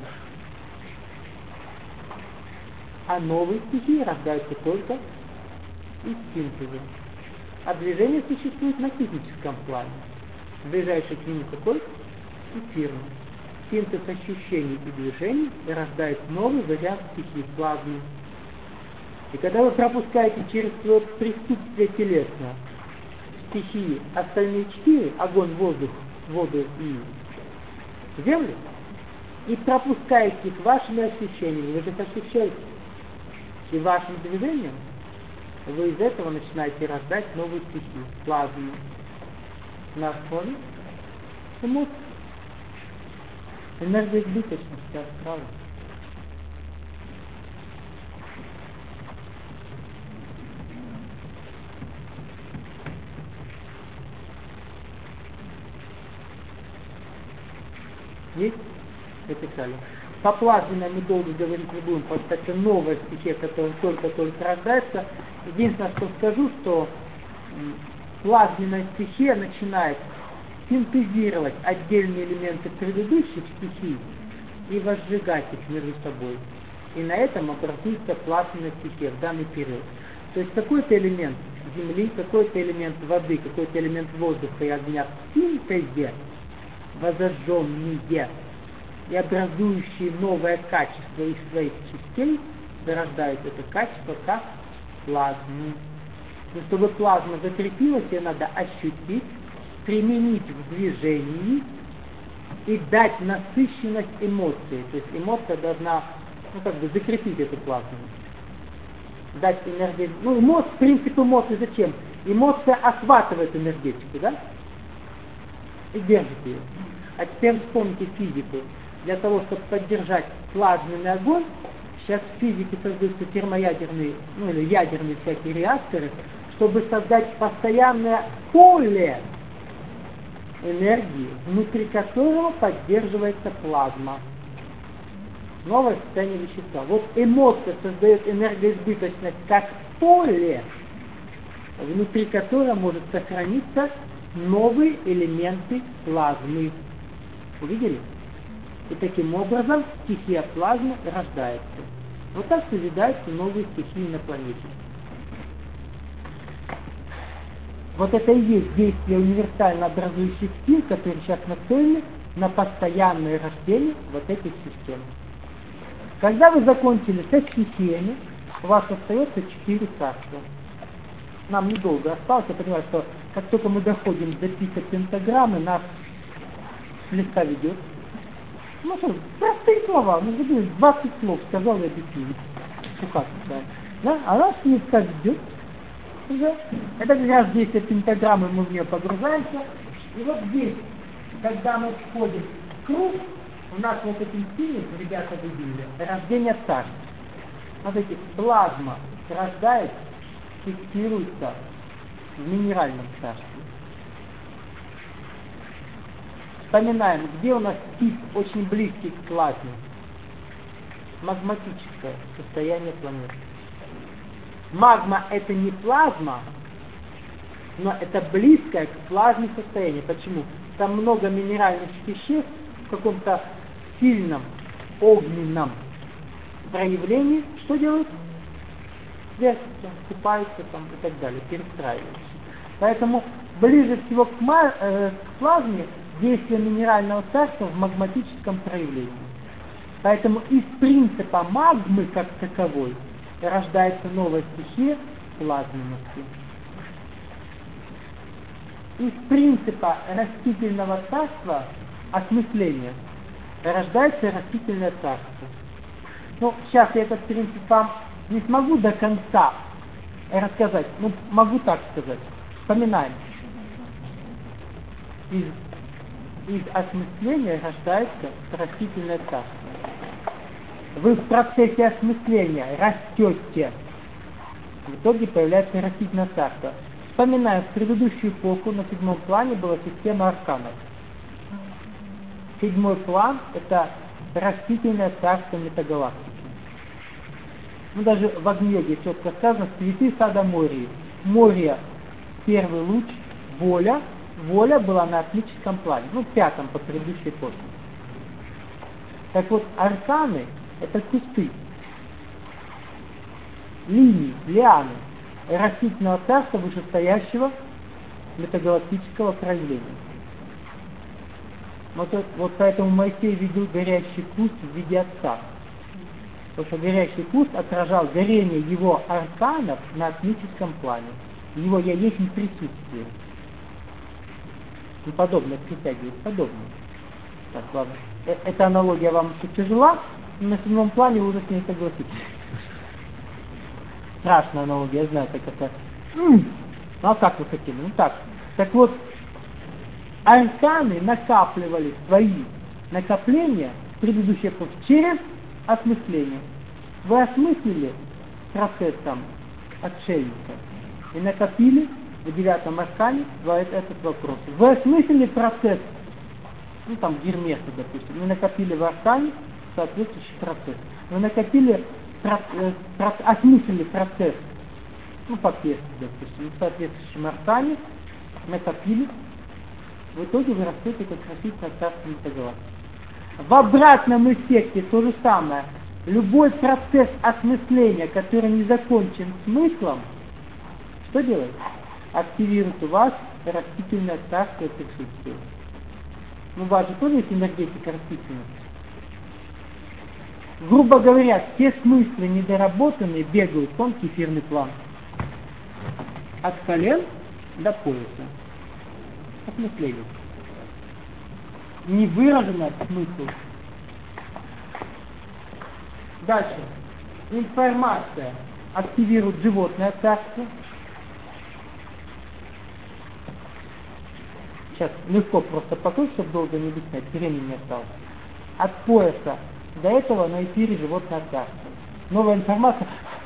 А новые стихии рождаются только из синтеза. А движение существует на физическом плане. Ближайший к нему какой? Эфирный. Синтез ощущений и движений рождает новый вариант стихии плазмы. И когда вы пропускаете через свое присутствие телесное стихии остальные четыре, огонь, воздух, воду и землю, и пропускаете их вашими ощущениями. Вы же их ощущаете. И вашим движением вы из этого начинаете рождать новую стихию, плазму, на основе эмоций. Энергия избыточности, астрала. Есть? Записали. По плазменной мы долго говорить не будем, потому что это новая стихия, которая только-только рождается. Единственное, что скажу, что плазменная стихия начинает синтезировать отдельные элементы предыдущих стихий и возжигать их между собой. И на этом образуется плазменная стихия в данный период. То есть какой-то элемент земли, какой-то элемент воды, какой-то элемент воздуха и огня в синтезе, возожженные и образующие новое качество из своих частей, зарождают это качество как плазму. Но чтобы плазма закрепилась, ее надо ощутить, применить в движении и дать насыщенность эмоции. То есть эмоция должна, закрепить эту плазму. Дать энергию. Принцип эмоции зачем? Эмоция охватывает энергетику, да? И держит ее. А теперь вспомните физику. Для того, чтобы поддержать плазменный огонь, сейчас в физике создаются термоядерные, или ядерные всякие реакторы, чтобы создать постоянное поле энергии, внутри которого поддерживается плазма. Новое состояние вещества. Вот эмоция создает энергоизбыточность как поле, внутри которого может сохраниться новые элементы плазмы. Увидели? И таким образом стихия плазмы рождается. Вот так созидаются новые стихии на планете. Вот это и есть действие универсально образующих сил, которые сейчас нацелены на постоянное рождение вот этих систем. Когда вы закончили со стихиями, у вас остается 4 царства. Нам недолго осталось, я понимаю, что как только мы доходим до пика пентаграммы, нас слегка ведет. Простые слова, 20 слов сказал и объяснил. Да? А нас слегка ведет. Уже. Это как раз действие пентаграммы, мы в нее погружаемся. И вот здесь, когда мы входим в круг, у нас вот этим синим, ребята видели, рождение царств. Смотрите, плазма рождается, фиксируется в минеральном царстве. Вспоминаем, где у нас тип очень близкий к плазме. Магматическое состояние планеты. Магма это не плазма, но это близкое к плазме состояние. Почему? Там много минеральных веществ в каком-то сильном огненном проявлении. Что делают? Вертятся, купаются там и так далее, перестраиваются. Поэтому ближе всего к плазме действие минерального царства в магматическом проявлении. Поэтому из принципа магмы как таковой рождается новая стихия плазменности. Из принципа растительного царства осмысления рождается растительное царство. Сейчас я этот принцип вам не смогу до конца рассказать, могу так сказать. Вспоминаем. Из осмысления рождается растительное царство. Вы в процессе осмысления растете. В итоге появляется растительное царство. Вспоминаем, в предыдущую эпоху на 7-м плане была система арканов. 7-й план – это растительное царство метагалактики. Даже в Агни-йоге четко сказано, цветы сада Мории. Мория – первый луч, воля. Воля была на атмическом плане, 5-м по предыдущей эпохе. Так вот, арканы – это кусты, линии, лианы растительного царства вышестоящего метагалактического проявления. Вот поэтому Моисей видел горящий куст в виде отца. Потому что горящий куст отражал горение его арканов на атмическом плане. Его «я есть» присутствие. Подобное притягивает подобное. Так, ладно. эта аналогия вам еще тяжела, но на седьмом плане вы уже с ней согласитесь. Страшная аналогия, я знаю, как это. Ну а как вы хотели? Ну так. Так вот, арканы накапливали свои накопления предыдущие эпохи через осмысление. Вы осмыслили процесс там отшельника и накопили в 9 аркане этот вопрос. Вы осмыслили процесс, ну там Гермеса, допустим, вы накопили в аркане соответствующий процесс. Вы накопили, осмыслили процесс, ну по песне, допустим, в соответствующем аркане, накопили, в итоге вы растете как красивая царственная галактика. В обратном эффекте то же самое. Любой процесс осмысления, который не закончен смыслом, что делает? Активирует у вас растительное царство присутствия. Ну, у вас же тоже есть энергетика растительности. Грубо говоря, все смыслы недоработанные бегают в тонкий эфирный план. От колен до пояса. Осмысление. Невыраженный смысл. Дальше. Информация активирует животное царство. Сейчас легко просто покрыть, чтобы долго не объяснять, времени не осталось. От пояса до этого на эфире животное царство. Новая информация.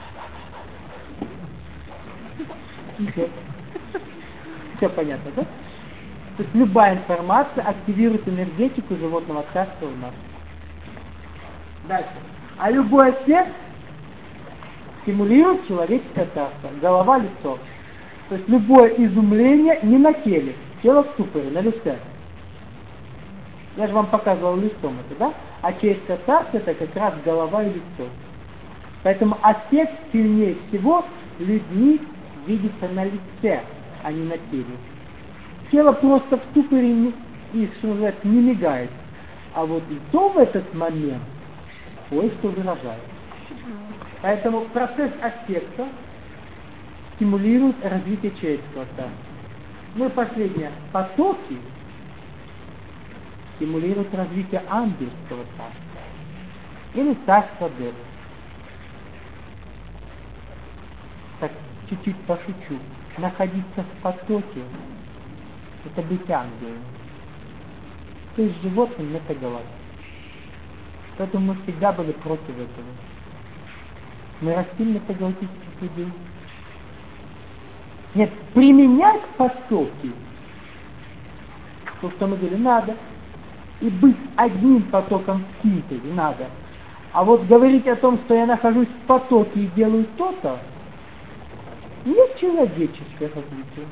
Все понятно, да? То есть любая информация активирует энергетику животного царства у нас. Дальше. А любой эффект стимулирует человеческое царство. Голова, лицо. То есть любое изумление не на теле. Тело в ступоре, на лице. Я же вам показывал лицом это, да? А человеческое царство это как раз голова и лицо. Поэтому эффект сильнее всего людьми видится на лице, а не на теле. Тело просто в ступоре и, что называется, не мигает. А вот лицо в этот момент кое-что выражает. Поэтому процесс аффекта стимулирует развитие человеческого царства. Ну и последнее. Потоки стимулируют развитие ангельского царства. Или царства Дева. Так, чуть-чуть пошучу. Находиться в потоке — это быть ангелом. То есть животным это галактика. Поэтому мы всегда были против этого. Мы растим метагалактических людей. Нет, применять потоки, то, что мы говорили, надо. И быть одним потоком в синтезе надо. А вот говорить о том, что я нахожусь в потоке и делаю то-то, не человеческое развитие.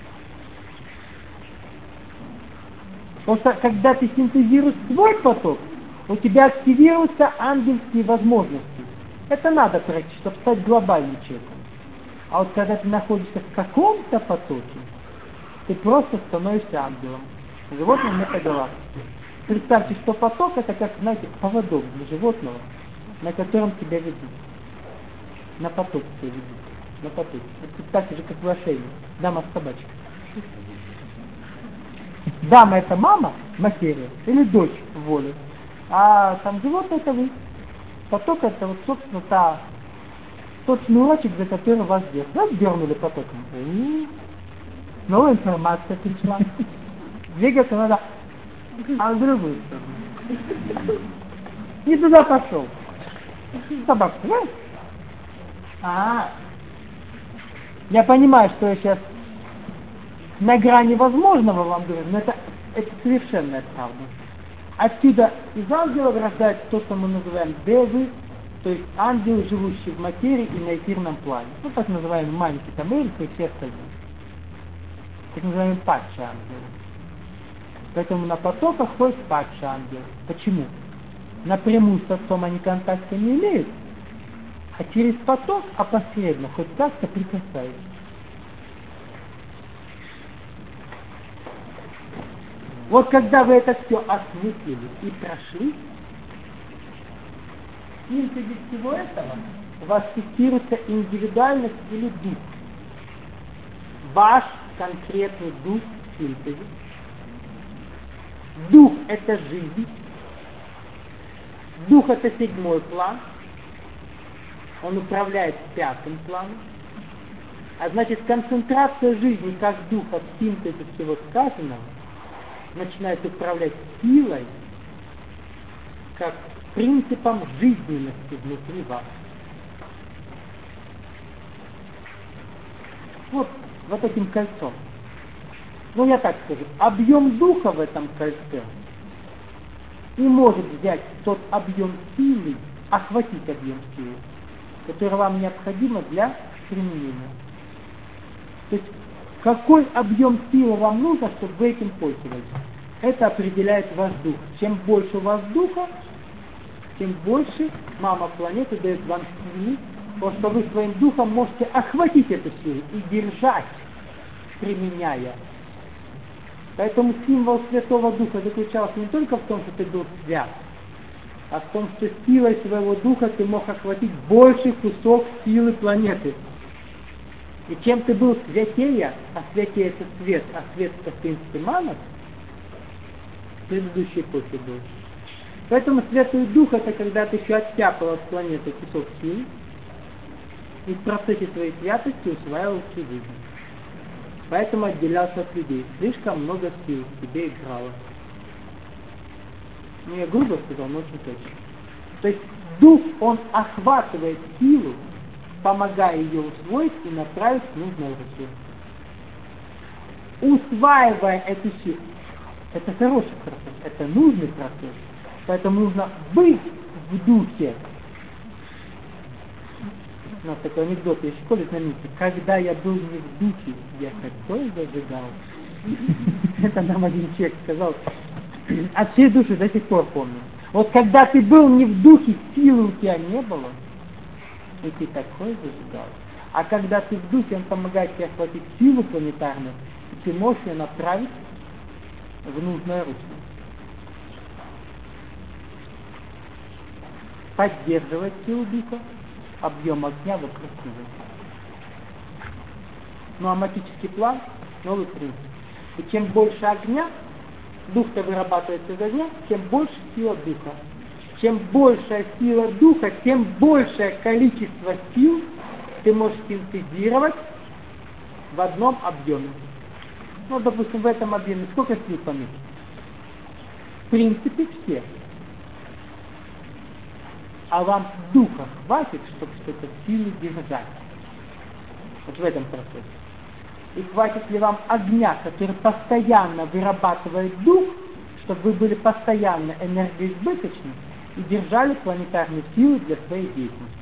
Потому что когда ты синтезируешь свой поток, у тебя активируются ангельские возможности. Это надо пройти, чтобы стать глобальным человеком. А вот когда ты находишься в каком-то потоке, ты просто становишься ангелом. Животным это галактика. Представьте, что поток это как, знаете, поводок для животного, на котором тебя ведут. На поток тебя ведут. На потоке. Вот представьте же, как в ошейнике. Дама с собачкой. Дама это мама, материя, или дочь в воле. А там животное это вы. Поток это вот, собственно, тот шнурочек, за который вас держит. Вас дернули потоком. Новая информация пришла. Двигаться надо, а в другую сторону. Не туда пошел. Собака, понимаешь? Я понимаю, что я сейчас на грани возможного вам говорю, но это совершенная правда. Отсюда из ангелов рождается то, что мы называем девы, то есть ангелы, живущие в материи и на эфирном плане. Ну, так называемые маленькие там эльфы и все остальные. Так называемые падшие ангелы. Поэтому на потоках ходит падший ангел. Почему? Напрямую с отцом они контакта не имеют, а через поток опосредованно хоть как-то прикасаются. Вот когда вы это все осмыслили и прошли, в синтезе всего этого у вас фиксируется индивидуальность или дух. Ваш конкретный дух в синтезе. Дух — это жизнь, Дух это 7-й план, он управляет 5-м планом, а значит концентрация жизни как духа в синтезе всего сказанного начинает управлять силой, как принципом жизненности внутри вас. Вот этим кольцом. Ну, я так скажу, объем духа в этом кольце не может взять тот объем силы, охватить объем силы, который вам необходимо для применения. То есть, какой объем силы вам нужно, чтобы вы этим пользовались? Это определяет ваш дух. Чем больше у вас духа, тем больше мама планеты дает вам силы, потому что вы своим духом можете охватить эту силу и держать, применяя. Поэтому символ Святого Духа заключался не только в том, что ты был свят, а в том, что силой своего духа ты мог охватить больший кусок силы планеты. И чем ты был святее, а святее это свет, а свет это в принципе мана, в предыдущей эпохе был. Поэтому Святой Дух это когда ты еще оттяпал от планеты кусок силы и в процессе своей святости усваивал всю жизнь. Поэтому отделялся от людей. Слишком много сил в тебе играло. Ну, я грубо сказал, но очень точно. То есть дух, он охватывает силу, помогая ее усвоить и направить в нужное русло. Усваивая эту силу, это хороший процесс, это нужный процесс. Поэтому нужно быть в духе. У нас такой анекдот есть в школе знаменитый. Когда я был не в духе, я такой зажигал. Это нам один человек сказал. От всей души до сих пор помню. Вот когда ты был не в духе, силы у тебя не было, и ты такой зажигал. А когда ты в духе, он помогает тебе охватить силу планетарную, и ты можешь ее направить в нужное русло. Поддерживать силу духа, объем огня вокруг него. Ну а магический план — новый принцип. И чем больше огня, дух-то вырабатывается из огня, тем больше сила духа. Чем большая сила духа, тем большее количество сил ты можешь синтезировать в одном объеме. Ну, допустим, в этом объеме сколько сил поместится? В принципе, все. А вам духа хватит, чтобы что-то силы держать. Вот в этом процессе. И хватит ли вам огня, который постоянно вырабатывает дух, чтобы вы были постоянно энергоизбыточны и держали планетарные силы для своей деятельности.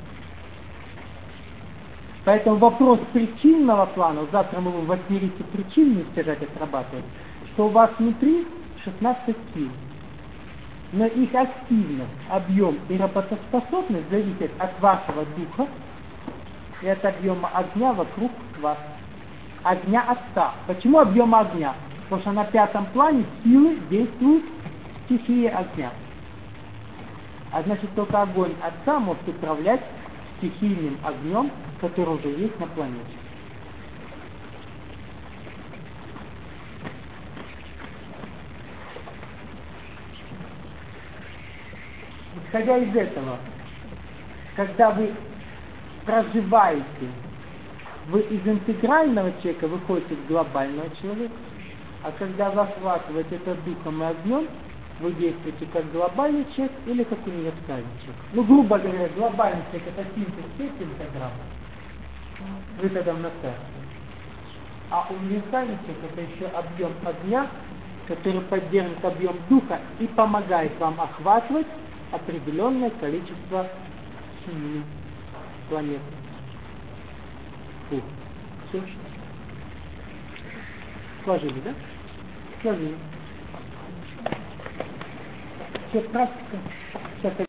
Поэтому вопрос причинного плана, завтра мы будем в восьмерите причин не стяжать отрабатывать, что у вас внутри 16 сил. Но их активность, объем и работоспособность зависят от вашего духа и от объема огня вокруг вас. Огня Отца. Почему объем огня? Потому что на 5-м плане силы действуют в стихии огня. А значит, только огонь Отца может управлять стихийным огнем, который уже есть на планете. Исходя из этого, когда вы проживаете, вы из интегрального человека выходите в глобального человека, а когда вы охватываете это духом и огнем, вы действуете как глобальный человек или как универсальный человек. Ну, грубо говоря, глобальный человек это синтез всех интегралов, выходом на Терру. А универсальный человек это еще объем огня, который поддерживает объем духа и помогает вам охватывать определенное количество сил планеты. Все. Сложили, да? Сложили. Все, практика. Сейчас